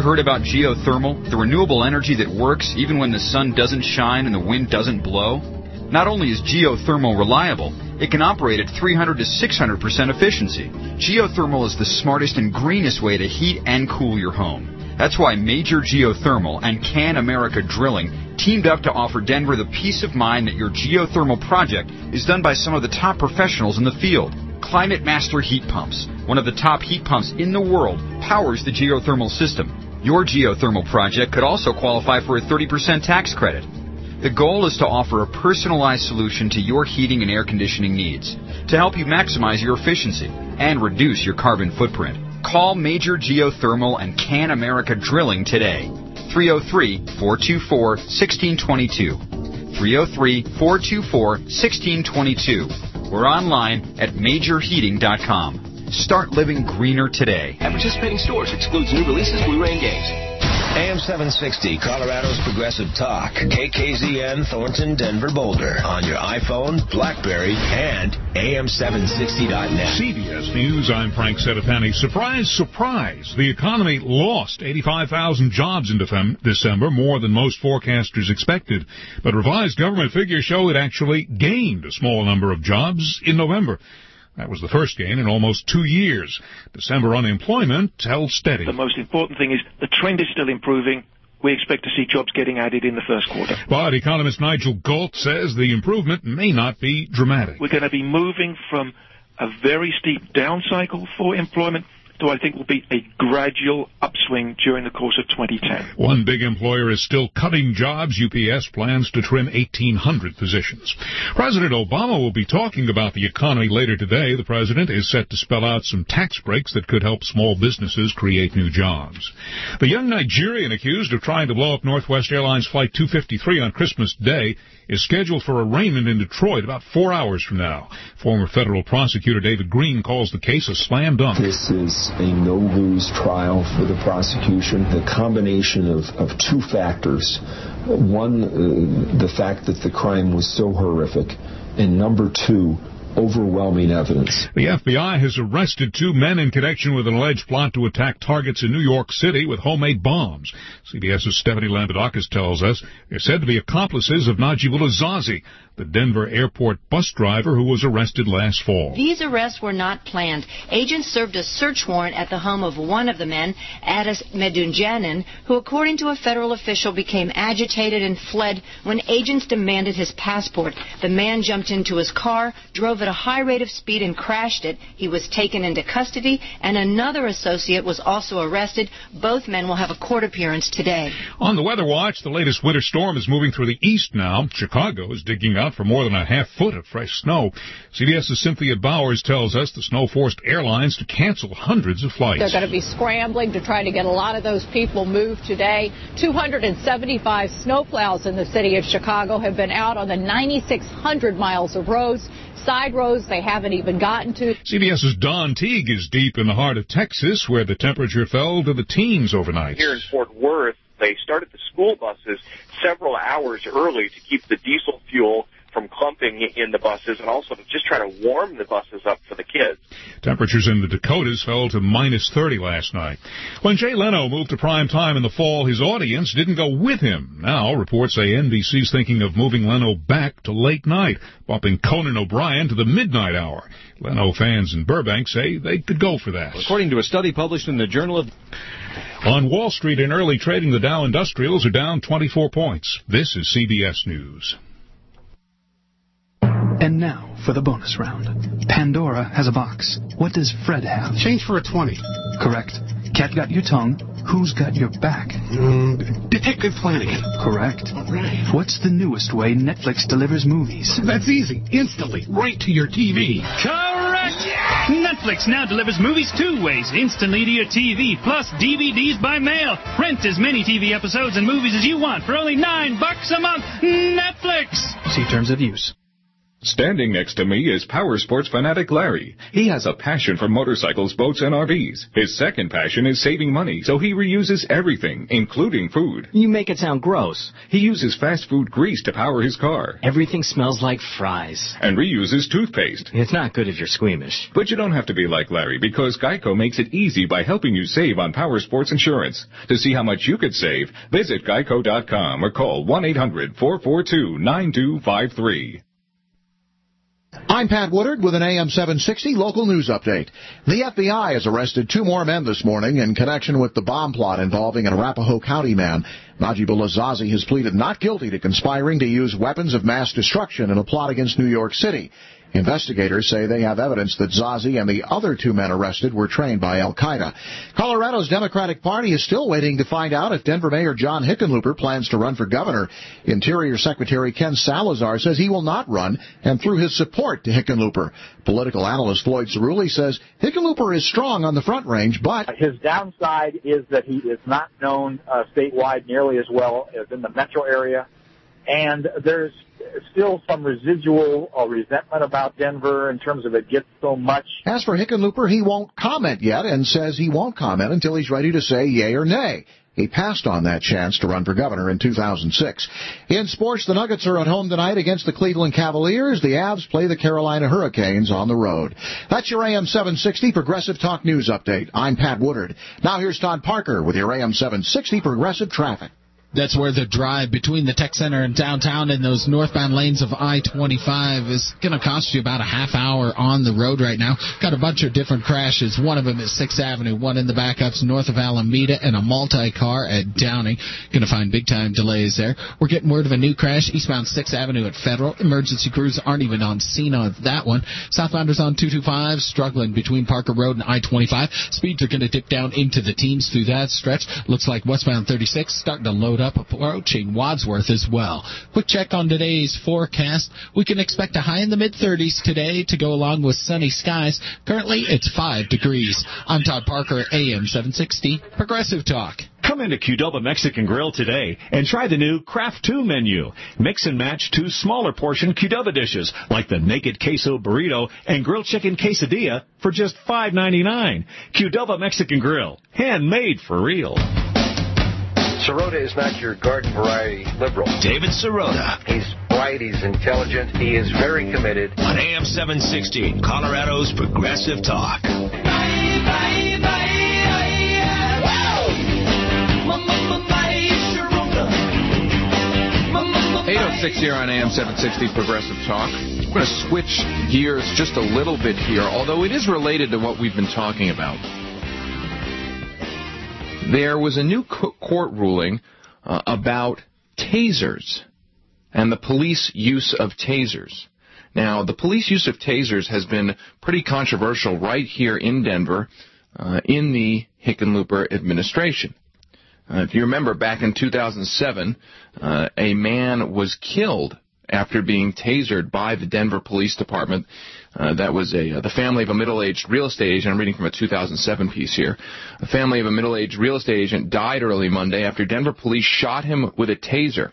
heard about geothermal, the renewable energy that works even when the sun doesn't shine and the wind doesn't blow? Not only is geothermal reliable, it can operate at three hundred to six hundred percent efficiency. Geothermal is the smartest and greenest way to heat and cool your home. That's why Major Geothermal and Can America Drilling teamed up to offer Denver the peace of mind that your geothermal project is done by some of the top professionals in the field. Climate Master Heat Pumps, one of the top heat pumps in the world, powers the geothermal system. Your geothermal project could also qualify for a thirty percent tax credit. The goal is to offer a personalized solution to your heating and air conditioning needs to help you maximize your efficiency and reduce your carbon footprint. Call Major Geothermal and Can America Drilling today. three oh three, four two four, one six two two. three oh three, four two four, one six two two. We're online at major heating dot com. Start living greener today. At participating stores, excludes new releases, Blu-ray, and games. A M seven sixty, Colorado's Progressive Talk. K K Z N, Thornton, Denver, Boulder. On your iPhone, BlackBerry, and A M seven sixty dot net. C B S News, I'm Frank Sedapani. Surprise, surprise. The economy lost eighty-five thousand jobs in December, more than most forecasters expected. But revised government figures show it actually gained a small number of jobs in November. That was the first gain in almost two years. December unemployment held steady. The most important thing is the trend is still improving. We expect to see jobs getting added in the first quarter. But economist Nigel Galt says the improvement may not be dramatic. We're going to be moving from a very steep down cycle for employment to, I think, will be a gradual upswing during the course of twenty ten. One big employer is still cutting jobs. U P S plans to trim eighteen hundred positions. President Obama will be talking about the economy later today. The president is set to spell out some tax breaks that could help small businesses create new jobs. The young Nigerian accused of trying to blow up Northwest Airlines Flight two fifty-three on Christmas Day is scheduled for arraignment in Detroit about four hours from now. Former federal prosecutor David Green calls the case a slam dunk. This is a no-lose trial for the prosecution. The combination of, of two factors. One, uh, the fact that the crime was so horrific, and number two, overwhelming evidence. The F B I has arrested two men in connection with an alleged plot to attack targets in New York City with homemade bombs. CBS's Stephanie Lambadakis tells us they're said to be accomplices of Najibullah Zazi, the Denver airport bus driver who was arrested last fall. These arrests were not planned. Agents served a search warrant at the home of one of the men, Addis Medunjanin, who, according to a federal official, became agitated and fled when agents demanded his passport. The man jumped into his car, drove at a high rate of speed and crashed it. He was taken into custody, and another associate was also arrested. Both men will have a court appearance today. On the Weather Watch, the latest winter storm is moving through the east now. Chicago is digging out for more than a half foot of fresh snow. CBS's Cynthia Bowers tells us the snow forced airlines to cancel hundreds of flights. They're going to be scrambling to try to get a lot of those people moved today. two hundred seventy-five snowplows in the city of Chicago have been out on the ninety-six hundred miles of roads. Side roads they haven't even gotten to. CBS's Don Teague is deep in the heart of Texas, where the temperature fell to the teens overnight. Here in Fort Worth, they started the school buses several hours early to keep the diesel fuel from clumping in the buses, and also to just try to warm the buses up for the kids. Temperatures in the Dakotas fell to minus thirty last night. When Jay Leno moved to prime time in the fall, his audience didn't go with him. Now, reports say N B C's thinking of moving Leno back to late night, bumping Conan O'Brien to the midnight hour. Leno fans in Burbank say they could go for that. According to a study published in the Journal of... On Wall Street in early trading, the Dow Industrials are down twenty-four points. This is C B S News. And now for the bonus round. Pandora has a box. What does Fred have? Change for a twenty. Correct. Cat got your tongue. Who's got your back? Mm, Detective Flanagan. Correct. All right. What's the newest way Netflix delivers movies? That's easy. Instantly. Right to your T V. Correct! Netflix now delivers movies two ways. Instantly to your T V, plus D V Ds by mail. Rent as many T V episodes and movies as you want for only nine bucks a month. Netflix! See terms of use. Standing next to me is power sports fanatic Larry. He has a passion for motorcycles, boats, and R Vs. His second passion is saving money, so he reuses everything, including food. You make it sound gross. He uses fast food grease to power his car. Everything smells like fries. And reuses toothpaste. It's not good if you're squeamish. But you don't have to be like Larry, because Geico makes it easy by helping you save on power sports insurance. To see how much you could save, visit geico dot com or call one eight hundred four four two nine two five three. I'm Pat Woodard with an A M seven sixty local news update. The F B I has arrested two more men this morning in connection with the bomb plot involving an Arapahoe County man. Najibullah Zazi has pleaded not guilty to conspiring to use weapons of mass destruction in a plot against New York City. Investigators say they have evidence that Zazi and the other two men arrested were trained by al-Qaeda. Colorado's Democratic Party is still waiting to find out if Denver Mayor John Hickenlooper plans to run for governor. Interior Secretary Ken Salazar says he will not run and threw his support to Hickenlooper. Political analyst Floyd Cerulli says Hickenlooper is strong on the Front Range, but his downside is that he is not known uh, statewide nearly as well as in the metro area. And there's still some residual uh, resentment about Denver in terms of it gets so much. As for Hickenlooper, he won't comment yet and says he won't comment until he's ready to say yay or nay. He passed on that chance to run for governor in two thousand six. In sports, the Nuggets are at home tonight against the Cleveland Cavaliers. The Avs play the Carolina Hurricanes on the road. That's your A M seven sixty Progressive Talk News Update. I'm Pat Woodard. Now here's Todd Parker with your A M seven sixty Progressive Traffic. That's where the drive between the tech center and downtown and those northbound lanes of I twenty-five is going to cost you about a half hour on the road right now. Got a bunch of different crashes. One of them is sixth Avenue, one in the backups north of Alameda, and a multi-car at Downing. Going to find big-time delays there. We're getting word of a new crash eastbound sixth Avenue at Federal. Emergency crews aren't even on scene on that one. Southbounders on two twenty-five struggling between Parker Road and I twenty-five. Speeds are going to dip down into the teens through that stretch. Looks like westbound thirty-six starting to load up, approaching Wadsworth as well. Quick check on today's forecast. We can expect a high in the mid-thirties today to go along with sunny skies. Currently, it's five degrees. I'm Todd Parker, A M seven sixty, Progressive Talk. Come into Qdoba Mexican Grill today and try the new Craft two menu. Mix and match two smaller portion Qdoba dishes like the Naked Queso Burrito and Grilled Chicken Quesadilla for just five ninety-nine. Qdoba Mexican Grill, handmade for real. Sirota is not your garden variety liberal. David Sirota. He's bright, he's intelligent, he is very committed. On A M seven sixty, Colorado's Progressive Talk. eight oh six here on A M seven sixty Progressive Talk. I'm going to switch gears just a little bit here, although it is related to what we've been talking about. There was a new co- court ruling uh, about tasers and the police use of tasers. Now, the police use of tasers has been pretty controversial right here in Denver uh, in the Hickenlooper administration. Uh, if you remember, back in two thousand seven, uh, a man was killed after being tasered by the Denver Police Department. Uh, that was a uh, the family of a middle-aged real estate agent. I'm reading from a two thousand seven piece here. A family of a middle-aged real estate agent died early Monday after Denver police shot him with a taser.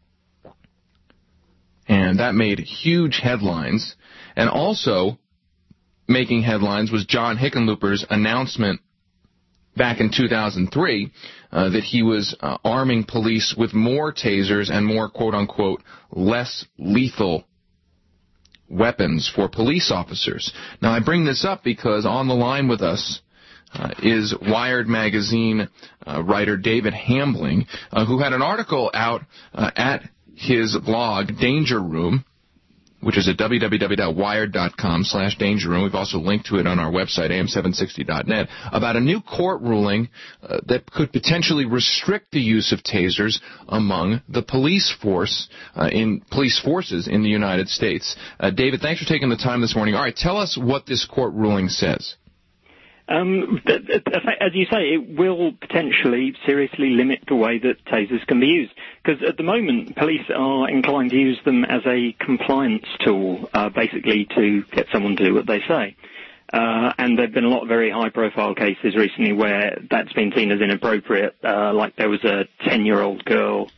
And that made huge headlines. And also making headlines was John Hickenlooper's announcement back in two thousand three uh, that he was uh, arming police with more tasers and more, quote-unquote, less lethal weapons for police officers. Now, I bring this up because on the line with us uh, is Wired magazine uh, writer David Hambling, uh, who had an article out uh, at his blog, Danger Room, which is at w w w dot wired dot com slash danger room. We've also linked to it on our website, A M seven sixty dot net, about a new court ruling uh, that could potentially restrict the use of tasers among the police force, uh, in police forces in the United States. Uh, David, thanks for taking the time this morning. All right, tell us what this court ruling says. Um, as you say, it will potentially seriously limit the way that tasers can be used. Because at the moment, police are inclined to use them as a compliance tool, uh, basically to get someone to do what they say. Uh, and there have been a lot of very high-profile cases recently where that's been seen as inappropriate. Uh, like there was a ten-year-old girl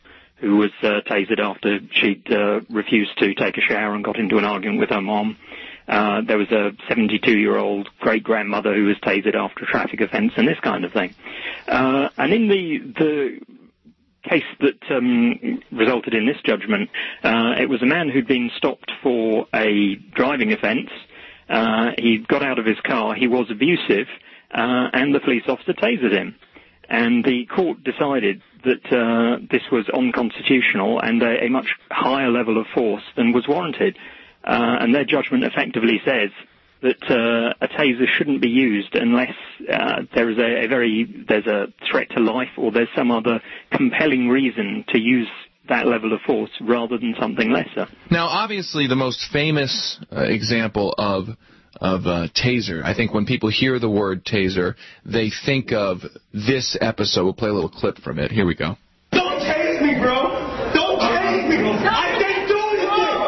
who was uh, tasered after she'd uh, refused to take a shower and got into an argument with her mom. Uh, there was a seventy-two-year-old great-grandmother who was tasered after a traffic offence and this kind of thing. Uh, and in the the case that um, resulted in this judgment, uh, it was a man who'd been stopped for a driving offence. Uh, he got out of his car, he was abusive, uh, and the police officer tasered him. And the court decided that uh, this was unconstitutional and a, a much higher level of force than was warranted. Uh, and their judgment effectively says that uh, a taser shouldn't be used unless uh, there is a, a very there's a threat to life or there's some other compelling reason to use that level of force rather than something lesser. Now, obviously, the most famous uh, example of of uh, taser, I think when people hear the word taser, they think of this episode. We'll play a little clip from it. Here we go. Don't tase me, bro. Don't tase me. I didn't do anything.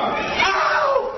Ow!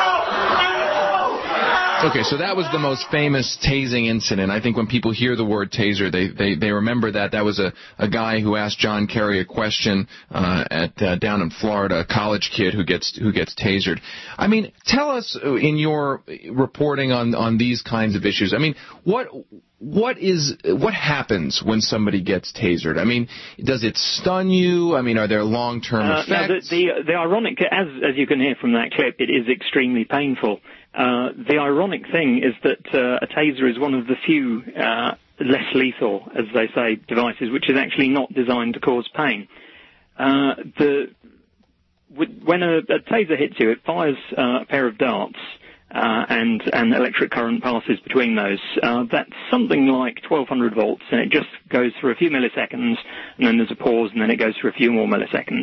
Ow! Ow! Okay, so that was the most famous tasing incident. I think when people hear the word taser, they they, they remember that. That was a, a guy who asked John Kerry a question uh, at uh, down in Florida, a college kid who gets who gets tasered. I mean, tell us in your reporting on, on these kinds of issues. I mean, what what is what happens when somebody gets tasered? I mean, does it stun you? I mean, are there long-term uh, effects? No, the, the the ironic, as as you can hear from that clip, it is extremely painful. Uh, the ironic thing is that uh, a taser is one of the few uh, less lethal, as they say, devices which is actually not designed to cause pain. Uh, the when a, a taser hits you, it fires uh, a pair of darts, uh, and an electric current passes between those. Uh, that's something like twelve hundred volts, and it just goes for a few milliseconds, and then there's a pause, and then it goes for a few more milliseconds.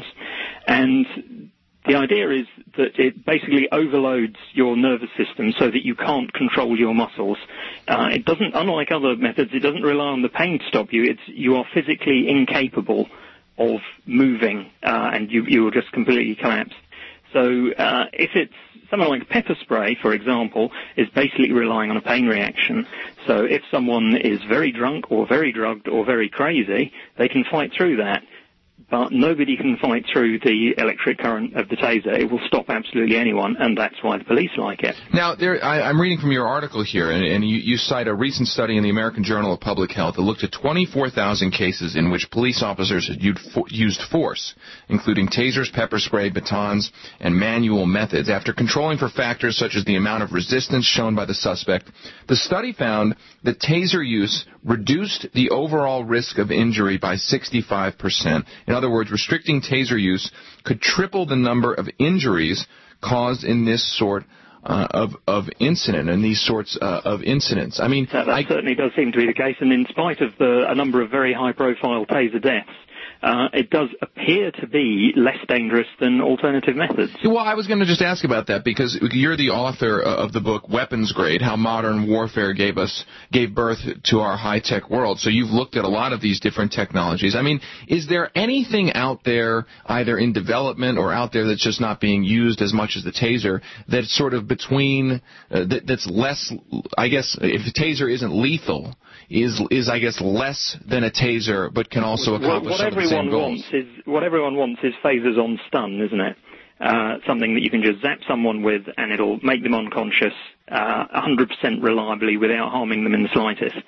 And the idea is that it basically overloads your nervous system so that you can't control your muscles. Uh, it doesn't, unlike other methods, it doesn't rely on the pain to stop you. It's, you are physically incapable of moving, uh, and you, you will just completely collapse. So uh, if it's something like pepper spray, for example, is basically relying on a pain reaction. So if someone is very drunk or very drugged or very crazy, they can fight through that. But nobody can fight through the electric current of the taser. It will stop absolutely anyone, and that's why the police like it. Now, there, I, I'm reading from your article here, and, and you, you cite a recent study in the American Journal of Public Health that looked at twenty-four thousand cases in which police officers had used force, including tasers, pepper spray, batons, and manual methods. After controlling for factors such as the amount of resistance shown by the suspect, the study found that taser use reduced the overall risk of injury by sixty-five percent. In other words, restricting taser use could triple the number of injuries caused in this sort uh, of of incident and these sorts uh, of incidents. I mean, that, that I, certainly does seem to be the case, and in spite of the, a number of very high-profile taser deaths, Uh, it does appear to be less dangerous than alternative methods. Well, I was going to just ask about that because you're the author of the book Weapons Grade, How Modern Warfare Gave Us gave Birth to Our High-Tech World. So you've looked at a lot of these different technologies. I mean, is there anything out there, either in development or out there that's just not being used as much as the taser, that's sort of between, uh, that, that's less, I guess, if the taser isn't lethal, is, is I guess, less than a taser, but can also accomplish some of the same goals? Wants is, what everyone wants is phasers on stun, isn't it? Uh, something that you can just zap someone with and it'll make them unconscious uh, one hundred percent reliably without harming them in the slightest.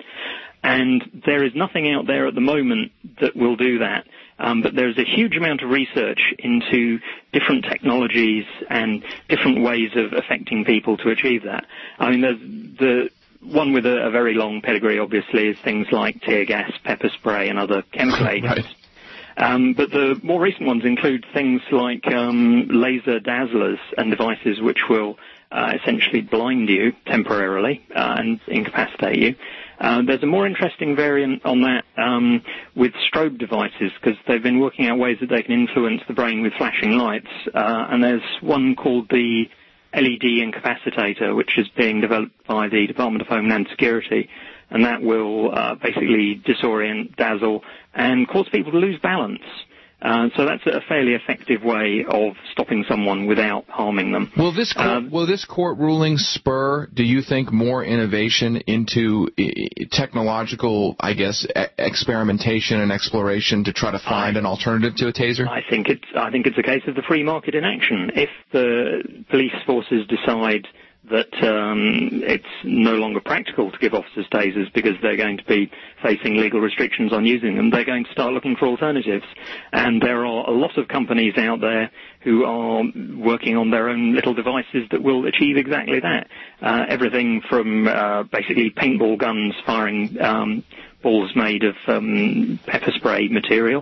And there is nothing out there at the moment that will do that. Um, but there's a huge amount of research into different technologies and different ways of affecting people to achieve that. I mean, there's the one with a, a very long pedigree, obviously, is things like tear gas, pepper spray, and other chemical agents. Right. Um, but the more recent ones include things like um, laser dazzlers and devices which will uh, essentially blind you temporarily uh, and incapacitate you. Uh, there's a more interesting variant on that um, with strobe devices, because they've been working out ways that they can influence the brain with flashing lights. Uh, and there's one called the L E D incapacitator, which is being developed by the Department of Homeland Security, and that will uh, basically disorient, dazzle, and cause people to lose balance. Uh, so that's a fairly effective way of stopping someone without harming them. Will this court, um, will this court ruling spur, do you think, more innovation into uh, technological, I guess, e- experimentation and exploration to try to find I, an alternative to a taser? I think it's I think it's a case of the free market in action. If the police forces decide that um, it's no longer practical to give officers tasers because they're going to be facing legal restrictions on using them, they're going to start looking for alternatives. And there are a lot of companies out there who are working on their own little devices that will achieve exactly that. Uh, everything from uh, basically paintball guns firing um, balls made of um, pepper spray material,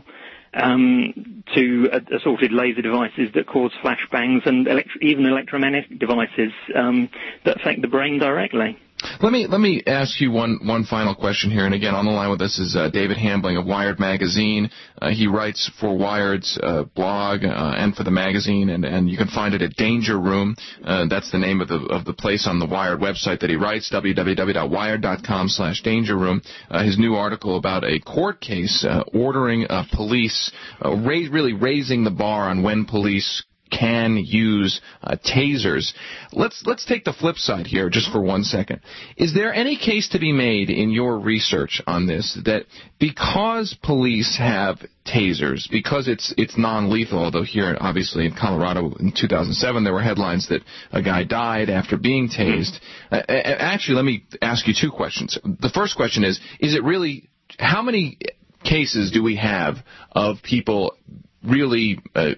Um, to uh, assorted laser devices that cause flashbangs and elect- even electromagnetic devices um, that affect the brain directly. Let me let me ask you one one final question here, and again, on the line with us is uh, David Hambling of Wired Magazine. Uh, he writes for Wired's uh, blog uh, and for the magazine, and, and you can find it at Danger Room. Uh, that's the name of the of the place on the Wired website that he writes, w w w dot wired dot com slash danger room. Uh, his new article about a court case uh, ordering uh, police, uh, ra- really raising the bar on when police can use uh, tasers. Let's let's take the flip side here just for one second. Is there any case to be made in your research on this that because police have tasers, because it's it's non-lethal, although here obviously in Colorado in two thousand seven there were headlines that a guy died after being tased. Uh, actually, let me ask you two questions. The first question is, is it really, how many cases do we have of people really uh,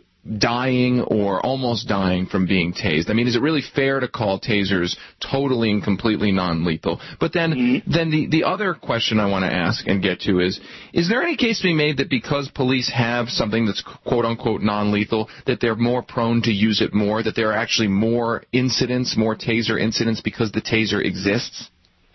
dying or almost dying from being tased? I mean, is it really fair to call tasers totally and completely non-lethal? But then mm-hmm. then the, the other question I want to ask and get to is, is there any case to be made that because police have something that's quote-unquote non-lethal, that they're more prone to use it more, that there are actually more incidents, more taser incidents because the taser exists?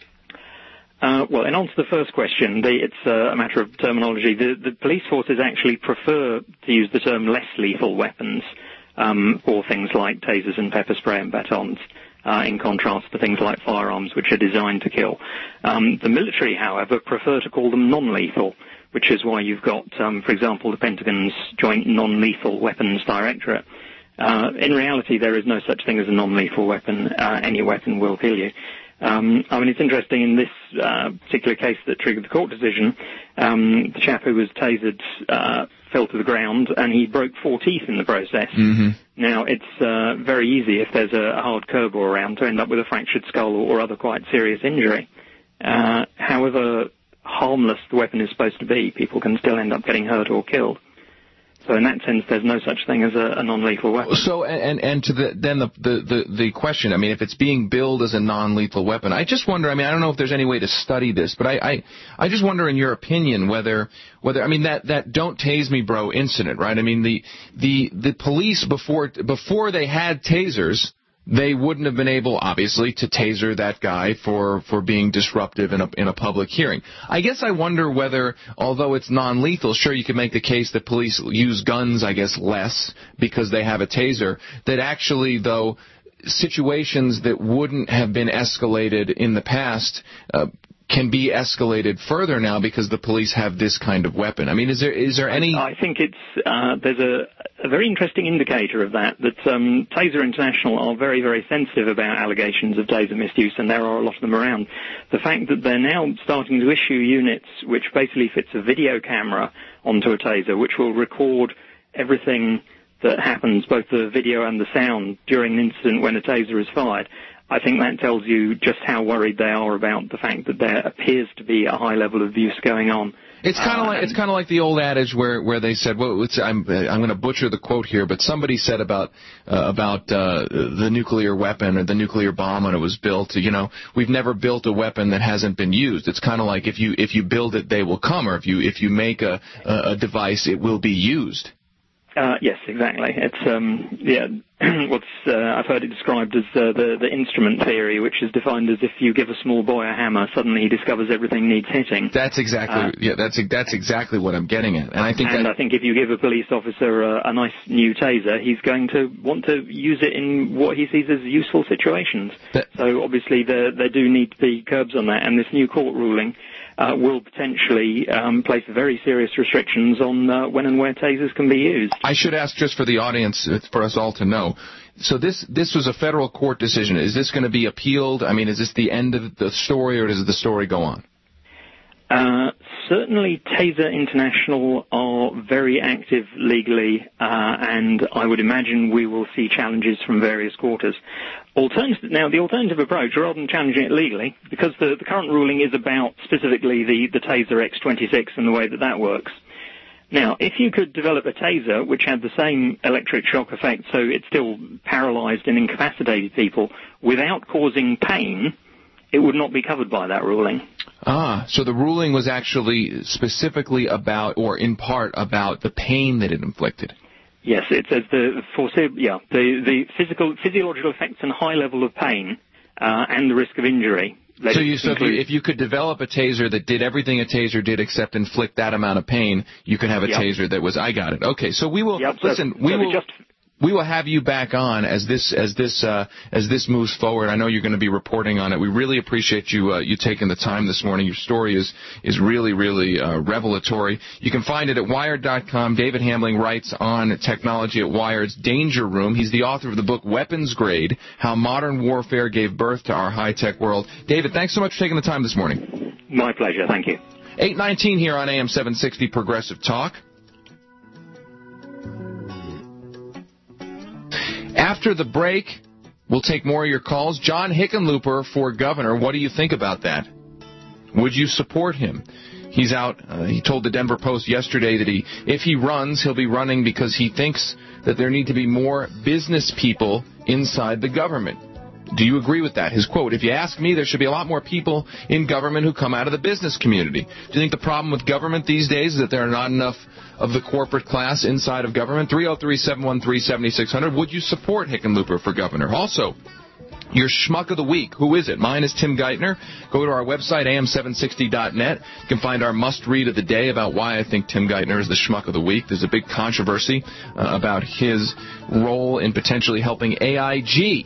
Uh, well, in answer to the first question, the, it's uh, a matter of terminology. The, the police forces actually prefer to use the term less lethal weapons um, for things like tasers and pepper spray and batons, uh, in contrast to things like firearms, which are designed to kill. Um, the military, however, prefer to call them non-lethal, which is why you've got, um, for example, the Pentagon's Joint Non-Lethal Weapons Directorate. Uh, in reality, there is no such thing as a non-lethal weapon. Uh, any weapon will kill you. Um, I mean, it's interesting in this uh, particular case that triggered the court decision, um, the chap who was tasered uh, fell to the ground and he broke four teeth in the process. Mm-hmm. Now, it's uh, very easy if there's a, a hard curb around to end up with a fractured skull or other quite serious injury. Uh, however harmless the weapon is supposed to be, people can still end up getting hurt or killed. So in that sense, there's no such thing as a, a non-lethal weapon. So, and and to the then the, the the the question, I mean, if it's being billed as a non-lethal weapon, I just wonder. I mean, I don't know if there's any way to study this, but I I, I just wonder, in your opinion, whether whether I mean that, that "Don't Tase Me, Bro" incident, right? I mean, the the the police before before they had tasers, they wouldn't have been able, obviously, to taser that guy for, for being disruptive in a, in a public hearing. I guess I wonder whether, although it's non-lethal, sure, you could make the case that police use guns, I guess, less because they have a taser, that actually, though, situations that wouldn't have been escalated in the past uh, can be escalated further now because the police have this kind of weapon. I mean, is there is there any... I think it's uh, there's a, a very interesting indicator of that, that um, Taser International are very, very sensitive about allegations of taser misuse, and there are a lot of them around. The fact that they're now starting to issue units which basically fits a video camera onto a taser, which will record everything that happens, both the video and the sound, during an incident when a taser is fired, I think that tells you just how worried they are about the fact that there appears to be a high level of abuse going on. It's kind of uh, like it's kind of like the old adage where where they said, well, it's, I'm I'm going to butcher the quote here, but somebody said about uh, about uh, the nuclear weapon or the nuclear bomb when it was built. You know, we've never built a weapon that hasn't been used. It's kind of like if you if you build it, they will come, or if you if you make a a, a device, it will be used. Uh, yes, exactly. It's um, yeah. What's uh, I've heard it described as uh, the the instrument theory, which is defined as if you give a small boy a hammer, suddenly he discovers everything needs hitting. That's exactly uh, yeah. That's that's exactly what I'm getting at, and I think and that, I think if you give a police officer a, a nice new taser, he's going to want to use it in what he sees as useful situations. That, so obviously there there do need to be curbs on that, and this new court ruling uh, will potentially um, place very serious restrictions on uh, when and where tasers can be used. I should ask just for the audience, for us all to know. So this this was a federal court decision. Is this going to be appealed? I mean, is this the end of the story, or does the story go on? Uh, certainly, Taser International are very active legally, uh, and I would imagine we will see challenges from various quarters. Alternative, now, the alternative approach, rather than challenging it legally, because the, the current ruling is about specifically the, the Taser X twenty-six and the way that that works. Now, if you could develop a taser which had the same electric shock effect, so it still paralyzed and incapacitated people without causing pain, it would not be covered by that ruling. Ah, so the ruling was actually specifically about, or in part about, the pain that it inflicted. Yes, it says the foreseeable, yeah, the, the physical, physiological effects and high level of pain uh, and the risk of injury. So, you, so if, you, if you could develop a taser that did everything a taser did except inflict that amount of pain, you could have a yep. taser that was, I got it. Okay, so we will, yep, listen, so, we so will... Just, We will have you back on as this as this uh, as this moves forward. I know you're going to be reporting on it. We really appreciate you uh, you taking the time this morning. Your story is is really really uh, revelatory. You can find it at Wired dot com. David Hambling writes on technology at Wired's Danger Room. He's the author of the book Weapons Grade: How Modern Warfare Gave Birth to Our High-Tech World. David, thanks so much for taking the time this morning. My pleasure. Thank you. eight nineteen here on A M seven sixty Progressive Talk. After the break, we'll take more of your calls. John Hickenlooper for governor. What do you think about that? Would you support him? He's out. Uh, he told the Denver Post yesterday that he, if he runs, he'll be running because he thinks that there need to be more business people inside the government. Do you agree with that? His quote, if you ask me, there should be a lot more people in government who come out of the business community. Do you think the problem with government these days is that there are not enough of the corporate class inside of government? three oh three, seven one three, seven six zero zero. Would you support Hickenlooper for governor? Also, your schmuck of the week. Who is it? Mine is Tim Geithner. Go to our website, A M seven sixty dot net. You can find our must-read of the day about why I think Tim Geithner is the schmuck of the week. There's a big controversy uh, about his role in potentially helping A I G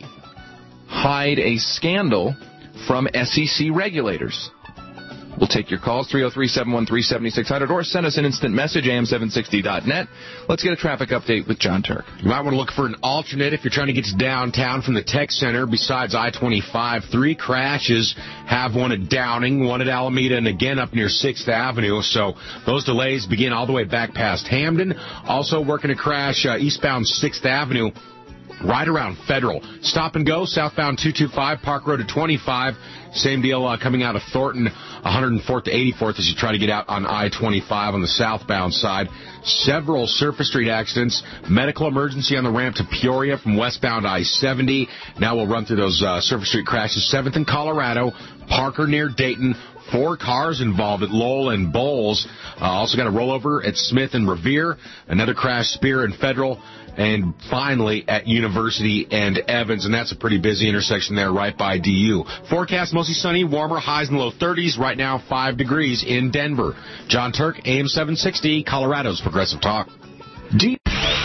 hide a scandal from S E C regulators. We'll take your calls, three oh three, seven one three, seven six zero zero, or send us an instant message, A M seven sixty dot net. Let's get a traffic update with John Turk. You might want to look for an alternate if you're trying to get to downtown from the Tech Center. Besides I twenty-five, three crashes. Have one at Downing, one at Alameda, and again up near sixth Avenue. So those delays begin all the way back past Hamden. Also working to crash uh, eastbound sixth Avenue. Right around Federal. Stop and go, southbound two twenty-five, Park Road to twenty-five. Same deal uh, coming out of Thornton, one hundred fourth to eighty-fourth as you try to get out on I twenty-five on the southbound side. Several Surface Street accidents. Medical emergency on the ramp to Peoria from westbound I seventy. Now we'll run through those uh, Surface Street crashes. seventh in Colorado, Parker near Dayton. Four cars involved at Lowell and Bowles. Uh, also got a rollover at Smith and Revere. Another crash, Spear and Federal. And finally at University and Evans. And that's a pretty busy intersection there right by D U. Forecast mostly sunny, warmer, highs in the low thirties. Right now, five degrees in Denver. John Turk, A M seven sixty, Colorado's Progressive Talk. D-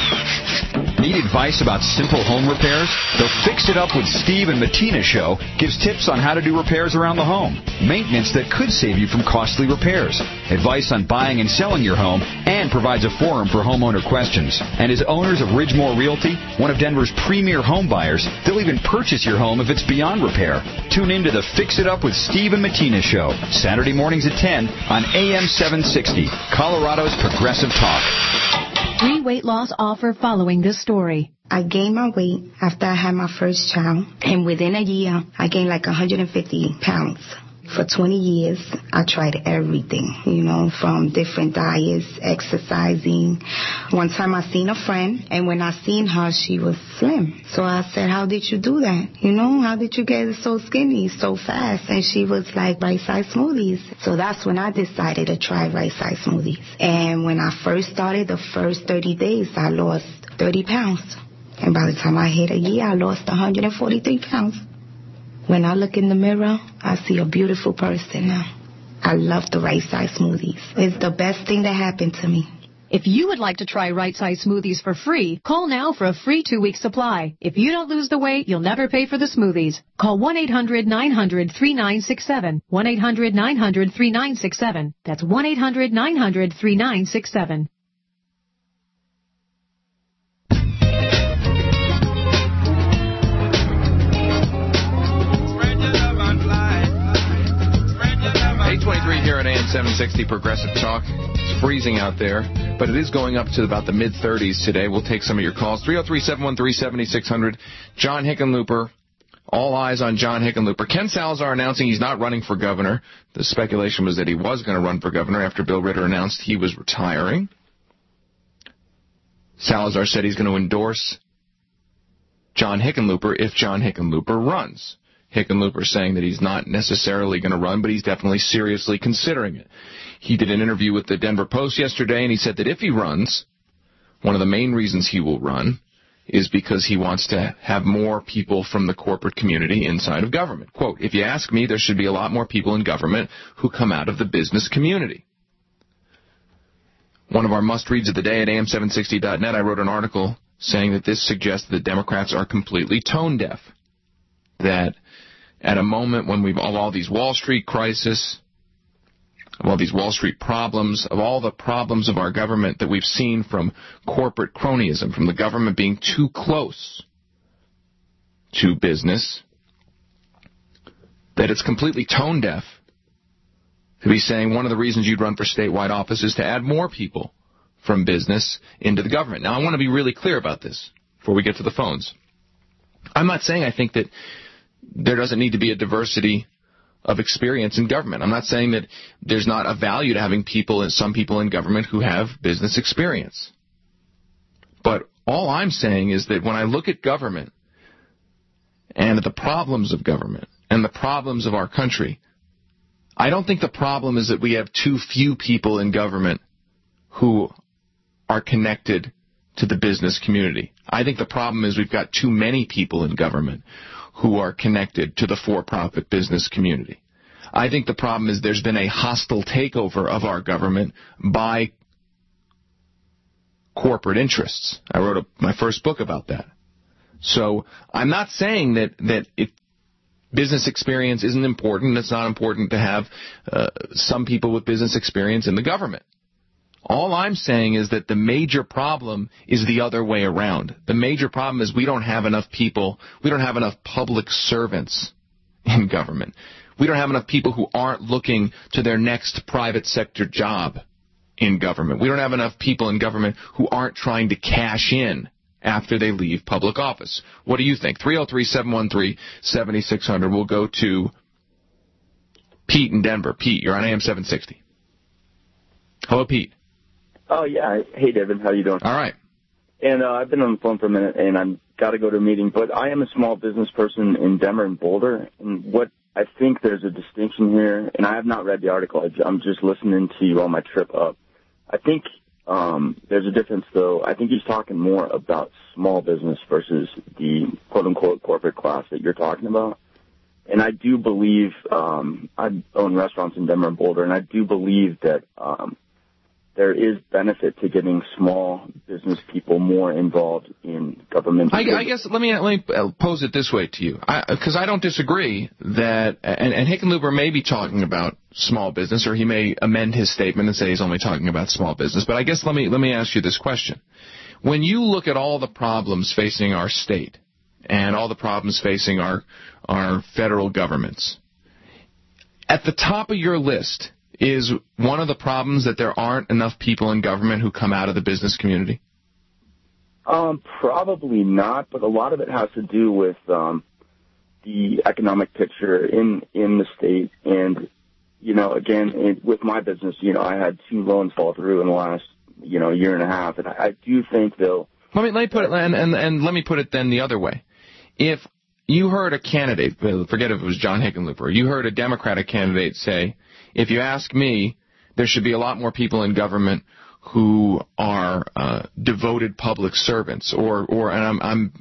Need advice about simple home repairs? The Fix It Up with Steve and Martina show gives tips on how to do repairs around the home. Maintenance that could save you from costly repairs. Advice on buying and selling your home, and provides a forum for homeowner questions. And as owners of Ridgemore Realty, one of Denver's premier home buyers, they'll even purchase your home if it's beyond repair. Tune in to the Fix It Up with Steve and Martina show, Saturday mornings at ten on A M seven sixty, Colorado's Progressive Talk. Free weight loss offer following this story. I gained my weight after I had my first child, and within a year, I gained like one hundred fifty pounds. For twenty years, I tried everything, you know, from different diets, exercising. One time I seen a friend, and when I seen her, she was slim. So I said, how did you do that? You know, how did you get so skinny so fast? And she was like, right-size smoothies. So that's when I decided to try right-size smoothies. And when I first started, the first thirty days, I lost thirty pounds. And by the time I hit a year, I lost one hundred forty-three pounds. When I look in the mirror, I see a beautiful person now. I love the right size smoothies. It's the best thing that happened to me. If you would like to try Right Size Smoothies for free, call now for a free two-week supply. If you don't lose the weight, you'll never pay for the smoothies. Call one eight hundred nine hundred three nine six seven. one eight hundred nine hundred three nine six seven. That's one eight hundred nine hundred three nine six seven. eight twenty-three here at A M seven sixty Progressive Talk. It's freezing out there, but it is going up to about the mid-thirties today. We'll take some of your calls. three oh three, seven one three, seven six zero zero. John Hickenlooper. All eyes on John Hickenlooper. Ken Salazar announcing he's not running for governor. The speculation was that he was going to run for governor after Bill Ritter announced he was retiring. Salazar said he's going to endorse John Hickenlooper if John Hickenlooper runs. Hickenlooper saying that he's not necessarily going to run, but he's definitely seriously considering it. He did an interview with the Denver Post yesterday, and he said that if he runs, one of the main reasons he will run is because he wants to have more people from the corporate community inside of government. Quote, if you ask me, there should be a lot more people in government who come out of the business community. One of our must-reads of the day at A M seven sixty dot net, I wrote an article saying that this suggests that Democrats are completely tone-deaf. That at a moment when we've of all these Wall Street crisis, of all these Wall Street problems, of all the problems of our government that we've seen from corporate cronyism, from the government being too close to business, that it's completely tone-deaf to be saying one of the reasons you'd run for statewide office is to add more people from business into the government. Now, I want to be really clear about this before we get to the phones. I'm not saying I think that there doesn't need to be a diversity of experience in government. I'm not saying that there's not a value to having people and some people in government who have business experience. But all I'm saying is that when I look at government and at the problems of government and the problems of our country, I don't think the problem is that we have too few people in government who are connected to the business community. I think the problem is we've got too many people in government who are connected to the for-profit business community. I think the problem is there's been a hostile takeover of our government by corporate interests. I wrote a, my first book about that. So I'm not saying that, that it, business experience isn't important. It's not important to have uh, some people with business experience in the government. All I'm saying is that the major problem is the other way around. The major problem is we don't have enough people, we don't have enough public servants in government. We don't have enough people who aren't looking to their next private sector job in government. We don't have enough people in government who aren't trying to cash in after they leave public office. What do you think? three oh three, seven one three, seven six zero zero. We'll go to Pete in Denver. Pete, you're on A M seven sixty. Hello, Pete. Oh, yeah. Hey, Devin. How you doing? All right. And uh, I've been on the phone for a minute, and I've got to go to a meeting. But I am a small business person in Denver and Boulder. And what I think there's a distinction here, and I have not read the article. I'm just listening to you on my trip up. I think um, there's a difference, though. I think he's talking more about small business versus the quote-unquote corporate class that you're talking about. And I do believe um, I own restaurants in Denver and Boulder, and I do believe that um, – there is benefit to getting small business people more involved in government. I, I guess let me let me pose it this way to you, because I, I don't disagree that, and, and Hickenlooper may be talking about small business, or he may amend his statement and say he's only talking about small business. But I guess let me let me ask you this question: when you look at all the problems facing our state and all the problems facing our our federal governments, at the top of your list, is one of the problems that there aren't enough people in government who come out of the business community? Um, probably not, but a lot of it has to do with um, the economic picture in, in the state. And, you know, again, it, with my business, you know, I had two loans fall through in the last, you know, year and a half. And I, I do think, though... Let me, let me put it, and, and, and let me put it then the other way. If you heard a candidate, forget if it was John Hickenlooper, you heard a Democratic candidate say, if you ask me, there should be a lot more people in government who are uh, devoted public servants, or, or and I'm, I'm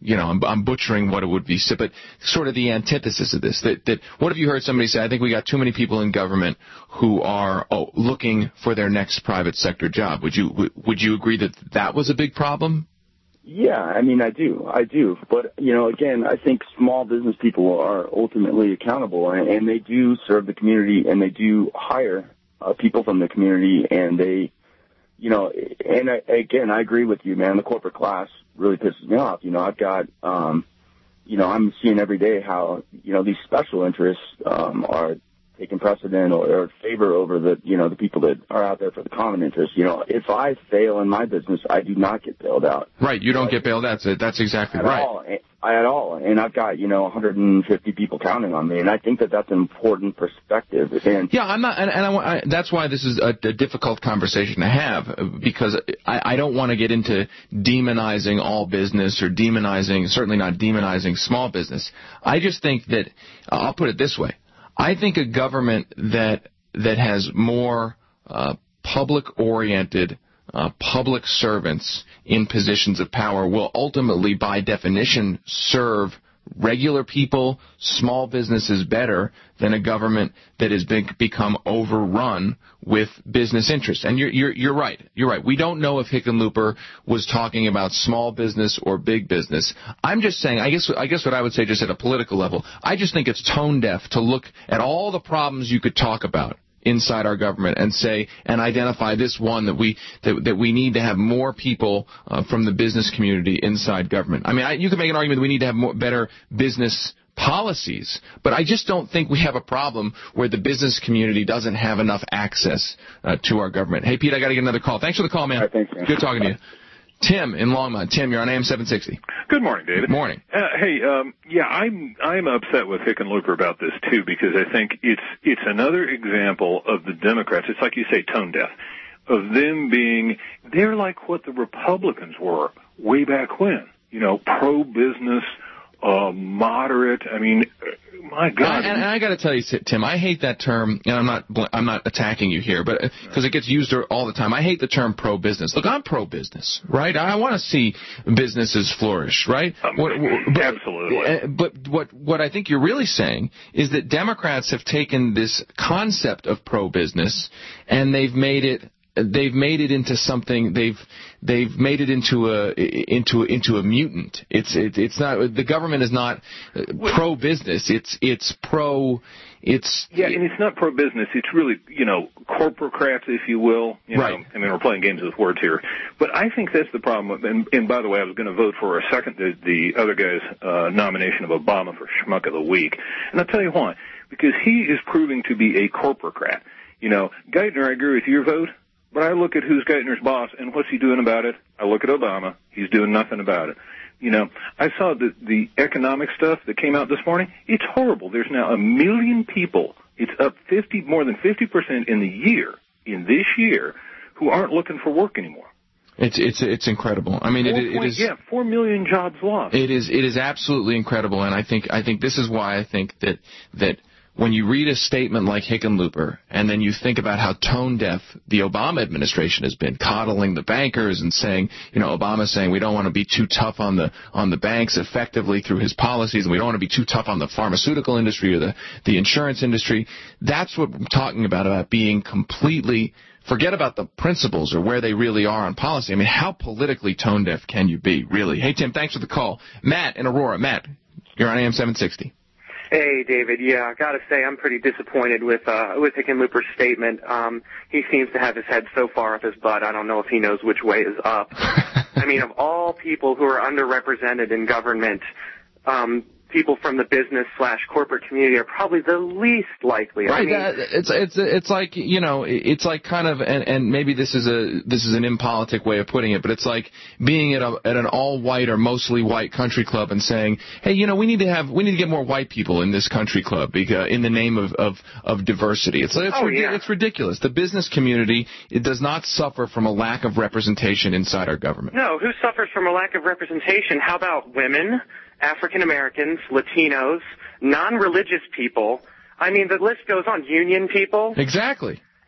you know, I'm, I'm butchering what it would be, but sort of the antithesis of this. That, that what have you heard somebody say? I think we got too many people in government who are oh, looking for their next private sector job. Would you would you agree that that was a big problem? Yeah, I mean, I do. I do. But, you know, again, I think small business people are ultimately accountable, and, and they do serve the community, and they do hire uh, people from the community, and they, you know, and I, again, I agree with you, man. The corporate class really pisses me off. You know, I've got, um, you know, I'm seeing every day how, you know, these special interests um, are taking precedent or, or favor over the, you know, the people that are out there for the common interest. You know, if I fail in my business, I do not get bailed out. Right, you don't right. get bailed out. That's, that's exactly at right. All. At all. And I've got, you know, one hundred fifty people counting on me, and I think that that's an important perspective. And yeah, I'm not, and, and I, I, that's why this is a, a difficult conversation to have, because I, I don't want to get into demonizing all business or demonizing, certainly not demonizing small business. I just think that, I'll put it this way, I think a government that that has more uh, public-oriented uh, public servants in positions of power will ultimately, by definition, serve regular people, small businesses better than a government that has been, become overrun with business interests. And you're, you're, you're right. You're right. We don't know if Hickenlooper was talking about small business or big business. I'm just saying, I guess, I guess what I would say just at a political level, I just think it's tone deaf to look at all the problems you could talk about inside our government and say and identify this one that we that, that we need to have more people uh, from the business community inside government. I mean, I, you can make an argument that we need to have more, better business policies, but I just don't think we have a problem where the business community doesn't have enough access uh, to our government. Hey, Pete, I got to get another call. Thanks for the call, man. Right, thanks, man. Good talking to you. Tim in Longmont. Tim, you're on A M seven sixty. Good morning, David. Morning. Uh, hey, um, yeah, I'm I'm upset with Hickenlooper about this too, because I think it's it's another example of the Democrats. It's like you say, tone deaf, of them being they're like what the Republicans were way back when. You know, pro business, uh, moderate. I mean, my God. And, and I got to tell you, Tim, I hate that term, and I'm not I'm not attacking you here, but because it gets used all the time. I hate the term pro-business. Look, I'm pro-business, right? I want to see businesses flourish, right? Um, what, but, absolutely. But what what I think you're really saying is that Democrats have taken this concept of pro-business and they've made it they've made it into something they've they've made it into a into into a mutant. It's it, it's not the government is not pro business. It's it's pro it's yeah, and it's not pro business. It's really, you know, corporocrats, if you will. You know, right. I mean, we're playing games with words here, but I think that's the problem. And, and by the way, I was going to vote for a second the, the other guy's uh, nomination of Obama for Schmuck of the Week, and I'll tell you why. Because he is proving to be a corporocrat. You know, Geithner, I agree with your vote. But I look at who's Geithner's boss, and what's he doing about it? I look at Obama. He's doing nothing about it. You know, I saw the, the economic stuff that came out this morning. It's horrible. There's now a million people. It's up fifty, more than fifty percent in the year, in this year, who aren't looking for work anymore. It's it's it's incredible. I mean, it, it is yeah, four million jobs lost. It is it is absolutely incredible, and I think I think this is why I think that that. When you read a statement like Hickenlooper, and then you think about how tone-deaf the Obama administration has been, coddling the bankers and saying, you know, Obama saying we don't want to be too tough on the on the banks effectively through his policies, and we don't want to be too tough on the pharmaceutical industry or the, the insurance industry. That's what I'm talking about, about being completely, forget about the principles or where they really are on policy. I mean, how politically tone-deaf can you be, really? Hey, Tim, thanks for the call. Matt in Aurora. Matt, you're on A M seven sixty. Hey, David. Yeah, I got to say I'm pretty disappointed with uh, with Hickenlooper's statement. Um, he seems to have his head so far up his butt, I don't know if he knows which way is up. I mean, of all people who are underrepresented in government, um, people from the business slash corporate community are probably the least likely. Right. I mean, uh, it's it's it's like, you know, it's like kind of, and, and maybe this is a this is an impolitic way of putting it, but it's like being at a at an all white or mostly white country club and saying, hey, you know, we need to have we need to get more white people in this country club because, in the name of of, of diversity. It's it's, oh, rid- yeah. it's ridiculous. The business community, it does not suffer from a lack of representation inside our government. No, who suffers from a lack of representation? How about women? African Americans, Latinos, non-religious people. I mean, the list goes on. Union people. Exactly.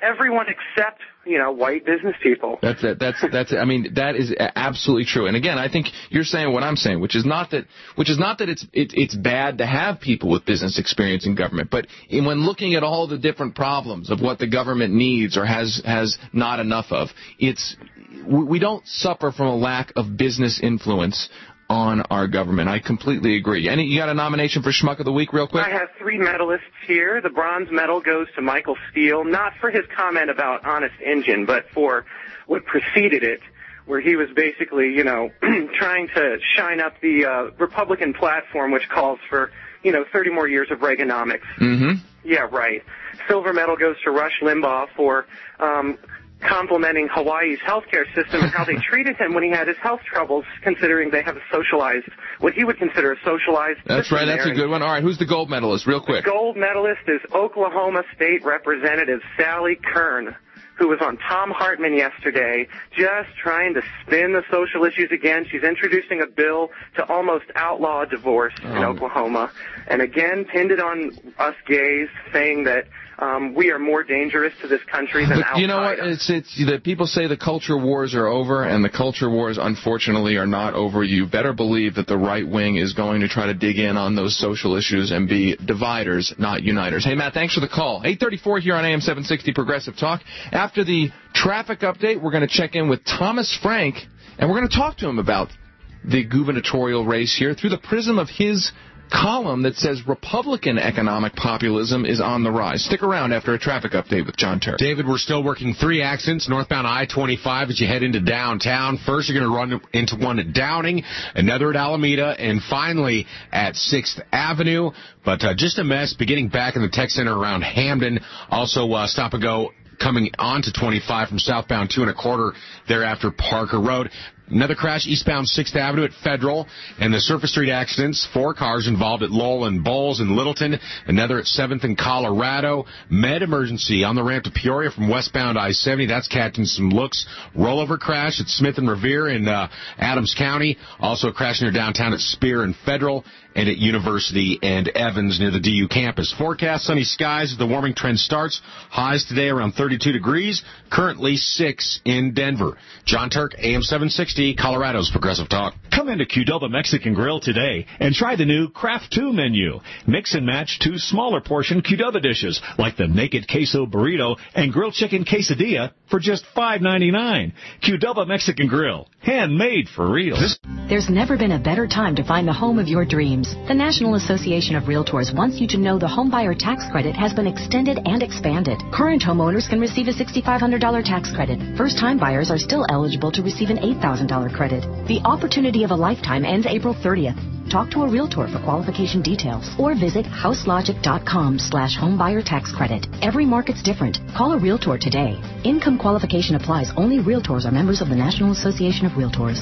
everyone except, you know, white business people. That's it. That's that's. I mean, that is absolutely true. And again, I think you're saying what I'm saying, which is not that, which is not that it's it, it's bad to have people with business experience in government. But in, when looking at all the different problems of what the government needs or has has not enough of, it's we don't suffer from a lack of business influence on our government. I completely agree. Any, you got a nomination for Schmuck of the Week real quick? I have three medalists here. The bronze medal goes to Michael Steele, not for his comment about Honest Engine, but for what preceded it, where he was basically, you know, trying to shine up the uh, Republican platform, which calls for, you know, thirty more years of Reaganomics. Mm-hmm. Yeah, right. Silver medal goes to Rush Limbaugh for um, complimenting Hawaii's healthcare system and how they treated him when he had his health troubles, considering they have a socialized, what he would consider a socialized That's system right. That's there. a good one. All right, who's the gold medalist? Real quick. The gold medalist is Oklahoma State Representative Sally Kern, who was on Tom Hartman yesterday, just trying to spin the social issues again. She's introducing a bill to almost outlaw divorce Oh. in Oklahoma, and again pinned it on us gays, saying that um, we are more dangerous to this country than But Al-Qaeda. you know what? It's it's that people say the culture wars are over, and the culture wars, unfortunately, are not over. You better believe that the right wing is going to try to dig in on those social issues and be dividers, not uniters. Hey, Matt, thanks for the call. eight thirty-four here on A M seven sixty Progressive Talk. After the traffic update, we're going to check in with Thomas Frank, and we're going to talk to him about the gubernatorial race here through the prism of his column that says Republican economic populism is on the rise. Stick around after a traffic update with John Turk. David, we're still working three accidents northbound I twenty-five as you head into downtown. First, you're going to run into one at Downing, another at Alameda, and finally at sixth Avenue. But uh, just a mess beginning back in the tech center around Hamden. Also, uh, stop and go coming onto twenty-five from southbound two and a quarter thereafter Parker Road. Another crash eastbound sixth Avenue at Federal, and the Surface Street accidents. Four cars involved at Lowell and Bowles and Littleton. Another at seventh in Colorado. Med emergency on the ramp to Peoria from westbound I seventy. That's catching some looks. Rollover crash at Smith and Revere in uh, Adams County. Also a crash near downtown at Spear and Federal, and at University and Evans near the D U campus. Forecast sunny skies as the warming trend starts. Highs today around thirty-two degrees. Currently six in Denver. John Turk, A M seven sixty, Colorado's Progressive Talk. Come into Qdoba Mexican Grill today and try the new Craft two menu. Mix and match two smaller portion Qdoba dishes like the Naked Queso Burrito and Grilled Chicken Quesadilla for just five ninety-nine. Qdoba Mexican Grill, handmade for real. There's never been a better time to find the home of your dreams. The National Association of Realtors wants you to know the homebuyer tax credit has been extended and expanded. Current homeowners can receive a six thousand five hundred dollars tax credit. First-time buyers are still eligible to receive an eight thousand dollars credit. The opportunity of a lifetime ends April thirtieth. Talk to a realtor for qualification details or visit houselogic.com slash homebuyer tax credit. Every market's different. Call a realtor today. Income qualification applies. Only realtors are members of the National Association of Realtors.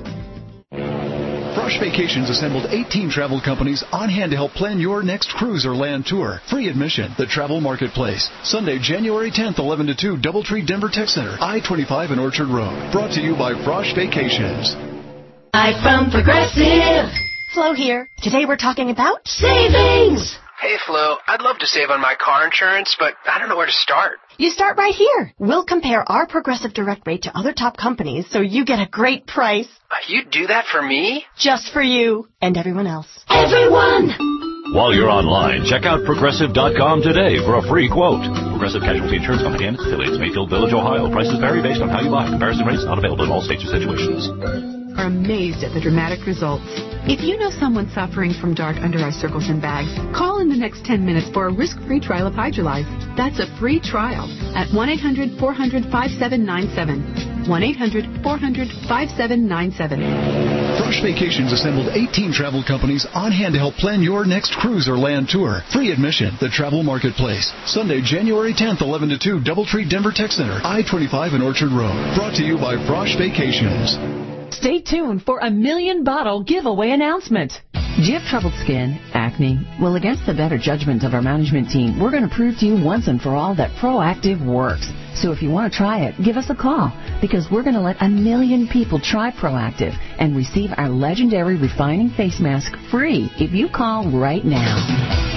Frosh Vacations assembled eighteen travel companies on hand to help plan your next cruise or land tour. Free admission, the Travel Marketplace. Sunday, January tenth, eleven to two, Doubletree Denver Tech Center, I twenty-five and Orchard Road. Brought to you by Frosh Vacations. Hi from Progressive. Flo here. Today we're talking about savings. Hey, Flo, I'd love to save on my car insurance, but I don't know where to start. You start right here. We'll compare our Progressive Direct rate to other top companies so you get a great price. You do that for me? Just for you and everyone else. Everyone! While you're online, check out Progressive dot com today for a free quote. Progressive Casualty Insurance Company and affiliates, Mayfield Village, Ohio. Prices vary based on how you buy. Comparison rates not available in all states or situations. Are amazed at the dramatic results. If you know someone suffering from dark under-eye circles and bags, call in the next ten minutes for a risk-free trial of Hydralyze. That's a free trial at one eight hundred four hundred five seven nine seven. one eight hundred four hundred five seven nine seven. Frosh Vacations assembled eighteen travel companies on hand to help plan your next cruise or land tour. Free admission, the Travel Marketplace. Sunday, January tenth, eleven to two, Doubletree Denver Tech Center, I twenty-five and Orchard Road. Brought to you by Frosh Vacations. Stay tuned for a million bottle giveaway announcement. Do you have troubled skin, acne? Well, against the better judgment of our management team, we're going to prove to you once and for all that Proactive works. So if you want to try it, give us a call, because we're going to let a million people try Proactive and receive our legendary refining face mask free if you call right now.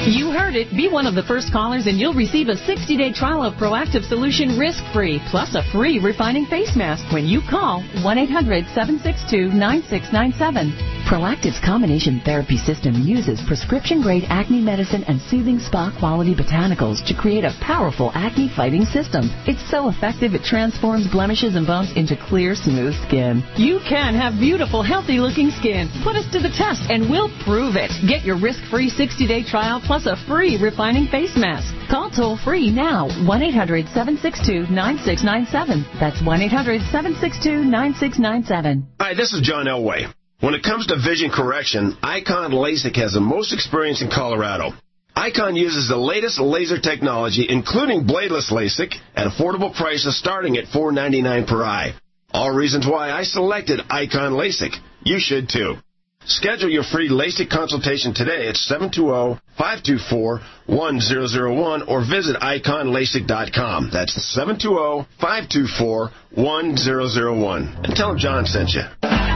You heard it. Be one of the first callers and you'll receive a sixty-day trial of Proactive Solution risk-free, plus a free refining face mask when you call one eight hundred seven six two nine six nine seven. Proactive's combination therapy system uses prescription-grade acne medicine and soothing spa-quality botanicals to create a powerful acne-fighting system. It's so effective it transforms blemishes and bumps into clear, smooth skin. You can have beautiful, healthy-looking skin. Put us to the test and we'll prove it. Get your risk-free sixty-day trial plus a free refining face mask. Call toll-free now, one eight hundred seven six two nine six nine seven. That's one eight hundred seven six two nine six nine seven. Hi, this is John Elway. When it comes to vision correction, Icon LASIK has the most experience in Colorado. Icon uses the latest laser technology, including bladeless LASIK, at affordable prices starting at four ninety-nine per eye. All reasons why I selected Icon LASIK. You should too. Schedule your free LASIK consultation today at seven two zero, five two four, one zero zero one or visit icon lasik dot com. That's seven two zero, five two four, one zero zero one. And tell them John sent you.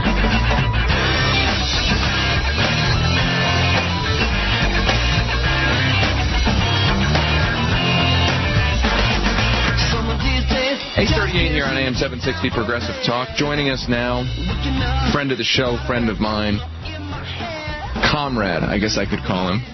eight thirty-eight here on A M seven sixty Progressive Talk. Joining us now, friend of the show, friend of mine, comrade, I guess I could call him,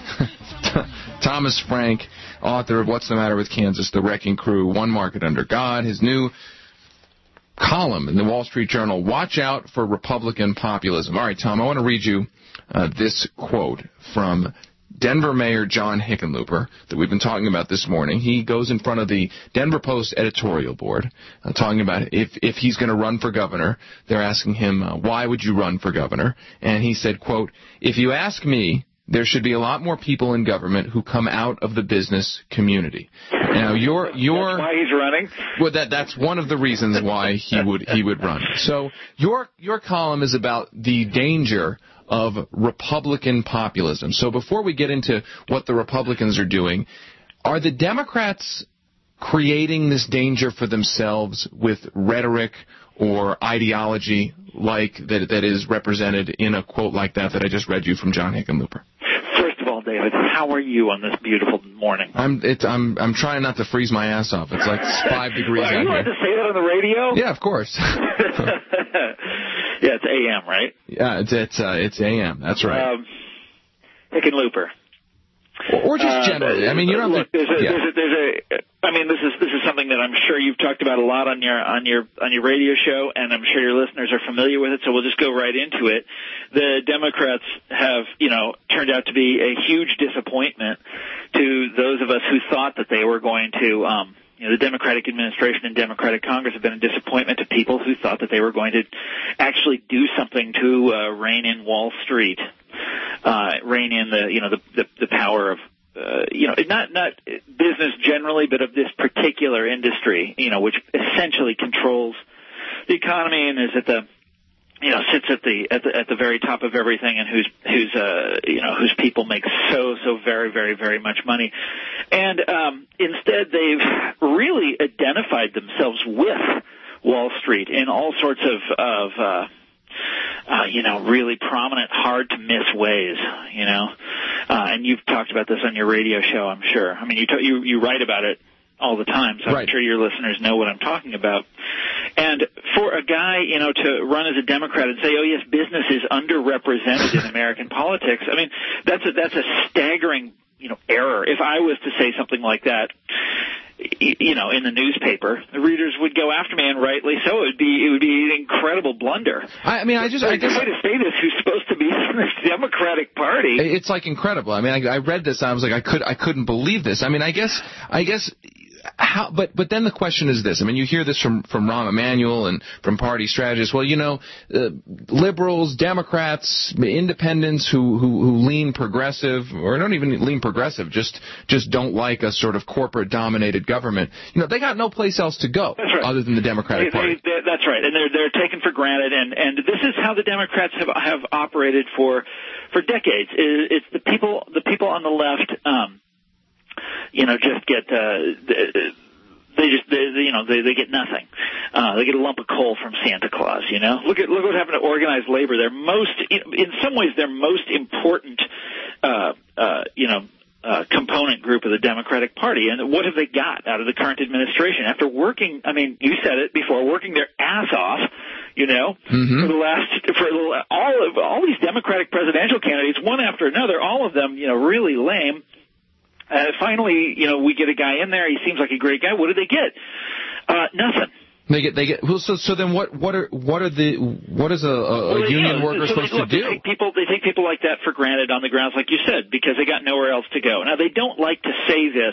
Thomas Frank, author of What's the Matter with Kansas, The Wrecking Crew, One Market Under God, his new column in the Wall Street Journal, Watch Out for Republican Populism. All right, Tom, I want to read you uh, this quote from Denver Mayor John Hickenlooper that we've been talking about this morning. He goes in front of the Denver Post editorial board uh, talking about if if he's going to run for governor. They're asking him, uh, why would you run for governor? And he said, quote, if you ask me, there should be a lot more people in government who come out of the business community. Now, your your that's why he's running. Well, that that's one of the reasons why he would he would run. So your your column is about the danger of Republican populism. So before we get into what the Republicans are doing, are the Democrats creating this danger for themselves with rhetoric or ideology like that that is represented in a quote like that that I just read you from John Hickenlooper? First of all, David, how are you on this beautiful morning? I'm it's I'm I'm trying not to freeze my ass off. It's like five degrees well, out here. Are you allowed to say that on the radio? Yeah, of course. Yeah, it's A M, right? Yeah, it's it's uh, it's A M. That's right. Um, Hickenlooper. Or, or just generally. Uh, I mean, you don't look. There's a, yeah. there's, a, there's a. I mean, this is this is something that I'm sure you've talked about a lot on your on your on your radio show, and I'm sure your listeners are familiar with it. So we'll just go right into it. The Democrats have, you know, turned out to be a huge disappointment to those of us who thought that they were going to. Um, You know, the Democratic administration and Democratic Congress have been a disappointment to people who thought that they were going to actually do something to uh, rein in Wall Street, uh, rein in the, you know, the the, the power of, uh, you know, not not business generally, but of this particular industry, you know, which essentially controls the economy and is at the, you know, sits at the at the at the very top of everything, and whose whose uh you know whose people make so so very very very much money, and um, instead they've really identified themselves with Wall Street in all sorts of of uh, uh, you know really prominent, hard to miss ways, you know, uh, and you've talked about this on your radio show, I'm sure. I mean, you t- you you write about it all the time, so right. I'm sure your listeners know what I'm talking about. And for a guy, you know, to run as a Democrat and say, oh, yes, business is underrepresented in American politics, I mean, that's a, that's a staggering, you know, error. If I was to say something like that, you know, in the newspaper, the readers would go after me, and rightly so. It would be it would be an incredible blunder. I, I mean, I just I guess the way to say this, who's supposed to be in this Democratic Party? It's like incredible. I mean, I, I read this, and I was like, I could I couldn't believe this. I mean, I guess I guess. How, but but then the question is this. I mean, you hear this from from Rahm Emanuel and from party strategists. Well, you know, uh, liberals, Democrats, independents who, who who lean progressive, or don't even lean progressive, just just don't like a sort of corporate dominated government. You know, they got no place else to go right. other than the Democratic they, Party. They, they, that's right, and they're they're taken for granted. And and this is how the Democrats have have operated for for decades. It's the people the people on the left. Um, You know, just get uh, they just they, you know they they get nothing. Uh, they get a lump of coal from Santa Claus. You know, look at look what happened to organized labor. Their most, in some ways, their most important, uh, uh, you know, uh, component group of the Democratic Party. And what have they got out of the current administration? After working, I mean, you said it before, working their ass off, you know, mm-hmm. for the last, for all of, all these Democratic presidential candidates, one after another, all of them, you know, really lame. Uh, finally, you know, we get a guy in there. He seems like a great guy. What do they get? Uh, nothing. They get, they get. Well, so, so then, what, what are, what are the, what is a, a, well, a union you know, worker so supposed they, look, to do? They take people, they take people like that for granted on the grounds, like you said, because they got nowhere else to go. Now, they don't like to say this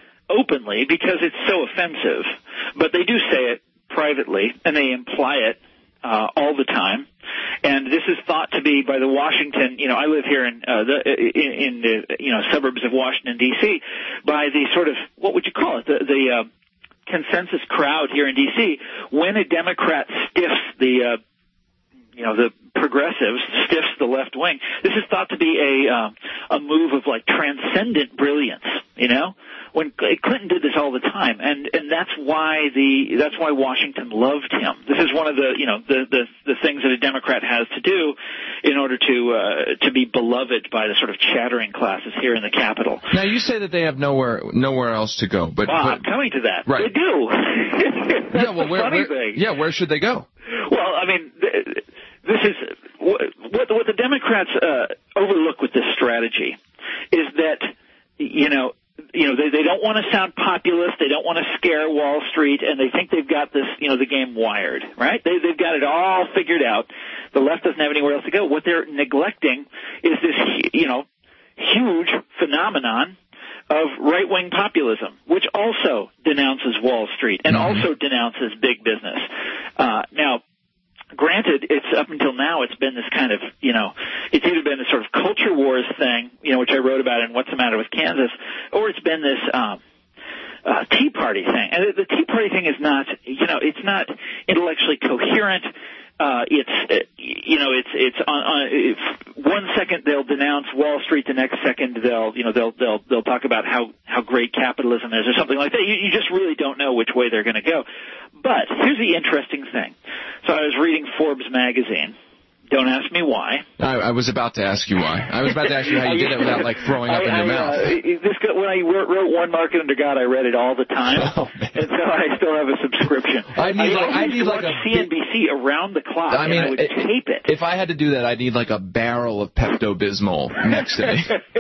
openly because it's so offensive, but they do say it privately, and they imply it uh, all the time. And this is thought to be by the Washington, you know, I live here in uh, the in, in the you know suburbs of Washington D C, by the sort of, what would you call it, the the uh, consensus crowd here in D C. When a Democrat stiffs the uh, you know the progressives, stiffs the left wing, this is thought to be a uh, a move of like transcendent brilliance, you know. When Clinton did this all the time, and and that's why the that's why Washington loved him. This is one of the you know the the, the things that a Democrat has to do in order to uh, to be beloved by the sort of chattering classes here in the Capitol. Now you say that they have nowhere nowhere else to go, but, well, but I'm coming to that. Right. They do. That's yeah, well, the where, funny where, thing. yeah, where should they go? Well, I mean, this is what what the Democrats uh, overlook with this strategy is that you know. You know, they, they don't want to sound populist. They don't want to scare Wall Street, and they think they've got this, you know, the game wired, right? They, they've got it all figured out. The left doesn't have anywhere else to go. What they're neglecting is this, you know, huge phenomenon of right-wing populism, which also denounces Wall Street and mm-hmm. also denounces big business. Uh, now, granted, it's up until now, it's been this kind of, you know, it's either been this sort of culture wars thing, you know, which I wrote about in What's the Matter with Kansas, or it's been this um, uh, Tea Party thing. And the, the Tea Party thing is not, you know, it's not intellectually coherent. Uh, it's, uh, you know, it's, it's on, on, if one second they'll denounce Wall Street, the next second they'll, you know, they'll, they'll, they'll talk about how, how great capitalism is or something like that. You, you just really don't know which way they're going to go. But here's the interesting thing. So I was reading Forbes magazine. Don't ask me why. I, I was about to ask you why. I was about to ask you how you did it without, like, throwing up I, in your I, mouth. Uh, this, when I wrote One Market Under God, I read it all the time, oh, and so I still have a subscription. I need, I, like, I need like a C N B C around the clock, I mean, and I would it, tape it. If I had to do that, I'd need like a barrel of Pepto-Bismol next to me.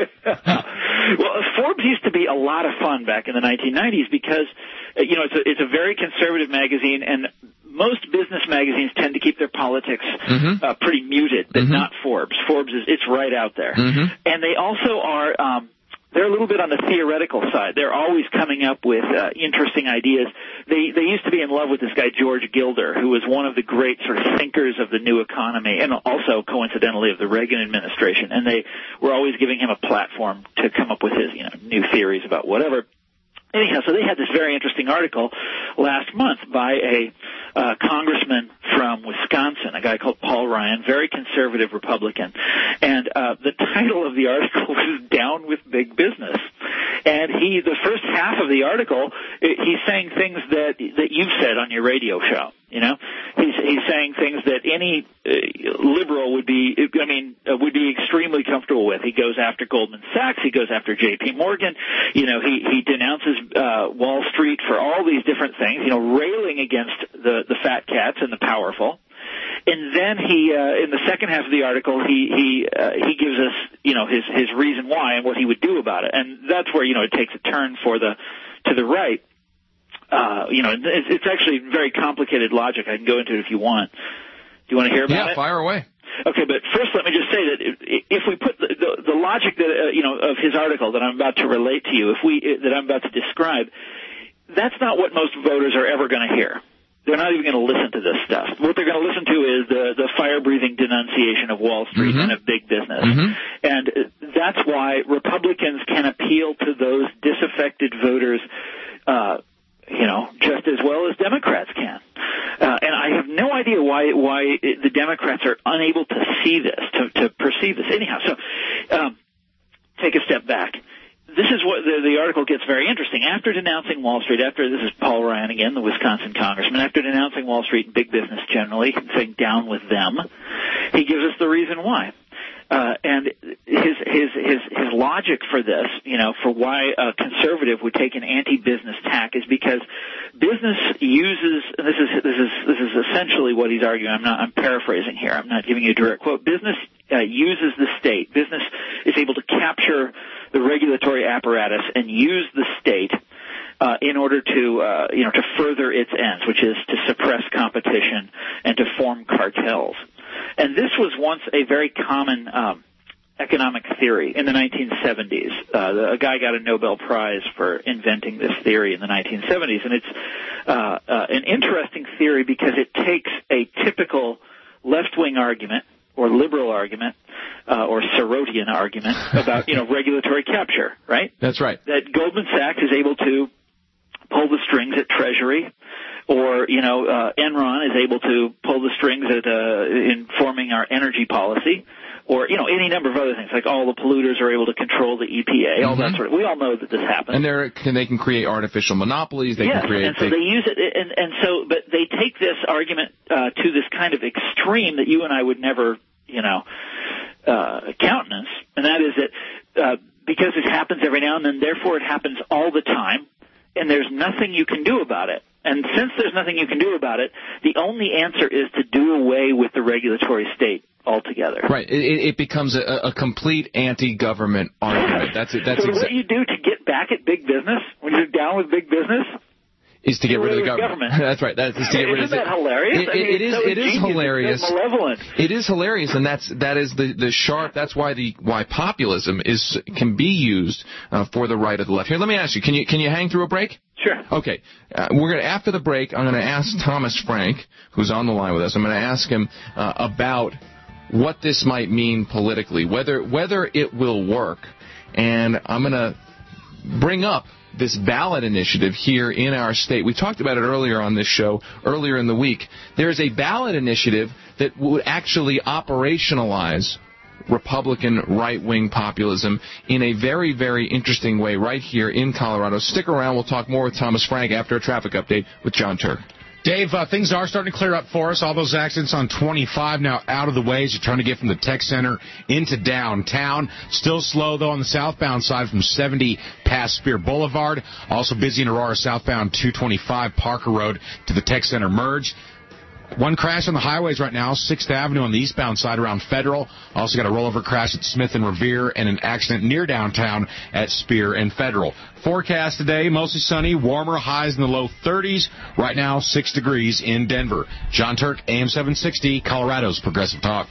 Well, Forbes used to be a lot of fun back in the nineteen nineties because, you know, it's a, it's a very conservative magazine, and most business magazines tend to keep their politics mm-hmm. uh, pretty muted, but mm-hmm. not Forbes. Forbes is it's right out there, mm-hmm. and they also are. Um, They're a little bit on the theoretical side. They're always coming up with uh, interesting ideas. They they used to be in love with this guy George Gilder, who was one of the great sort of thinkers of the new economy, and also coincidentally of the Reagan administration. And they were always giving him a platform to come up with his you know new theories about whatever. Anyhow, so they had this very interesting article last month by a uh, congressman from Wisconsin, a guy called Paul Ryan, very conservative Republican. And uh, the title of the article was Down with Big Business. And he, the first half of the article, he's saying things that that you've said on your radio show. You know, he's he's saying things that any uh, liberal would be, I mean, uh, would be extremely comfortable with. He goes after Goldman Sachs. He goes after J P Morgan. You know, he he denounces uh, Wall Street for all these different things. You know, railing against the the fat cats and the powerful. And then he, uh, in the second half of the article, he he uh, he gives us, you know, his his reason why and what he would do about it. And that's where, you know, it takes a turn for the to the right. Uh, you know, it's, it's actually very complicated logic. I can go into it if you want. Do you want to hear about yeah, it? Yeah, fire away. Okay, but first let me just say that if, if we put the, the, the logic that uh, you know of his article that I'm about to relate to you, if we that I'm about to describe, that's not what most voters are ever going to hear. They're not even going to listen to this stuff. What they're going to listen to is the, the fire-breathing denunciation of Wall Street mm-hmm. and of big business. Mm-hmm. And that's why Republicans can appeal to those disaffected voters, uh, you know, just as well as Democrats can. Uh, and I have no idea why why the Democrats are unable to see this, to, to perceive this. Anyhow, so um, take a step back. This is what the, the article gets very interesting. After denouncing Wall Street, after this is Paul Ryan again, the Wisconsin congressman, after denouncing Wall Street and big business generally, saying down with them, he gives us the reason why. Uh, and his his his his logic for this, you know, for why a conservative would take an anti-business tack is because business uses. And this is this is this is essentially what he's arguing. I'm not. I'm paraphrasing here. I'm not giving you a direct quote. Business uh, uses the state. Business is able to capture the regulatory apparatus and use the state uh, in order to uh, you know to further its ends, which is to suppress competition and to form cartels. And this was once a very common um, economic theory in the nineteen seventies. Uh, the, a guy got a Nobel Prize for inventing this theory in the nineteen seventies, and it's uh, uh, an interesting theory because it takes a typical left-wing argument or liberal argument uh, or Soroshian argument about you know regulatory capture, right? That's right. That Goldman Sachs is able to pull the strings at Treasury. Or, you know, uh, Enron is able to pull the strings at, uh, in forming our energy policy. Or, you know, any number of other things, like all the polluters are able to control the E P A, all mm-hmm. that sort of. We all know that this happens. And they're, can, they can create artificial monopolies. They yes, can create. and so they, they use it, and, and so, but they take this argument uh, to this kind of extreme that you and I would never, you know, uh, countenance, and that is that uh, because it happens every now and then, therefore it happens all the time, and there's nothing you can do about it. And since there's nothing you can do about it, the only answer is to do away with the regulatory state altogether. Right. It, it becomes a, a complete anti-government argument. That's it. That's so exa- what you do to get back at big business when you're down with big business is to get rid of the government. government. That's right. That's to get rid Isn't of that hilarious? It, I mean, it is. so It is hilarious. It's malevolent. It is hilarious, and that's that is the the sharp. That's why the why populism is can be used uh, for the right or the left. Here, let me ask you. Can you can you hang through a break? Sure. Okay. Uh, we're gonna after the break. I'm gonna ask Thomas Frank, who's on the line with us. I'm gonna ask him uh, about what this might mean politically, whether whether it will work, and I'm gonna bring up this ballot initiative here in our state. We talked about it earlier on this show, earlier in the week. There's a ballot initiative that would actually operationalize Republican right-wing populism in a very, very interesting way right here in Colorado. Stick around. We'll talk more with Thomas Frank after a traffic update with John Turk. Dave, uh, things are starting to clear up for us. All those accidents on twenty-five now out of the way as you're trying to get from the tech center into downtown. Still slow, though, on the southbound side from seventy past Spear Boulevard. Also busy in Aurora southbound two twenty-five Parker Road to the tech center merge. One crash on the highways right now, sixth Avenue on the eastbound side around Federal. Also got a rollover crash at Smith and Revere and an accident near downtown at Spear and Federal. Forecast today, mostly sunny, warmer, highs in the low thirties. Right now, six degrees in Denver. John Turk, A M seven sixty, Colorado's Progressive Talk.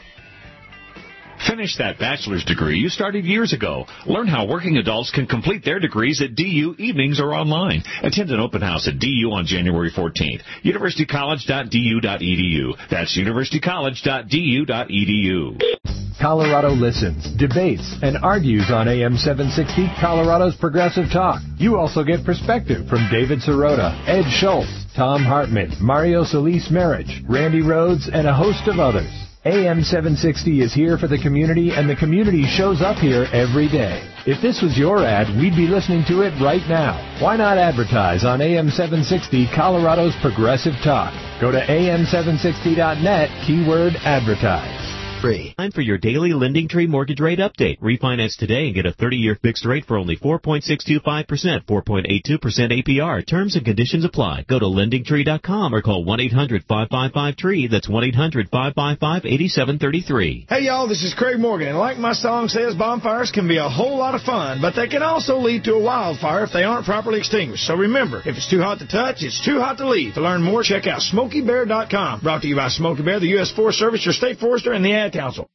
Finish that bachelor's degree you started years ago. Learn how working adults can complete their degrees at D U evenings or online. Attend an open house at D U on January fourteenth. university college dot d u dot e d u. That's university college dot d u dot e d u. Colorado listens, debates, and argues on A M seven sixty, Colorado's Progressive Talk. You also get perspective from David Sirota, Ed Schultz, Tom Hartman, Mario Solis-Marich, Randy Rhodes, and a host of others. A M seven sixty is here for the community, and the community shows up here every day. If this was your ad, we'd be listening to it right now. Why not advertise on A M seven sixty, Colorado's Progressive Talk? Go to A M seven sixty dot net, keyword advertise. Free. Time for your daily LendingTree mortgage rate update. Refinance today and get a thirty-year fixed rate for only four point six two five percent, four point eight two percent A P R. Terms and conditions apply. Go to lending tree dot com or call one eight hundred five five five T R E E. That's one eight hundred five five five eight seven three three. Hey, y'all, this is Craig Morgan. And like my song says, bonfires can be a whole lot of fun, but they can also lead to a wildfire if they aren't properly extinguished. So remember, if it's too hot to touch, it's too hot to leave. To learn more, check out Smokey Bear dot com. Brought to you by Smokey Bear, the U S Forest Service, your state forester, and the Ad Council.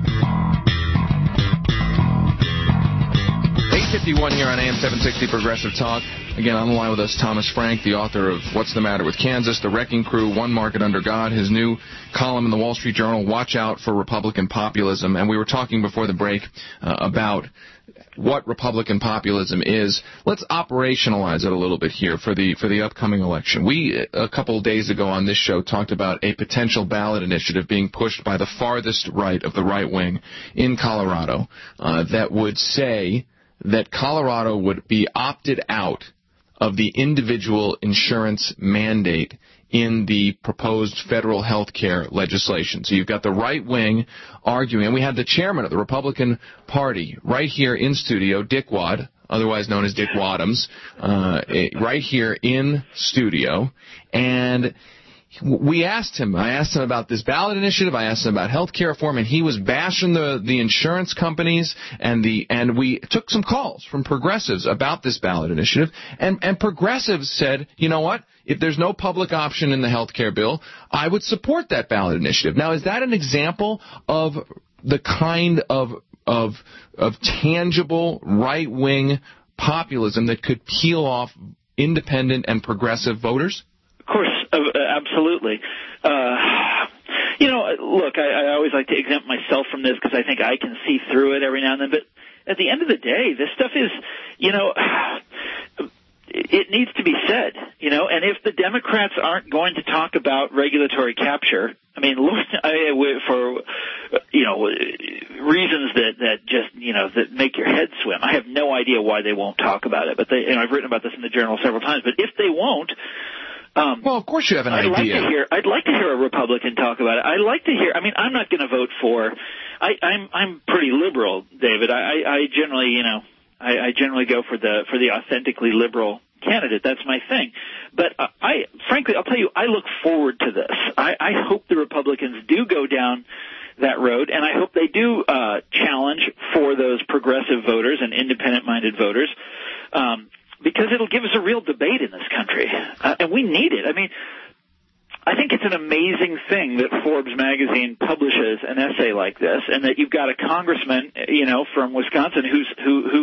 eight fifty-one here on A M seven sixty Progressive Talk. Again, on the line with us, Thomas Frank, the author of What's the Matter with Kansas, The Wrecking Crew, One Market Under God, his new column in the Wall Street Journal, Watch Out for Republican Populism. And we were talking before the break uh, about what Republican populism is. Let's operationalize it a little bit here for the for the upcoming election. We, a couple of days ago on this show, talked about a potential ballot initiative being pushed by the farthest right of the right wing in Colorado uh, that would say that Colorado would be opted out of the individual insurance mandate in the proposed federal health care legislation. So you've got the right wing arguing, and we had the chairman of the Republican Party right here in studio, Dick Wad, otherwise known as Dick Wadhams, uh, right here in studio, and we asked him, I asked him about this ballot initiative, I asked him about health care reform, and he was bashing the, the insurance companies, and the and we took some calls from progressives about this ballot initiative, and, and progressives said, you know what, if there's no public option in the health care bill, I would support that ballot initiative. Now, is that an example of the kind of of of tangible right-wing populism that could peel off independent and progressive voters? Of course, uh, absolutely. Uh, you know, look, I, I always like to exempt myself from this because I think I can see through it every now and then. But at the end of the day, this stuff is, you know, it needs to be said, you know. And if the Democrats aren't going to talk about regulatory capture, I mean, I, for, you know, reasons that, that just, you know, that make your head swim, I have no idea why they won't talk about it. But they, and I've written about this in the Journal several times. But if they won't, Um, well, of course you have an I'd idea. Like to hear, I'd like to hear a Republican talk about it. I'd like to hear. I mean, I'm not going to vote for. I, I'm I'm pretty liberal, David. I, I generally, you know, I, I generally go for the for the authentically liberal candidate. That's my thing. But I, I frankly, I'll tell you, I look forward to this. I, I hope the Republicans do go down that road, and I hope they do uh, challenge for those progressive voters and independent-minded voters. Um, Because it'll give us a real debate in this country, uh, and we need it. I mean, I think it's an amazing thing that Forbes magazine publishes an essay like this, and that you've got a congressman, you know, from Wisconsin who's who who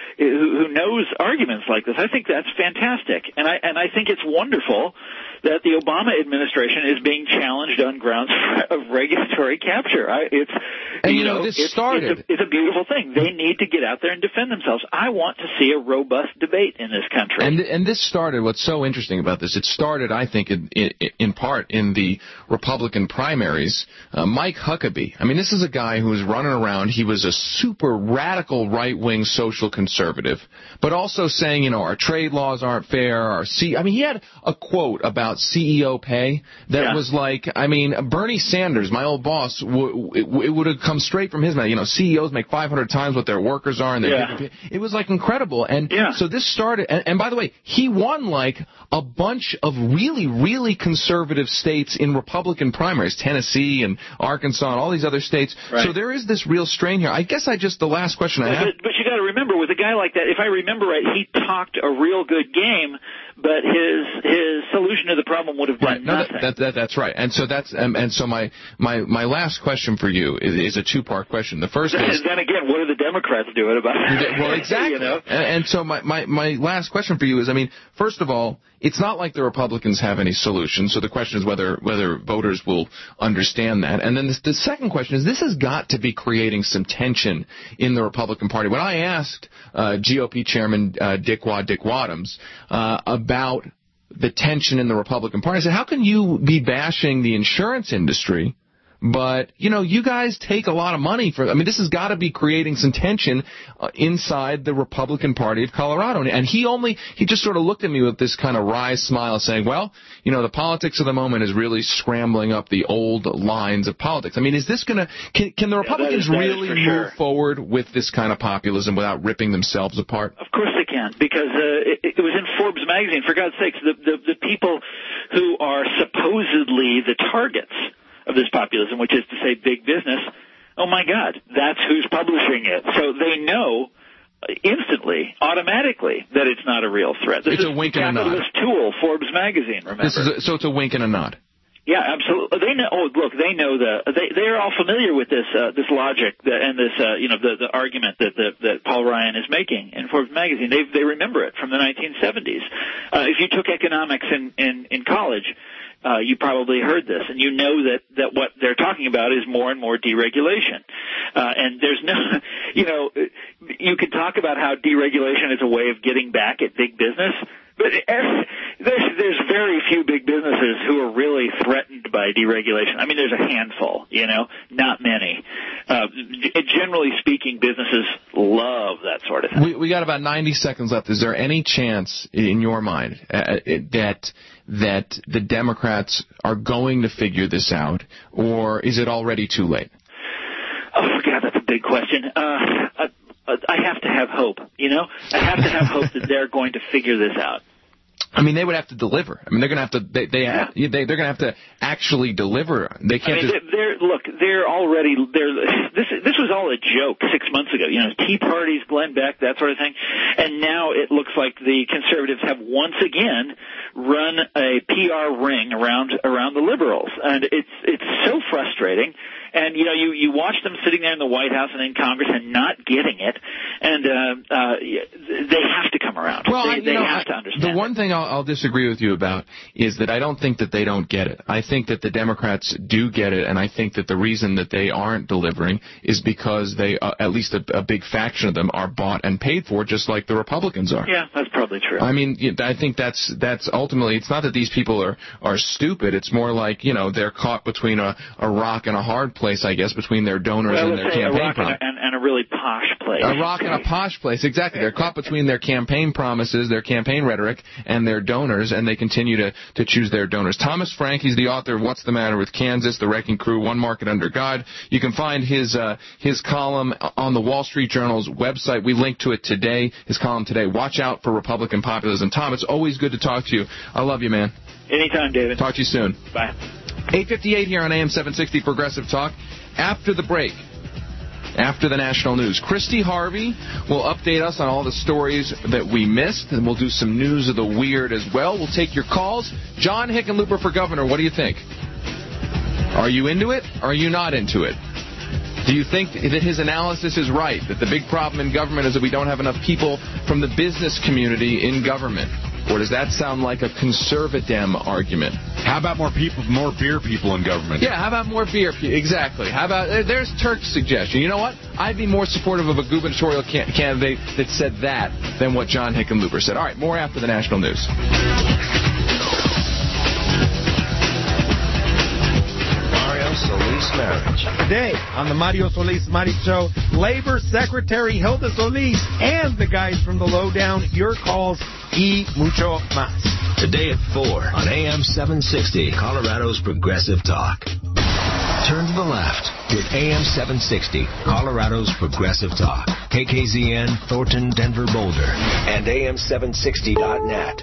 who knows arguments like this. I think that's fantastic, and I and I think it's wonderful that the Obama administration is being challenged on grounds of regulatory capture. I, it's and you, you know, know this it's, started. It's a, it's a beautiful thing. They need to get out there and defend themselves. I want to see a robust debate in this country. And and this started. What's so interesting about this? It started, I think, in in, in part in the Republican primaries. Uh, Mike Huckabee. I mean, this is a guy who was running around. He was a super radical right-wing social conservative, but also saying, you know, our trade laws aren't fair. Our C. I mean, he had a quote about C E O pay that yeah. was like, I mean, Bernie Sanders, my old boss, w- it, it would have come straight from his mouth. You know, C E Os make five hundred times what their workers are, and yeah. it was like incredible. And yeah. so this started, and, and by the way, he won like a bunch of really, really conservative states in Republican primaries, Tennessee and Arkansas and all these other states. Right. So there is this real strain here. I guess I just, the last question I but, have. But, but you got to remember, with a guy like that, if I remember right, he talked a real good game, but his his solution to the problem would have done right. no, nothing. That, that, that's right. And so that's um, and so my, my my last question for you is, is a two-part question. The first and is... then again, what are the Democrats doing about it? Well, exactly. you know? and, and so my, my, my last question for you is, I mean, first of all, it's not like the Republicans have any solution, so the question is whether whether voters will understand that. And then this, the second question is, this has got to be creating some tension in the Republican Party. When I asked uh, G O P Chairman uh, Dick Wad, Dick Wadhams, uh, about the tension in the Republican Party, I said, how can you be bashing the insurance industry, but, you know, you guys take a lot of money for, I mean, this has got to be creating some tension uh, inside the Republican Party of Colorado. And, and he only, he just sort of looked at me with this kind of wry smile saying, well, you know, the politics of the moment is really scrambling up the old lines of politics. I mean, is this going to, can, can the Republicans yeah, that is, that really move sure. forward with this kind of populism without ripping themselves apart? Of course they can, because uh, it, it was in Forbes magazine. For God's sakes, the, the, the people who are supposedly the targets of this populism, which is to say big business, oh my God, that's who's publishing it. So they know instantly, automatically, that it's not a real threat. This it's is a wink and a nod. Capitalist tool, Forbes magazine, remember. This is a, so it's a wink and a nod. Yeah, absolutely. They know. Oh, look, they know the. They they are all familiar with this uh, this logic that, and this uh, you know the the argument that the, that Paul Ryan is making in Forbes magazine. They they remember it from the nineteen seventies. Uh, if you took economics in in in college, Uh, you probably heard this, and you know that, that what they're talking about is more and more deregulation. Uh, and there's no, you know, you can talk about how deregulation is a way of getting back at big business, but there's there's very few big businesses who are really threatened by deregulation. I mean, there's a handful, you know, not many. Uh, generally speaking, businesses love that sort of thing. We, we got about ninety seconds left. Is there any chance in your mind uh, that that the Democrats are going to figure this out, or is it already too late? Oh, God, that's a big question. Uh, I, I have to have hope, you know? I have to have hope that they're going to figure this out. I mean, they would have to deliver. I mean, they're going to have to. They, they, yeah. they they're going to have to actually deliver. They can't I mean, just. They're, look, they're already. They're this. This was all a joke six months ago. You know, Tea Parties, Glenn Beck, that sort of thing. And now it looks like the conservatives have once again run a P R ring around around the liberals, and it's it's so frustrating. And, you know, you, you watch them sitting there in the White House and in Congress and not getting it, and uh, uh, they have to come around. Well, they you they know, have to understand. The one thing I'll, I'll disagree with you about is that I don't think that they don't get it. I think that the Democrats do get it, and I think that the reason that they aren't delivering is because they, uh, at least a, a big faction of them, are bought and paid for, just like the Republicans are. Yeah, that's probably true. I mean, I think that's that's ultimately, it's not that these people are, are stupid. It's more like, you know, they're caught between a, a rock and a hard place. Place, I guess, between their donors well, and their say campaign a rock promises. And, and a really posh place. A rock and a posh place, exactly. They're caught between their campaign promises, their campaign rhetoric, and their donors, and they continue to, to choose their donors. Thomas Frank, he's the author of What's the Matter with Kansas, The Wrecking Crew, One Market Under God. You can find his uh, his column on the Wall Street Journal's website. We linked to it today, his column today. Watch out for Republican populism. Tom, it's always good to talk to you. I love you, man. Anytime, David. Talk to you soon. Bye. eight fifty-eight here on A M seven sixty Progressive Talk. After the break, after the national news, Christy Harvey will update us on all the stories that we missed, and we'll do some news of the weird as well. We'll take your calls. John Hickenlooper for governor, what do you think? Are you into it, or are you not into it? Do you think that his analysis is right, that the big problem in government is that we don't have enough people from the business community in government? Or does that sound like a conservative argument? How about more people, more beer people in government? Yeah, how about more beer people? Exactly. How about, there's Turk's suggestion. You know what? I'd be more supportive of a gubernatorial can- candidate that said that than what John Hickenlooper said. All right, more after the national news. Solis Marriage. Today on the Mario Solis Marriage Show, Labor Secretary Hilda Solis and the guys from the Lowdown, your calls y mucho más. Today at four on A M seven sixty, Colorado's Progressive Talk. Turn to the left with A M seven sixty, Colorado's Progressive Talk. K K Z N, Thornton, Denver, Boulder, and A M seven sixty dot net.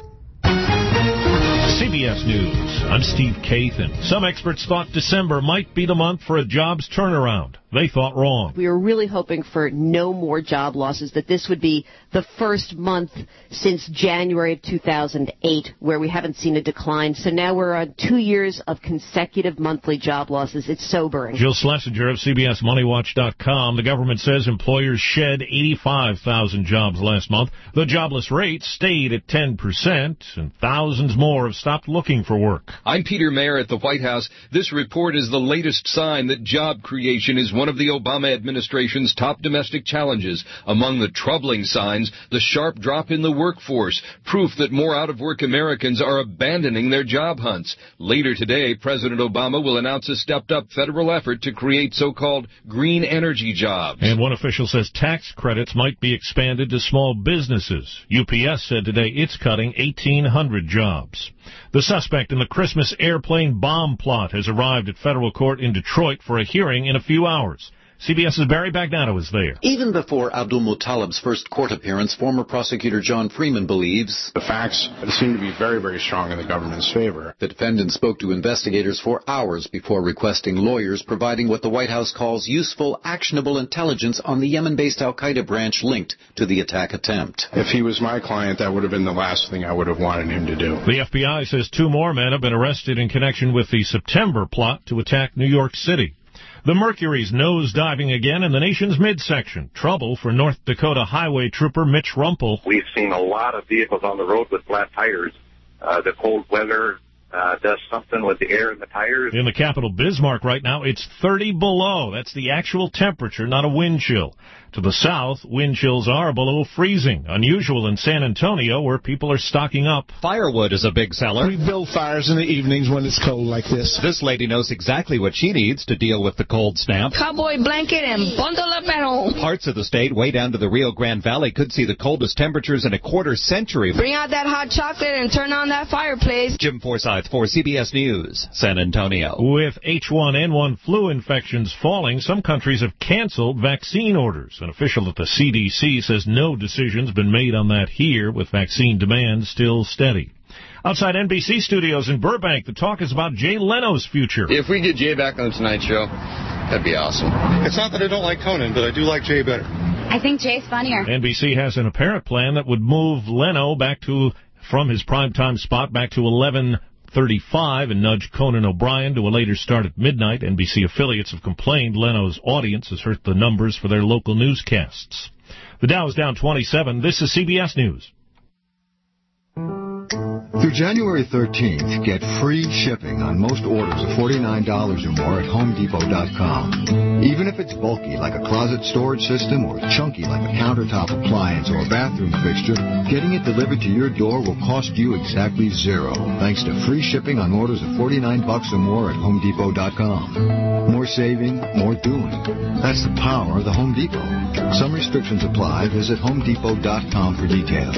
C B S News. I'm Steve Kathan. Some experts thought December might be the month for a jobs turnaround. They thought wrong. We were really hoping for no more job losses, that this would be the first month since January of two thousand eight where we haven't seen a decline. So now we're on two years of consecutive monthly job losses. It's sobering. Jill Schlesinger of C B S Money Watch dot com. The government says employers shed eighty-five thousand jobs last month. The jobless rate stayed at ten percent, and thousands more have stopped looking for work. I'm Peter Mayer at the White House. This report is the latest sign that job creation is one of the Obama administration's top domestic challenges. Among the troubling signs, the sharp drop in the workforce, proof that more out-of-work Americans are abandoning their job hunts. Later today, President Obama will announce a stepped-up federal effort to create so-called green energy jobs. And one official says tax credits might be expanded to small businesses. U P S said today it's cutting eighteen hundred jobs. The suspect in the Christmas airplane bomb plot has arrived at federal court in Detroit for a hearing in a few hours. CBS's Barry Bagnano is there. Even before Abdul Muttalib's first court appearance, former prosecutor John Freeman believes the facts seem to be very, very strong in the government's favor. The defendant spoke to investigators for hours before requesting lawyers providing what the White House calls useful, actionable intelligence on the Yemen-based al-Qaeda branch linked to the attack attempt. If he was my client, that would have been the last thing I would have wanted him to do. The F B I says two more men have been arrested in connection with the September plot to attack New York City. The Mercury's nose-diving again in the nation's midsection. Trouble for North Dakota Highway Trooper Mitch Rumpel. We've seen a lot of vehicles on the road with flat tires. Uh, the cold weather uh, does something with the air in the tires. In the capital, Bismarck, right now, it's thirty below. That's the actual temperature, not a wind chill. To the south, wind chills are below freezing, unusual in San Antonio, where people are stocking up. Firewood is a big seller. We build fires in the evenings when it's cold like this. This lady knows exactly what she needs to deal with the cold snap. Cowboy blanket and bundle up at home. Parts of the state, way down to the Rio Grande Valley, could see the coldest temperatures in a quarter century. Bring out that hot chocolate and turn on that fireplace. Jim Forsyth for C B S News, San Antonio. With H one N one flu infections falling, some countries have canceled vaccine orders. An official at the C D C says no decision's been made on that here, with vaccine demand still steady. Outside N B C studios in Burbank, the talk is about Jay Leno's future. If we get Jay back on the Tonight Show, that'd be awesome. It's not that I don't like Conan, but I do like Jay better. I think Jay's funnier. N B C has an apparent plan that would move Leno back to from his primetime spot back to eleven thirty-five and nudge Conan O'Brien to a later start at midnight. N B C affiliates have complained Leno's audience has hurt the numbers for their local newscasts. The Dow is down twenty-seven. This is C B S News. Through January thirteenth, get free shipping on most orders of forty-nine dollars or more at Home Depot dot com. Even if it's bulky like a closet storage system or chunky like a countertop appliance or a bathroom fixture, getting it delivered to your door will cost you exactly zero, thanks to free shipping on orders of forty-nine bucks or more at Home Depot dot com. More saving, more doing. That's the power of the Home Depot. Some restrictions apply. Visit Home Depot dot com for details.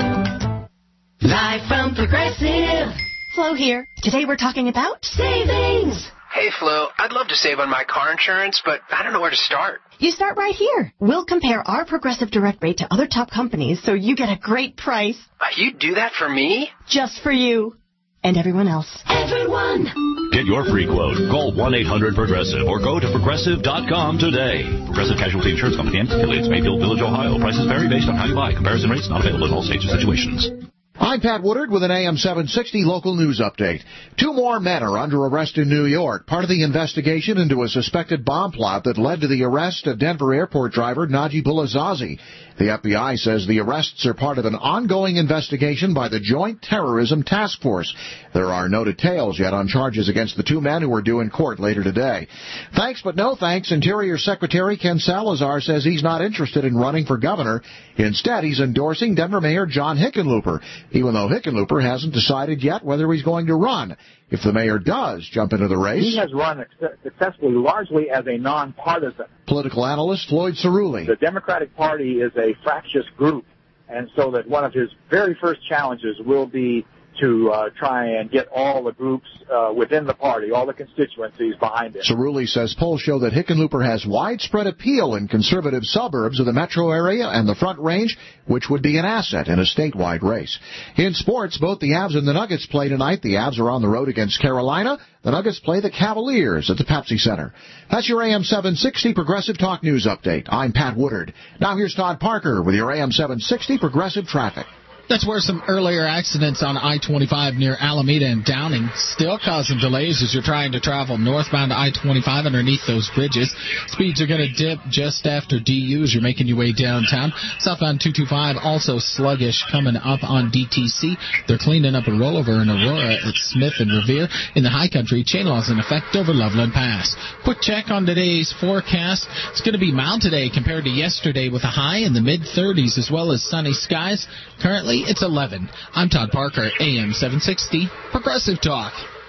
Live from Progressive. Flo here. Today we're talking about savings. Hey, Flo, I'd love to save on my car insurance, but I don't know where to start. You start right here. We'll compare our Progressive Direct rate to other top companies so you get a great price. Uh, you do that for me? Just for you. And everyone else. Everyone! Get your free quote. Call one eight hundred progressive or go to progressive dot com today. Progressive Casualty Insurance Company and affiliates, Mayfield Village, Ohio. Prices vary based on how you buy. Comparison rates not available in all states or situations. I'm Pat Woodard with an A M seven sixty local news update. Two more men are under arrest in New York, part of the investigation into a suspected bomb plot that led to the arrest of Denver airport driver Najib Azazi. The F B I says the arrests are part of an ongoing investigation by the Joint Terrorism Task Force. There are no details yet on charges against the two men who are due in court later today. Thanks but no thanks. Interior Secretary Ken Salazar says he's not interested in running for governor. Instead, he's endorsing Denver Mayor John Hickenlooper, even though Hickenlooper hasn't decided yet whether he's going to run. If the mayor does jump into the race... He has run successfully largely as a nonpartisan. Political analyst Floyd Cerulli. The Democratic Party is a fractious group, and so that one of his very first challenges will be to uh, try and get all the groups uh, within the party, all the constituencies behind him. Cerulli says polls show that Hickenlooper has widespread appeal in conservative suburbs of the metro area and the Front Range, which would be an asset in a statewide race. In sports, both the Avs and the Nuggets play tonight. The Avs are on the road against Carolina. The Nuggets play the Cavaliers at the Pepsi Center. That's your A M seven sixty Progressive Talk News Update. I'm Pat Woodard. Now here's Todd Parker with your A M seven sixty Progressive Traffic. That's where some earlier accidents on I twenty-five near Alameda and Downing still causing delays as you're trying to travel northbound I twenty-five underneath those bridges. Speeds are going to dip just after D U as you're making your way downtown. Southbound two twenty-five also sluggish coming up on D T C. They're cleaning up a rollover in Aurora at Smith and Revere. In the high country, chain laws in effect over Loveland Pass. Quick check on today's forecast. It's going to be mild today compared to yesterday with a high in the mid thirties as well as sunny skies. Currently, it's eleven. I'm Todd Parker, A M seven sixty, Progressive Talk.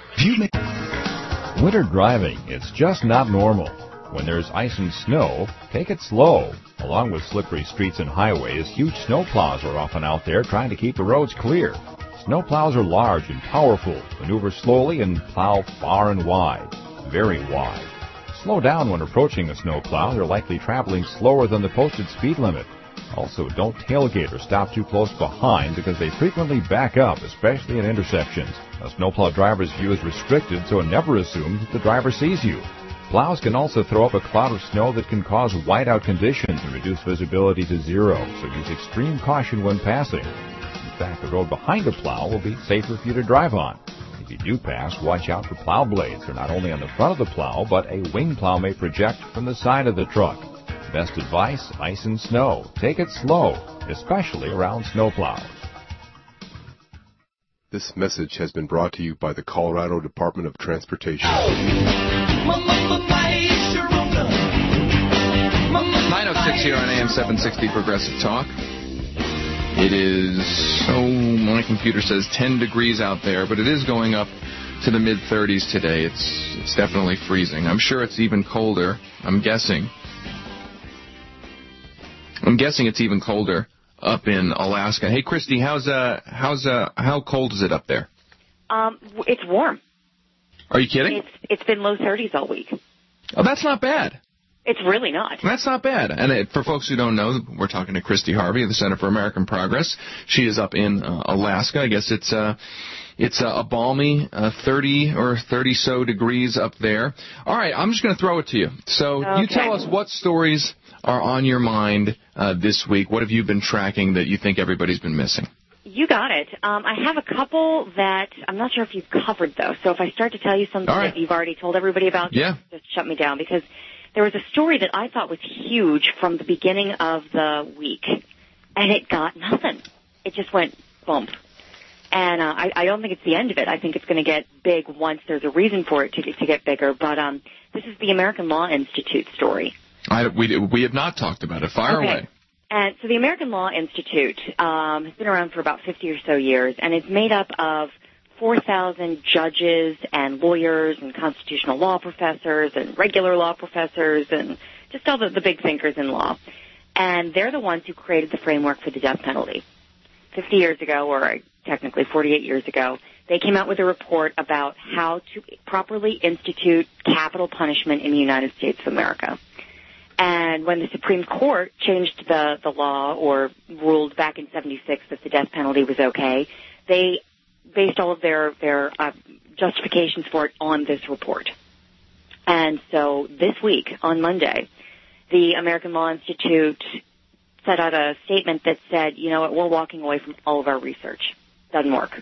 Winter driving, it's just not normal. When there's ice and snow, take it slow. Along with slippery streets and highways, huge snowplows are often out there trying to keep the roads clear. Snowplows are large and powerful, maneuver slowly and plow far and wide, very wide. Slow down when approaching a snowplow. They're likely traveling slower than the posted speed limit. Also, don't tailgate or stop too close behind because they frequently back up, especially at intersections. A snowplow driver's view is restricted, so never assume that the driver sees you. Plows can also throw up a cloud of snow that can cause whiteout conditions and reduce visibility to zero, so use extreme caution when passing. In fact, the road behind a plow will be safer for you to drive on. If you do pass, watch out for plow blades. They're not only on the front of the plow, but a wing plow may project from the side of the truck. Best advice, ice and snow. Take it slow, especially around snowplows. This message has been brought to you by the Colorado Department of Transportation. nine oh six here on A M seven sixty Progressive Talk. It is, oh, my computer says ten degrees out there, but it is going up to the mid-thirties today. It's it's definitely freezing. I'm sure it's even colder. I'm guessing. I'm guessing it's even colder up in Alaska. Hey, Christy, how's uh how's uh how cold is it up there? Um, it's warm. Are you kidding? It's it's been low thirties all week. Oh, that's not bad. It's really not. That's not bad. And it, for folks who don't know, we're talking to Christy Harvey of the Center for American Progress. She is up in uh, Alaska. I guess it's uh it's uh, a balmy uh, thirty or thirty so degrees up there. All right, I'm just going to throw it to you. So okay. You tell us what stories are on your mind uh, this week. What have you been tracking that you think everybody's been missing? You got it. Um, I have a couple that I'm not sure if you've covered, though. So if I start to tell you something right. that you've already told everybody about, yeah. just shut me down. Because there was a story that I thought was huge from the beginning of the week, and it got nothing. It just went bump. And uh, I, I don't think it's the end of it. I think it's going to get big once there's a reason for it to, to get bigger. But um, this is the American Law Institute story. I, we, we have not talked about it. Fire okay. away. And so the American Law Institute um, has been around for about fifty or so years, and it's made up of four thousand judges and lawyers and constitutional law professors and regular law professors and just all the, the big thinkers in law. And they're the ones who created the framework for the death penalty. fifty years ago, or technically forty-eight years ago, they came out with a report about how to properly institute capital punishment in the United States of America. And when the Supreme Court changed the, the law or ruled back in seventy-six that the death penalty was okay, they based all of their, their uh, justifications for it on this report. And so this week, on Monday, the American Law Institute set out a statement that said, you know what, we're walking away from all of our research. Doesn't work.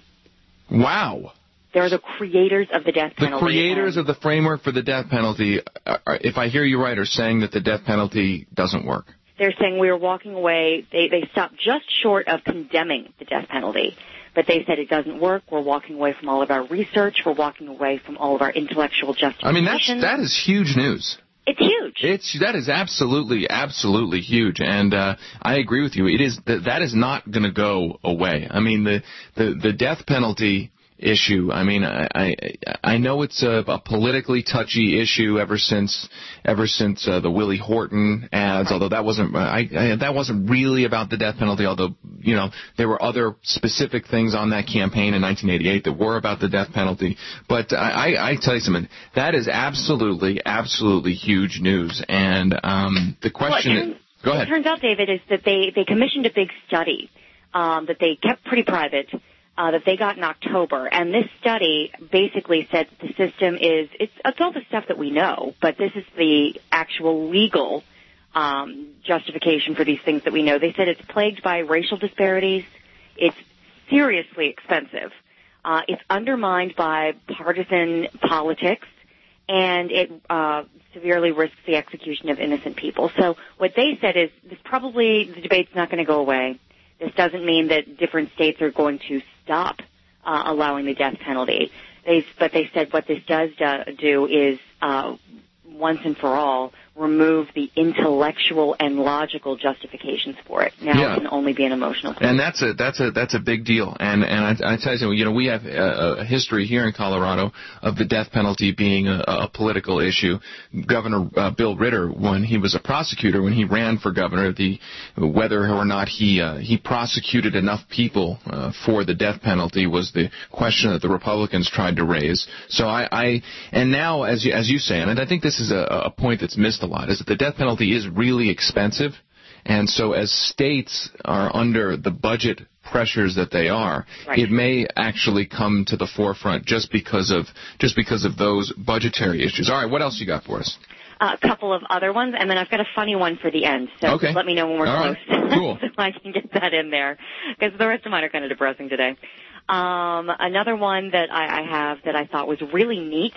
Wow. They're the creators of the death penalty. The creators of the framework for the death penalty, are, if I hear you right, are saying that the death penalty doesn't work. They're saying we are walking away. They, they stopped just short of condemning the death penalty. But they said it doesn't work. We're walking away from all of our research. We're walking away from all of our intellectual justification. I mean, that's, that is huge news. It's huge. It's that is absolutely, absolutely huge, and uh, I agree with you. It is that that is not going to go away. I mean, the, the, the death penalty issue. I mean, I I, I know it's a, a politically touchy issue ever since ever since uh, the Willie Horton ads. Although that wasn't I, I that wasn't really about the death penalty. Although you know there were other specific things on that campaign in nineteen eighty-eight that were about the death penalty. But I, I, I tell you something, that is absolutely absolutely huge news. And um, the question. Well, it turns, go ahead. It turns out, David, is that they they commissioned a big study um, that they kept pretty private. Uh, that they got in October, and this study basically said that the system is, it's, it's all the stuff that we know, but this is the actual legal um, justification for these things that we know. They said it's plagued by racial disparities, it's seriously expensive, uh, it's undermined by partisan politics, and it uh, severely risks the execution of innocent people. So what they said is this probably, the debate's not going to go away. This doesn't mean that different states are going to stop uh, allowing the death penalty. They, but they said what this does do is, uh, once and for all, remove the intellectual and logical justifications for it. Now yeah. It can only be an emotional thing. And that's a that's a that's a big deal. And and I, I tell you, you know, we have a, a history here in Colorado of the death penalty being a, a political issue. Governor uh, Bill Ritter, when he was a prosecutor, when he ran for governor, the whether or not he uh, he prosecuted enough people uh, for the death penalty was the question that the Republicans tried to raise. So I, I and now as you as you say, and I think this is a, a point that's missed a lot, is that the death penalty is really expensive, and so as states are under the budget pressures that they are, right. It may actually come to the forefront just because of just because of those budgetary issues. All right, what else you got for us? Uh, a couple of other ones, and then I've got a funny one for the end. So okay. Let me know when we're All close, right. Cool. so I can get that in there, because the rest of mine are kind of depressing today. Um, another one that I, I have that I thought was really neat.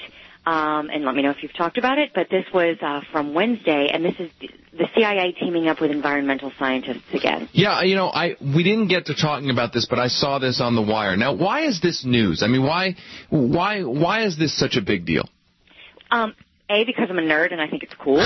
Um, and let me know if you've talked about it, but this was uh, from Wednesday, and this is the C I A teaming up with environmental scientists again. Yeah, you know, I we didn't get to talking about this, but I saw this on the wire. Now, why is this news? I mean, why why why is this such a big deal? Um, A, because I'm a nerd and I think it's cool,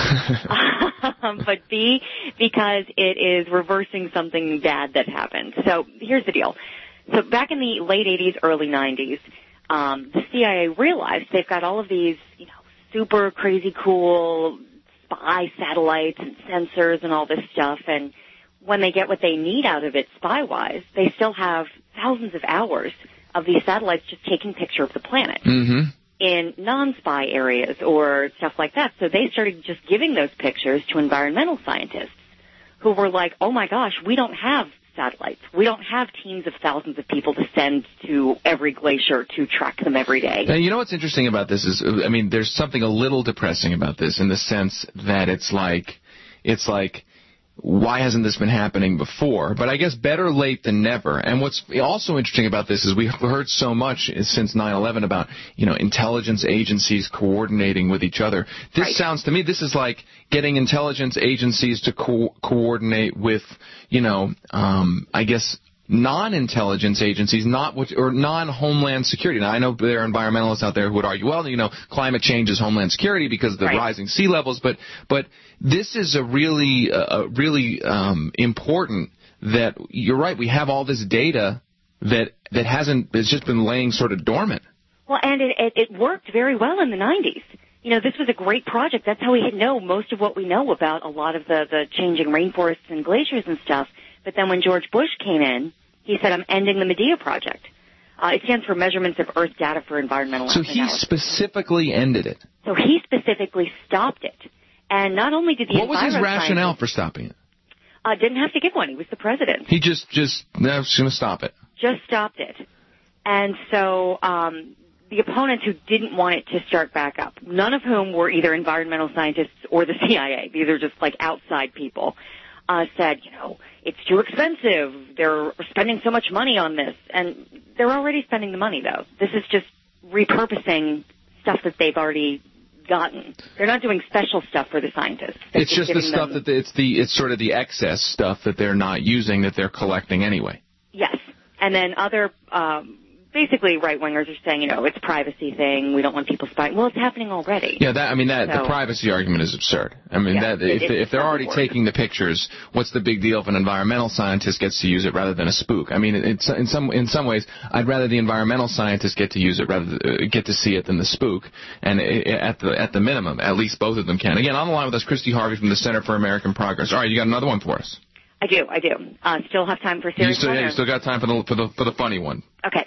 um, but B, because it is reversing something bad that happened. So here's the deal. So back in the late eighties, early nineties, um, the C I A realized they've got all of these, you know, super crazy cool spy satellites and sensors and all this stuff, and when they get what they need out of it spy-wise, they still have thousands of hours of these satellites just taking picture of the planet. Mm-hmm. In non-spy areas or stuff like that. So they started just giving those pictures to environmental scientists who were like, oh my gosh, we don't have satellites. We don't have teams of thousands of people to send to every glacier to track them every day. Now, you know what's interesting about this is, I mean, there's something a little depressing about this in the sense that it's like, it's like, why hasn't this been happening before? But I guess better late than never. And what's also interesting about this is we've heard so much since nine eleven about, you know, intelligence agencies coordinating with each other. This right. sounds to me, this is like getting intelligence agencies to co- coordinate with, you know, um, I guess, non-intelligence agencies, not which, or non-homeland security. Now, I know there are environmentalists out there who would argue, well, you know, climate change is homeland security because of the right. rising sea levels, but but this is a really, uh, really um, important that you're right. We have all this data that that hasn't, it's just been laying sort of dormant. Well, and it, it, it worked very well in the nineties. You know, this was a great project. That's how we know most of what we know about a lot of the, the changing rainforests and glaciers and stuff. But then when George Bush came in, he said, I'm ending the Medea project. Uh, it stands for Measurements of Earth Data for Environmental So Analysis. he specifically ended it. So he specifically stopped it. And not only did the What was his rationale for stopping it? Uh, didn't have to give one. He was the president. He just, just, no, I'm just going to stop it. Just stopped it. And so um, the opponents who didn't want it to start back up, none of whom were either environmental scientists or the C I A. These are just like outside people. Uh, said, you know, it's too expensive. They're spending so much money on this. And they're already spending the money, though. This is just repurposing stuff that they've already gotten. They're not doing special stuff for the scientists. They're it's just, just the stuff them... that the, it's the it's sort of the excess stuff that they're not using that they're collecting anyway. Yes. And then other um, basically right-wingers are saying, you know, it's a privacy thing. We don't want people spying. Well, it's happening already. Yeah, that I mean, that so, the privacy argument is absurd. I mean, yeah, that if, it, if they're already important. taking the pictures, what's the big deal if an environmental scientist gets to use it rather than a spook? I mean, it's, in some in some ways, I'd rather the environmental scientist get to use it rather than, uh, get to see it than the spook. And it, at the at the minimum, at least both of them can. Again, on the line with us, Christy Harvey from the Center for American Progress. All right, you got another one for us. I do, I do. Uh, still have time for serious you still, one? Yeah, you still got time for the for the for the funny one. Okay.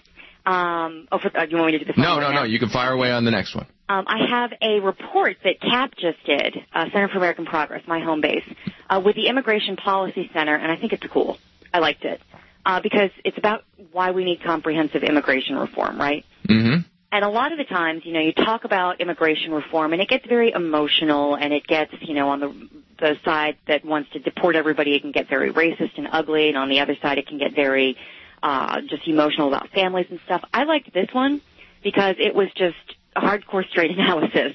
Um, oh, for, uh, you want me to do the funny No, one no, now? no. You can fire away on the next one. Um, I have a report that C A P just did, uh, Center for American Progress, my home base, uh, with the Immigration Policy Center, and I think it's cool. I liked it uh, because it's about why we need comprehensive immigration reform, right? Mm-hmm. And a lot of the times, you know, you talk about immigration reform, and it gets very emotional, and it gets, you know, on the the side that wants to deport everybody, it can get very racist and ugly, and on the other side, it can get very uh, just emotional about families and stuff. I liked this one because it was just a hardcore straight analysis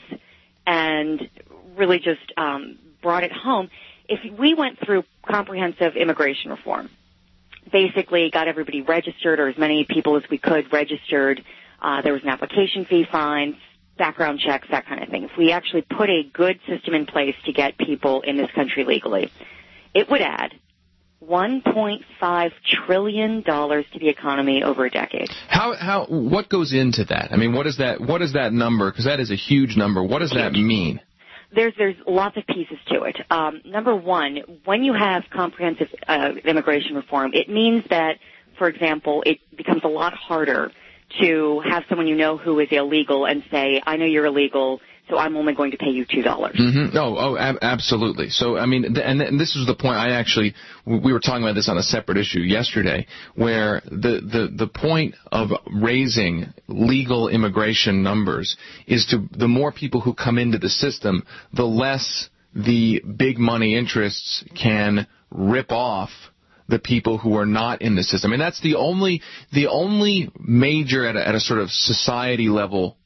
and really just um, brought it home. If we went through comprehensive immigration reform, basically got everybody registered, or as many people as we could registered, uh, there was an application fee, fines, background checks, that kind of thing. If we actually put a good system in place to get people in this country legally, it would add one point five trillion dollars to the economy over a decade. How how what goes into that? I mean, what is that? What is that number? Because that is a huge number. What does huge. that mean? There's there's lots of pieces to it. Um, number one, when you have comprehensive uh, immigration reform, it means that, for example, it becomes a lot harder to have someone you know who is illegal and say, I know you're illegal, so I'm only going to pay you two dollars. Mm-hmm. Oh, oh, ab- absolutely. So, I mean, th- and, and this is the point I actually, we were talking about this on a separate issue yesterday, where the, the, the point of raising legal immigration numbers is to, the more people who come into the system, the less the big money interests can rip off the people who are not in the system. I mean, that's the only, the only major at a, at a sort of society level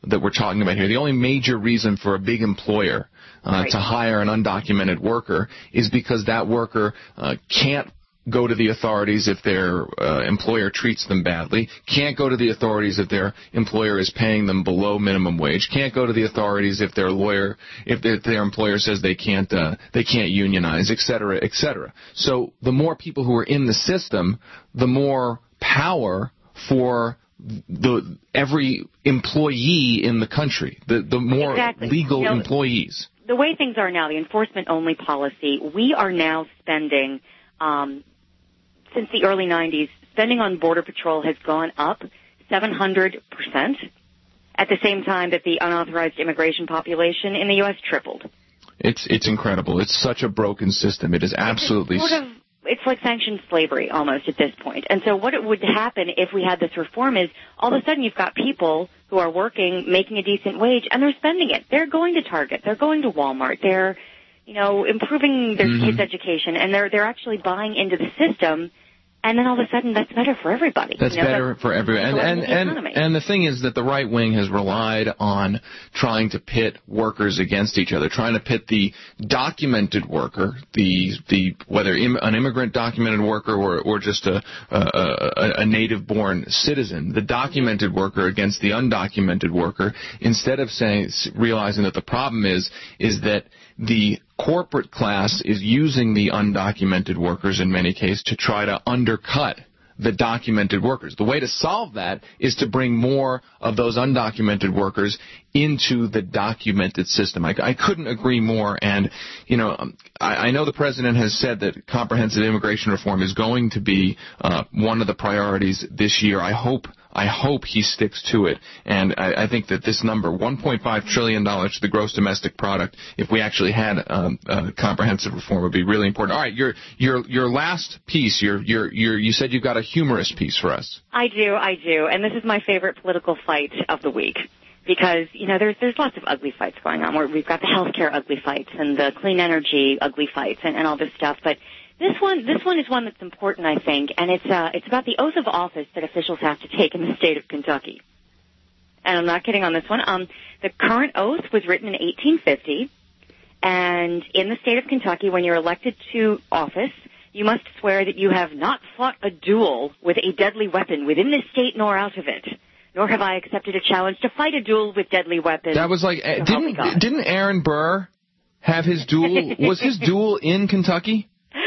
that we're talking about here, the only major reason for a big employer uh, right. to hire an undocumented worker is because that worker uh, can't go to the authorities if their uh, employer treats them badly, can't go to the authorities if their employer is paying them below minimum wage, can't go to the authorities if their lawyer, if their, their employer says they can't, uh, they can't unionize, et cetera, et cetera. So the more people who are in the system, the more power for the every employee in the country, the the more exactly. legal you know, employees. The way things are now, the enforcement-only policy, we are now spending, um, since the early nineties, spending on Border Patrol has gone up seven hundred percent at the same time that the unauthorized immigration population in the U S tripled. It's it's incredible. It's such a broken system. It is absolutely... It's sort of, it's like sanctioned slavery almost at this point. And so what it would happen if we had this reform is all of a sudden you've got people who are working, making a decent wage, and they're spending it. They're going to Target. They're going to Walmart. They're, you know, improving their mm-hmm. kids' education, and they're they're actually buying into the system. And then all of a sudden, that's better for everybody. That's you know, better that's for everyone. And and and, and the thing is that the right wing has relied on trying to pit workers against each other, trying to pit the documented worker, the the whether im, an immigrant documented worker or or just a a, a native-born citizen, the documented worker against the undocumented worker, instead of saying realizing that the problem is is that the corporate class is using the undocumented workers in many cases to try to undercut the documented workers. The way to solve that is to bring more of those undocumented workers into the documented system. I, I couldn't agree more. And, you know, I, I know the president has said that comprehensive immigration reform is going to be uh, one of the priorities this year. I hope I hope he sticks to it. And I, I think that this number, one point five trillion dollars to the gross domestic product, if we actually had um, uh, comprehensive reform, would be really important. All right, your your your last piece, your your your you said you've got a humorous piece for us. I do, I do, and this is my favorite political fight of the week. Because, you know, there's there's lots of ugly fights going on. Where we've got the healthcare ugly fights and the clean energy ugly fights and, and all this stuff. But this one this one is one that's important, I think, and it's uh it's about the oath of office that officials have to take in the state of Kentucky. And I'm not kidding on this one. Um, the current oath was written in eighteen fifty, and in the state of Kentucky, when you're elected to office, you must swear that you have not fought a duel with a deadly weapon within the state nor out of it. Nor have I accepted a challenge to fight a duel with deadly weapons. That was like, uh, didn't didn't Aaron Burr have his duel? Was his duel in Kentucky?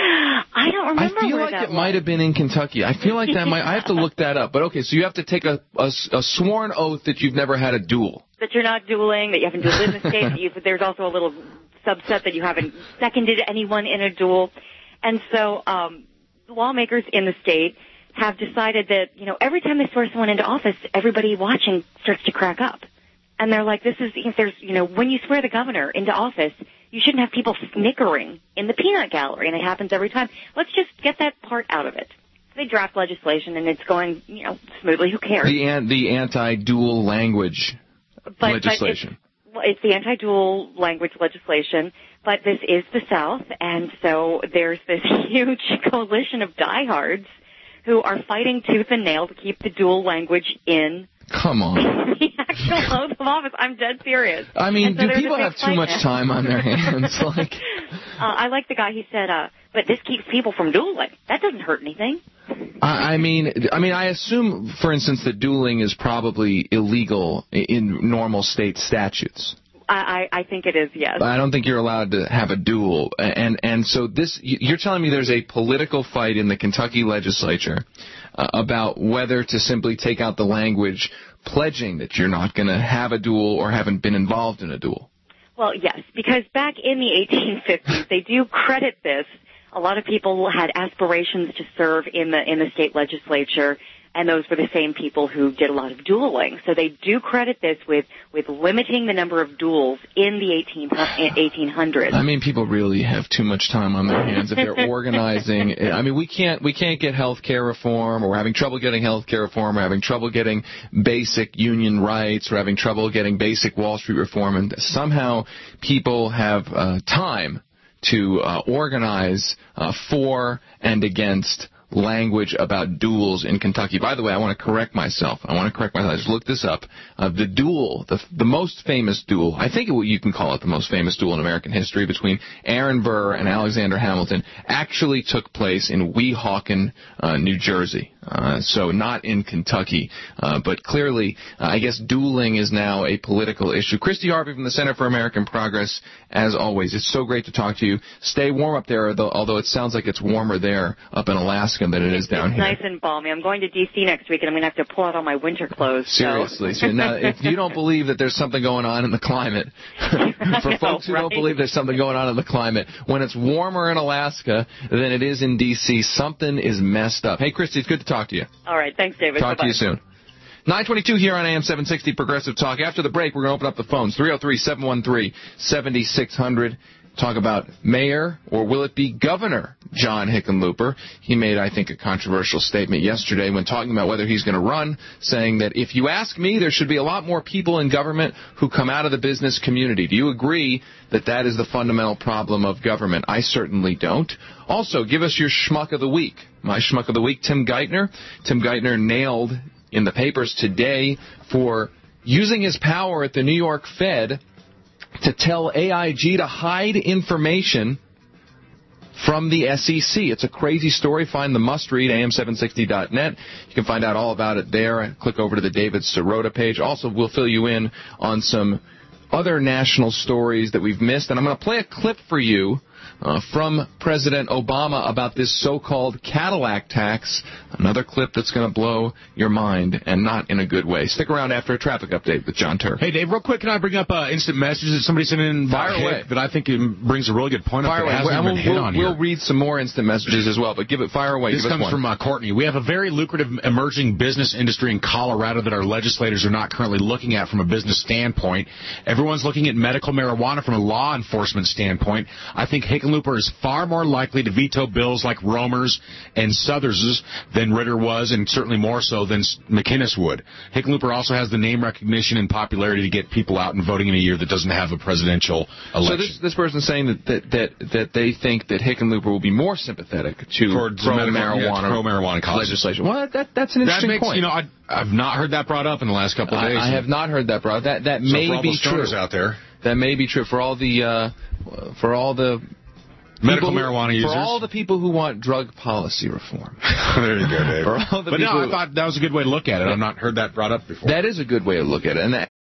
I don't remember. I feel where like that it was. might have been in Kentucky. I feel like that might. I have to look that up. But okay, so you have to take a, a, a sworn oath that you've never had a duel. That you're not dueling. That you haven't dueled in the state. That you've, there's also a little subset that you haven't seconded anyone in a duel. And so um, lawmakers in the state have decided that, you know, every time they swear someone into office, everybody watching starts to crack up. And they're like, this is, if there's, you know, when you swear the governor into office, you shouldn't have people snickering in the peanut gallery, and it happens every time. Let's just get that part out of it. So they draft legislation, and it's going, you know, smoothly. Who cares? The, an, the anti-dual language but, legislation. But it's, it's the anti-dual language legislation, but this is the South, and so there's this huge coalition of diehards who are fighting tooth and nail to keep the dual language in. Come on. The actual oath of office. I'm dead serious. I mean, so do people have too much now. time on their hands? Like, uh, I like the guy. He said, uh, "But this keeps people from dueling. That doesn't hurt anything." I, I mean, I mean, I assume, for instance, that dueling is probably illegal in normal state statutes. I, I think it is, yes. I don't think you're allowed to have a duel. And and so this, you're telling me there's a political fight in the Kentucky legislature uh, about whether to simply take out the language pledging that you're not going to have a duel or haven't been involved in a duel. Well, yes, because back in the eighteen fifties, they do credit this. A lot of people had aspirations to serve in the in the state legislature, and those were the same people who did a lot of dueling. So they do credit this with, with limiting the number of duels in the eighteen hundreds. I mean, people really have too much time on their hands if they're organizing. I mean, we can't we can't get health care reform, or we're having trouble getting health care reform, we're having trouble getting basic union rights, we're having trouble getting basic Wall Street reform, and somehow people have uh, time to uh, organize uh, for and against language about duels in Kentucky. By the way, I want to correct myself. I want to correct myself. I just looked this up. Uh, the duel, the, the most famous duel, I think it, you can call it the most famous duel in American history between Aaron Burr and Alexander Hamilton, actually took place in Weehawken, uh, New Jersey. Uh, so not in Kentucky. Uh, but clearly, uh, I guess dueling is now a political issue. Christy Harvey from the Center for American Progress, as always. It's so great to talk to you. Stay warm up there, though, although it sounds like it's warmer there up in Alaska than it is down it's here. It's nice and balmy. I'm going to D C next week, and I'm going to have to pull out all my winter clothes. Seriously. So. So now, if you don't believe that there's something going on in the climate, for know, folks who right? don't believe there's something going on in the climate, when it's warmer in Alaska than it is in D C, something is messed up. Hey, Christy, it's good to talk to you. All right. Thanks, David. Talk Bye-bye. to you soon. nine twenty-two here on A M seven sixty Progressive Talk. After the break, we're going to open up the phones. three oh three, seven one three, seven six zero zero. Talk about mayor, or will it be Governor John Hickenlooper? He made, I think, a controversial statement yesterday when talking about whether he's going to run, saying that if you ask me, there should be a lot more people in government who come out of the business community. Do you agree that that is the fundamental problem of government? I certainly don't. Also, give us your schmuck of the week. My schmuck of the week, Tim Geithner. Tim Geithner nailed in the papers today for using his power at the New York Fed to tell A I G to hide information from the S E C. It's a crazy story. Find the must-read, A M seven sixty dot net. You can find out all about it there. Click over to the David Sirota page. Also, we'll fill you in on some other national stories that we've missed. And I'm going to play a clip for you Uh, from President Obama about this so-called Cadillac tax, another clip that's going to blow your mind, and not in a good way. Stick around after a traffic update with John Turk. Hey, Dave, real quick, can I bring up uh, instant messages that somebody sent in? Fire away. That I think it brings a really good point fire up that away. hasn't We'll, been hit we'll, on we'll here. read some more instant messages as well, but give it fire away. This Give us comes one. from uh, Courtney. We have a very lucrative emerging business industry in Colorado that our legislators are not currently looking at from a business standpoint. Everyone's looking at medical marijuana from a law enforcement standpoint. I think Hickenlooper is far more likely to veto bills like Romer's and Souther's than Ritter was, and certainly more so than McInnes would. Hickenlooper also has the name recognition and popularity to get people out and voting in a year that doesn't have a presidential election. So this, this person's saying that, that, that, that they think that Hickenlooper will be more sympathetic to pro-marijuana pro marijuana legislation. Well, that, that's an interesting that makes, point. You know, I, I've not heard that brought up in the last couple of days. I, I have not heard that brought up. That, that so may for all be those true. Out there. That may be true for all the uh, for all the medical people, marijuana users. For all the people who want drug policy reform. There you go, Dave. For all the but people no, I thought that was a good way to look at it. I've not heard that brought up before. That is a good way to look at it. And that,